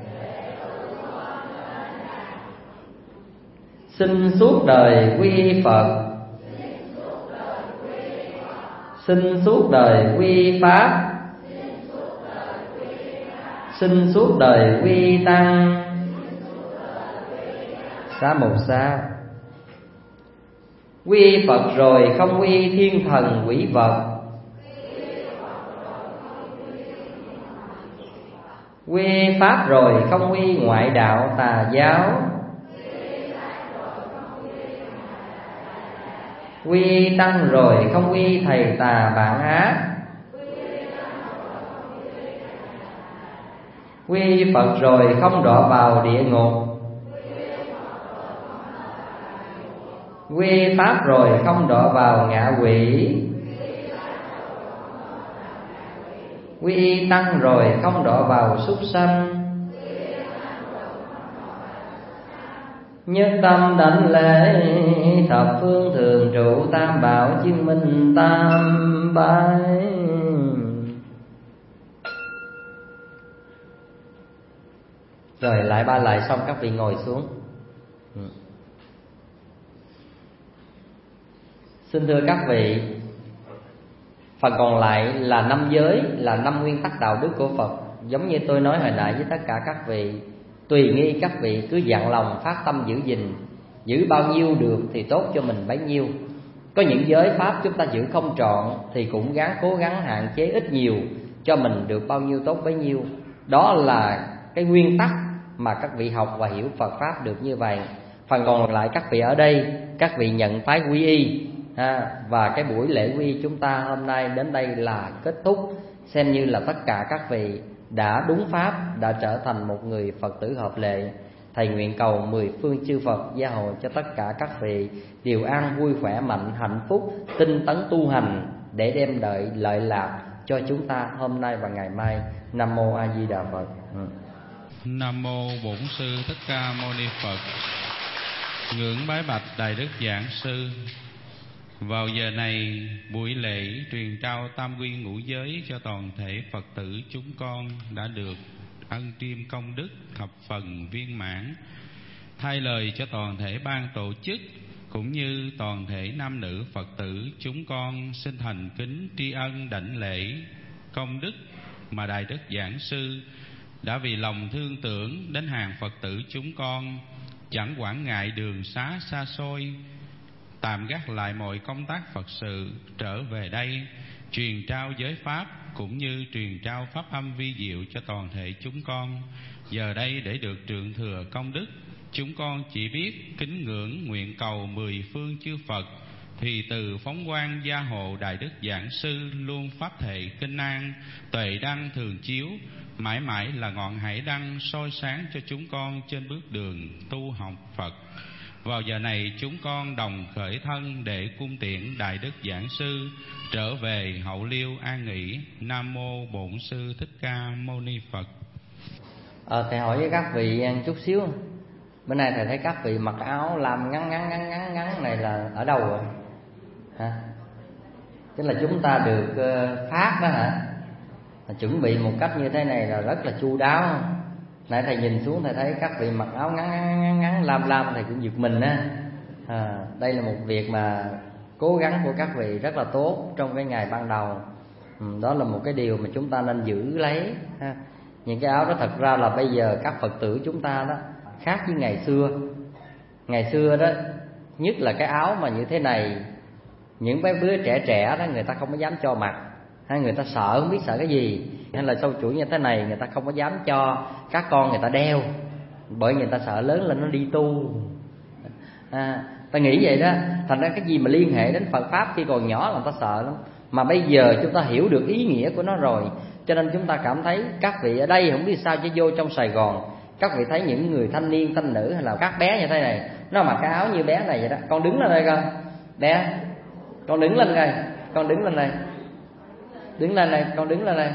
xin suốt đời quy y Phật, xin suốt đời quy y Pháp, xin suốt đời quy y Tăng. Xá một xa. Quy y Phật rồi không quy y thiên thần quỷ vật, Quy y pháp rồi không quy ngoại đạo tà giáo. Quy y tăng rồi không quy y thầy tà bạn ác. Quy y Phật rồi không đọa vào địa ngục. Quy y pháp rồi không đọa vào ngạ quỷ. Quy y tăng rồi không đọa vào súc sanh. Nhất tâm đảnh lễ thập phương thường trụ tam bảo chứng minh tam bái. Rồi lại ba lại xong các vị ngồi xuống. Xin thưa các vị, phần còn lại là năm giới, là năm nguyên tắc đạo đức của Phật. Giống như tôi nói hồi nãy với tất cả các vị, tùy nghi các vị cứ dặn lòng phát tâm giữ gìn, giữ bao nhiêu được thì tốt cho mình bấy nhiêu. Có những giới pháp chúng ta giữ không trọn thì cũng gắng cố gắng hạn chế ít nhiều, cho mình được bao nhiêu tốt bấy nhiêu. Đó là cái nguyên tắc mà các vị học và hiểu Phật pháp được như vậy. Phần còn lại các vị ở đây, các vị nhận phái quy y ha, và cái buổi lễ quy y chúng ta hôm nay đến đây là kết thúc, xem như là tất cả các vị đã đúng pháp, đã trở thành một người Phật tử hợp lệ. Thầy nguyện cầu mười phương chư Phật gia hộ cho tất cả các vị đều an vui khỏe mạnh, hạnh phúc, tinh tấn tu hành để đem đợi lợi lạc cho chúng ta hôm nay và ngày mai. Nam mô A Di Đà Phật. Ừ. Nam mô Bổn Sư Thích Ca Mâu Ni Phật. Ngưỡng bái bạch Đại Đức Giảng Sư. Vào giờ này, buổi lễ truyền trao tam quy ngũ giới cho toàn thể Phật tử chúng con đã được ân triêm công đức thập phần viên mãn. Thay lời cho toàn thể ban tổ chức cũng như toàn thể nam nữ Phật tử chúng con xin thành kính tri ân đảnh lễ công đức mà Đại Đức Giảng Sư đã vì lòng thương tưởng đến hàng Phật tử chúng con, chẳng quản ngại đường xá xa xôi, tạm gác lại mọi công tác Phật sự trở về đây truyền trao giới pháp cũng như truyền trao pháp âm vi diệu cho toàn thể chúng con. Giờ đây để được trượng thừa công đức, chúng con chỉ biết kính ngưỡng nguyện cầu mười phương chư Phật thì từ phóng quang gia hộ Đại Đức Giảng Sư luôn pháp thệ kinh an, tuệ đăng thường chiếu, mãi mãi là ngọn hải đăng soi sáng cho chúng con trên bước đường tu học Phật. Vào giờ này chúng con đồng khởi thân để cung tiễn Đại Đức Giảng Sư trở về hậu liêu an nghỉ. Nam mô Bổn Sư Thích Ca Mâu Ni Phật. Ờ, thầy hỏi với các vị chút xíu. Bữa nay thầy thấy các vị mặc áo làm ngắn ngắn ngắn ngắn ngắn này là ở đâu rồi? Hả? Tức là chúng ta được phát đó hả? Chuẩn bị một cách như thế này là rất là chu đáo. Nãy thầy nhìn xuống thầy thấy các vị mặc áo ngắn ngắn ngắn, ngắn lam lam, thầy cũng giật mình á. À, đây là một việc mà cố gắng của các vị rất là tốt trong cái ngày ban đầu. Ừ, đó là một cái điều mà chúng ta nên giữ lấy ha. Những cái áo đó thật ra là bây giờ các Phật tử chúng ta đó khác với ngày xưa. Ngày xưa đó, nhất là cái áo mà như thế này, những bé đứa trẻ trẻ đó người ta không có dám cho mặc, hay người ta sợ không biết sợ cái gì, hay là sâu chuỗi như thế này người ta không có dám cho các con người ta đeo, bởi người ta sợ lớn lên nó đi tu. À, ta nghĩ vậy đó. Thành ra cái gì mà liên hệ đến Phật pháp khi còn nhỏ là người ta sợ lắm. Mà bây giờ chúng ta hiểu được ý nghĩa của nó rồi, cho nên chúng ta cảm thấy các vị ở đây không biết sao chứ vô trong Sài Gòn, các vị thấy những người thanh niên thanh nữ hay là các bé như thế này, nó mặc cái áo như bé này vậy đó. Con đứng lên đây coi bé, con đứng lên đây, con đứng lên đây, đứng lên đây, con đứng lên đây.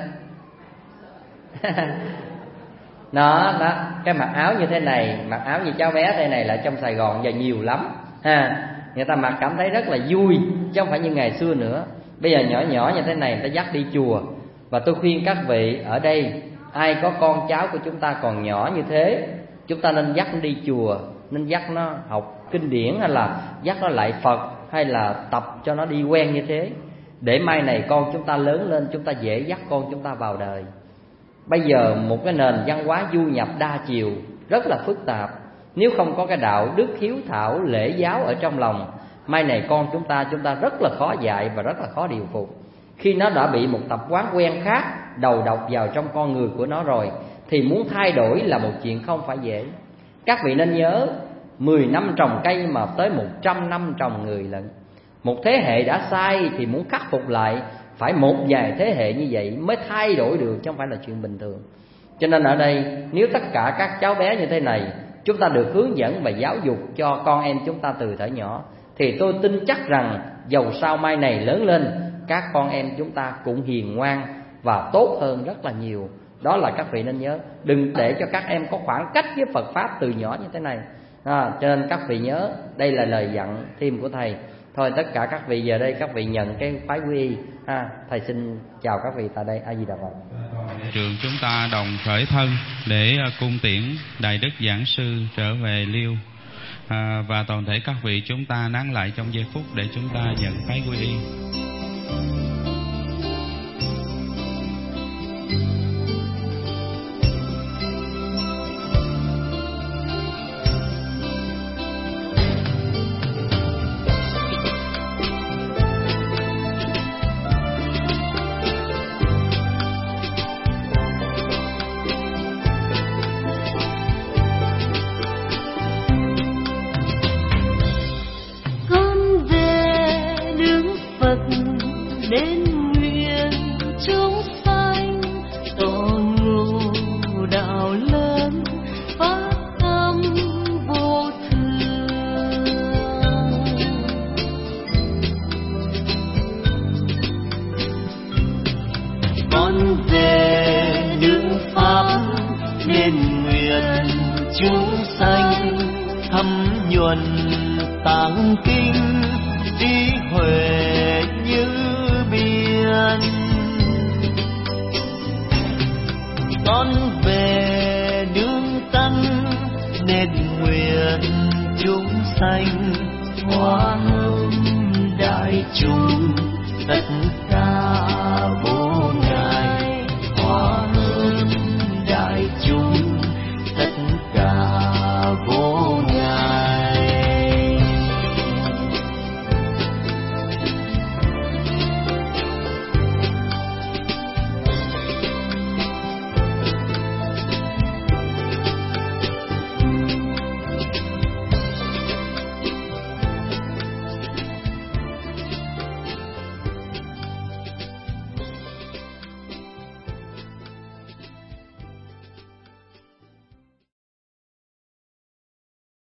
Đó, đó, cái mặc áo như thế này, mặc áo như cháu bé thế này là trong Sài Gòn giờ nhiều lắm ha. Người ta mặc cảm thấy rất là vui, chứ không phải như ngày xưa nữa. Bây giờ nhỏ nhỏ như thế này người ta dắt đi chùa. Và tôi khuyên các vị ở đây, ai có con cháu của chúng ta còn nhỏ như thế, chúng ta nên dắt nó đi chùa, nên dắt nó học kinh điển, hay là dắt nó lại Phật, hay là tập cho nó đi quen như thế, để mai này con chúng ta lớn lên, chúng ta dễ dắt con chúng ta vào đời. Bây giờ một cái nền văn hóa du nhập đa chiều rất là phức tạp. Nếu không có cái đạo đức hiếu thảo lễ giáo ở trong lòng, mai này con chúng ta chúng ta rất là khó dạy và rất là khó điều phục. Khi nó đã bị một tập quán quen khác đầu độc vào trong con người của nó rồi, thì muốn thay đổi là một chuyện không phải dễ. Các vị nên nhớ, mười năm trồng cây mà tới một trăm năm trồng người lận. Một thế hệ đã sai thì muốn khắc phục lại phải một vài thế hệ như vậy mới thay đổi được, chứ không phải là chuyện bình thường. Cho nên ở đây nếu tất cả các cháu bé như thế này chúng ta được hướng dẫn và giáo dục cho con em chúng ta từ thuở nhỏ, thì tôi tin chắc rằng dầu sau mai này lớn lên, các con em chúng ta cũng hiền ngoan và tốt hơn rất là nhiều. Đó là các vị nên nhớ. Đừng để cho các em có khoảng cách với Phật Pháp từ nhỏ như thế này à, cho nên các vị nhớ, đây là lời dặn thêm của Thầy. Thôi tất cả các vị giờ đây các vị nhận cái phái quy y ha. Thầy xin chào các vị tại đây. A Di Đà Phật. Trường chúng ta đồng khởi thân để cung tiễn Đại Đức Giảng Sư trở về Liêu, à, và toàn thể các vị chúng ta nán lại trong giây phút để chúng ta nhận phái quy y. Nguyện chúng sanh hóa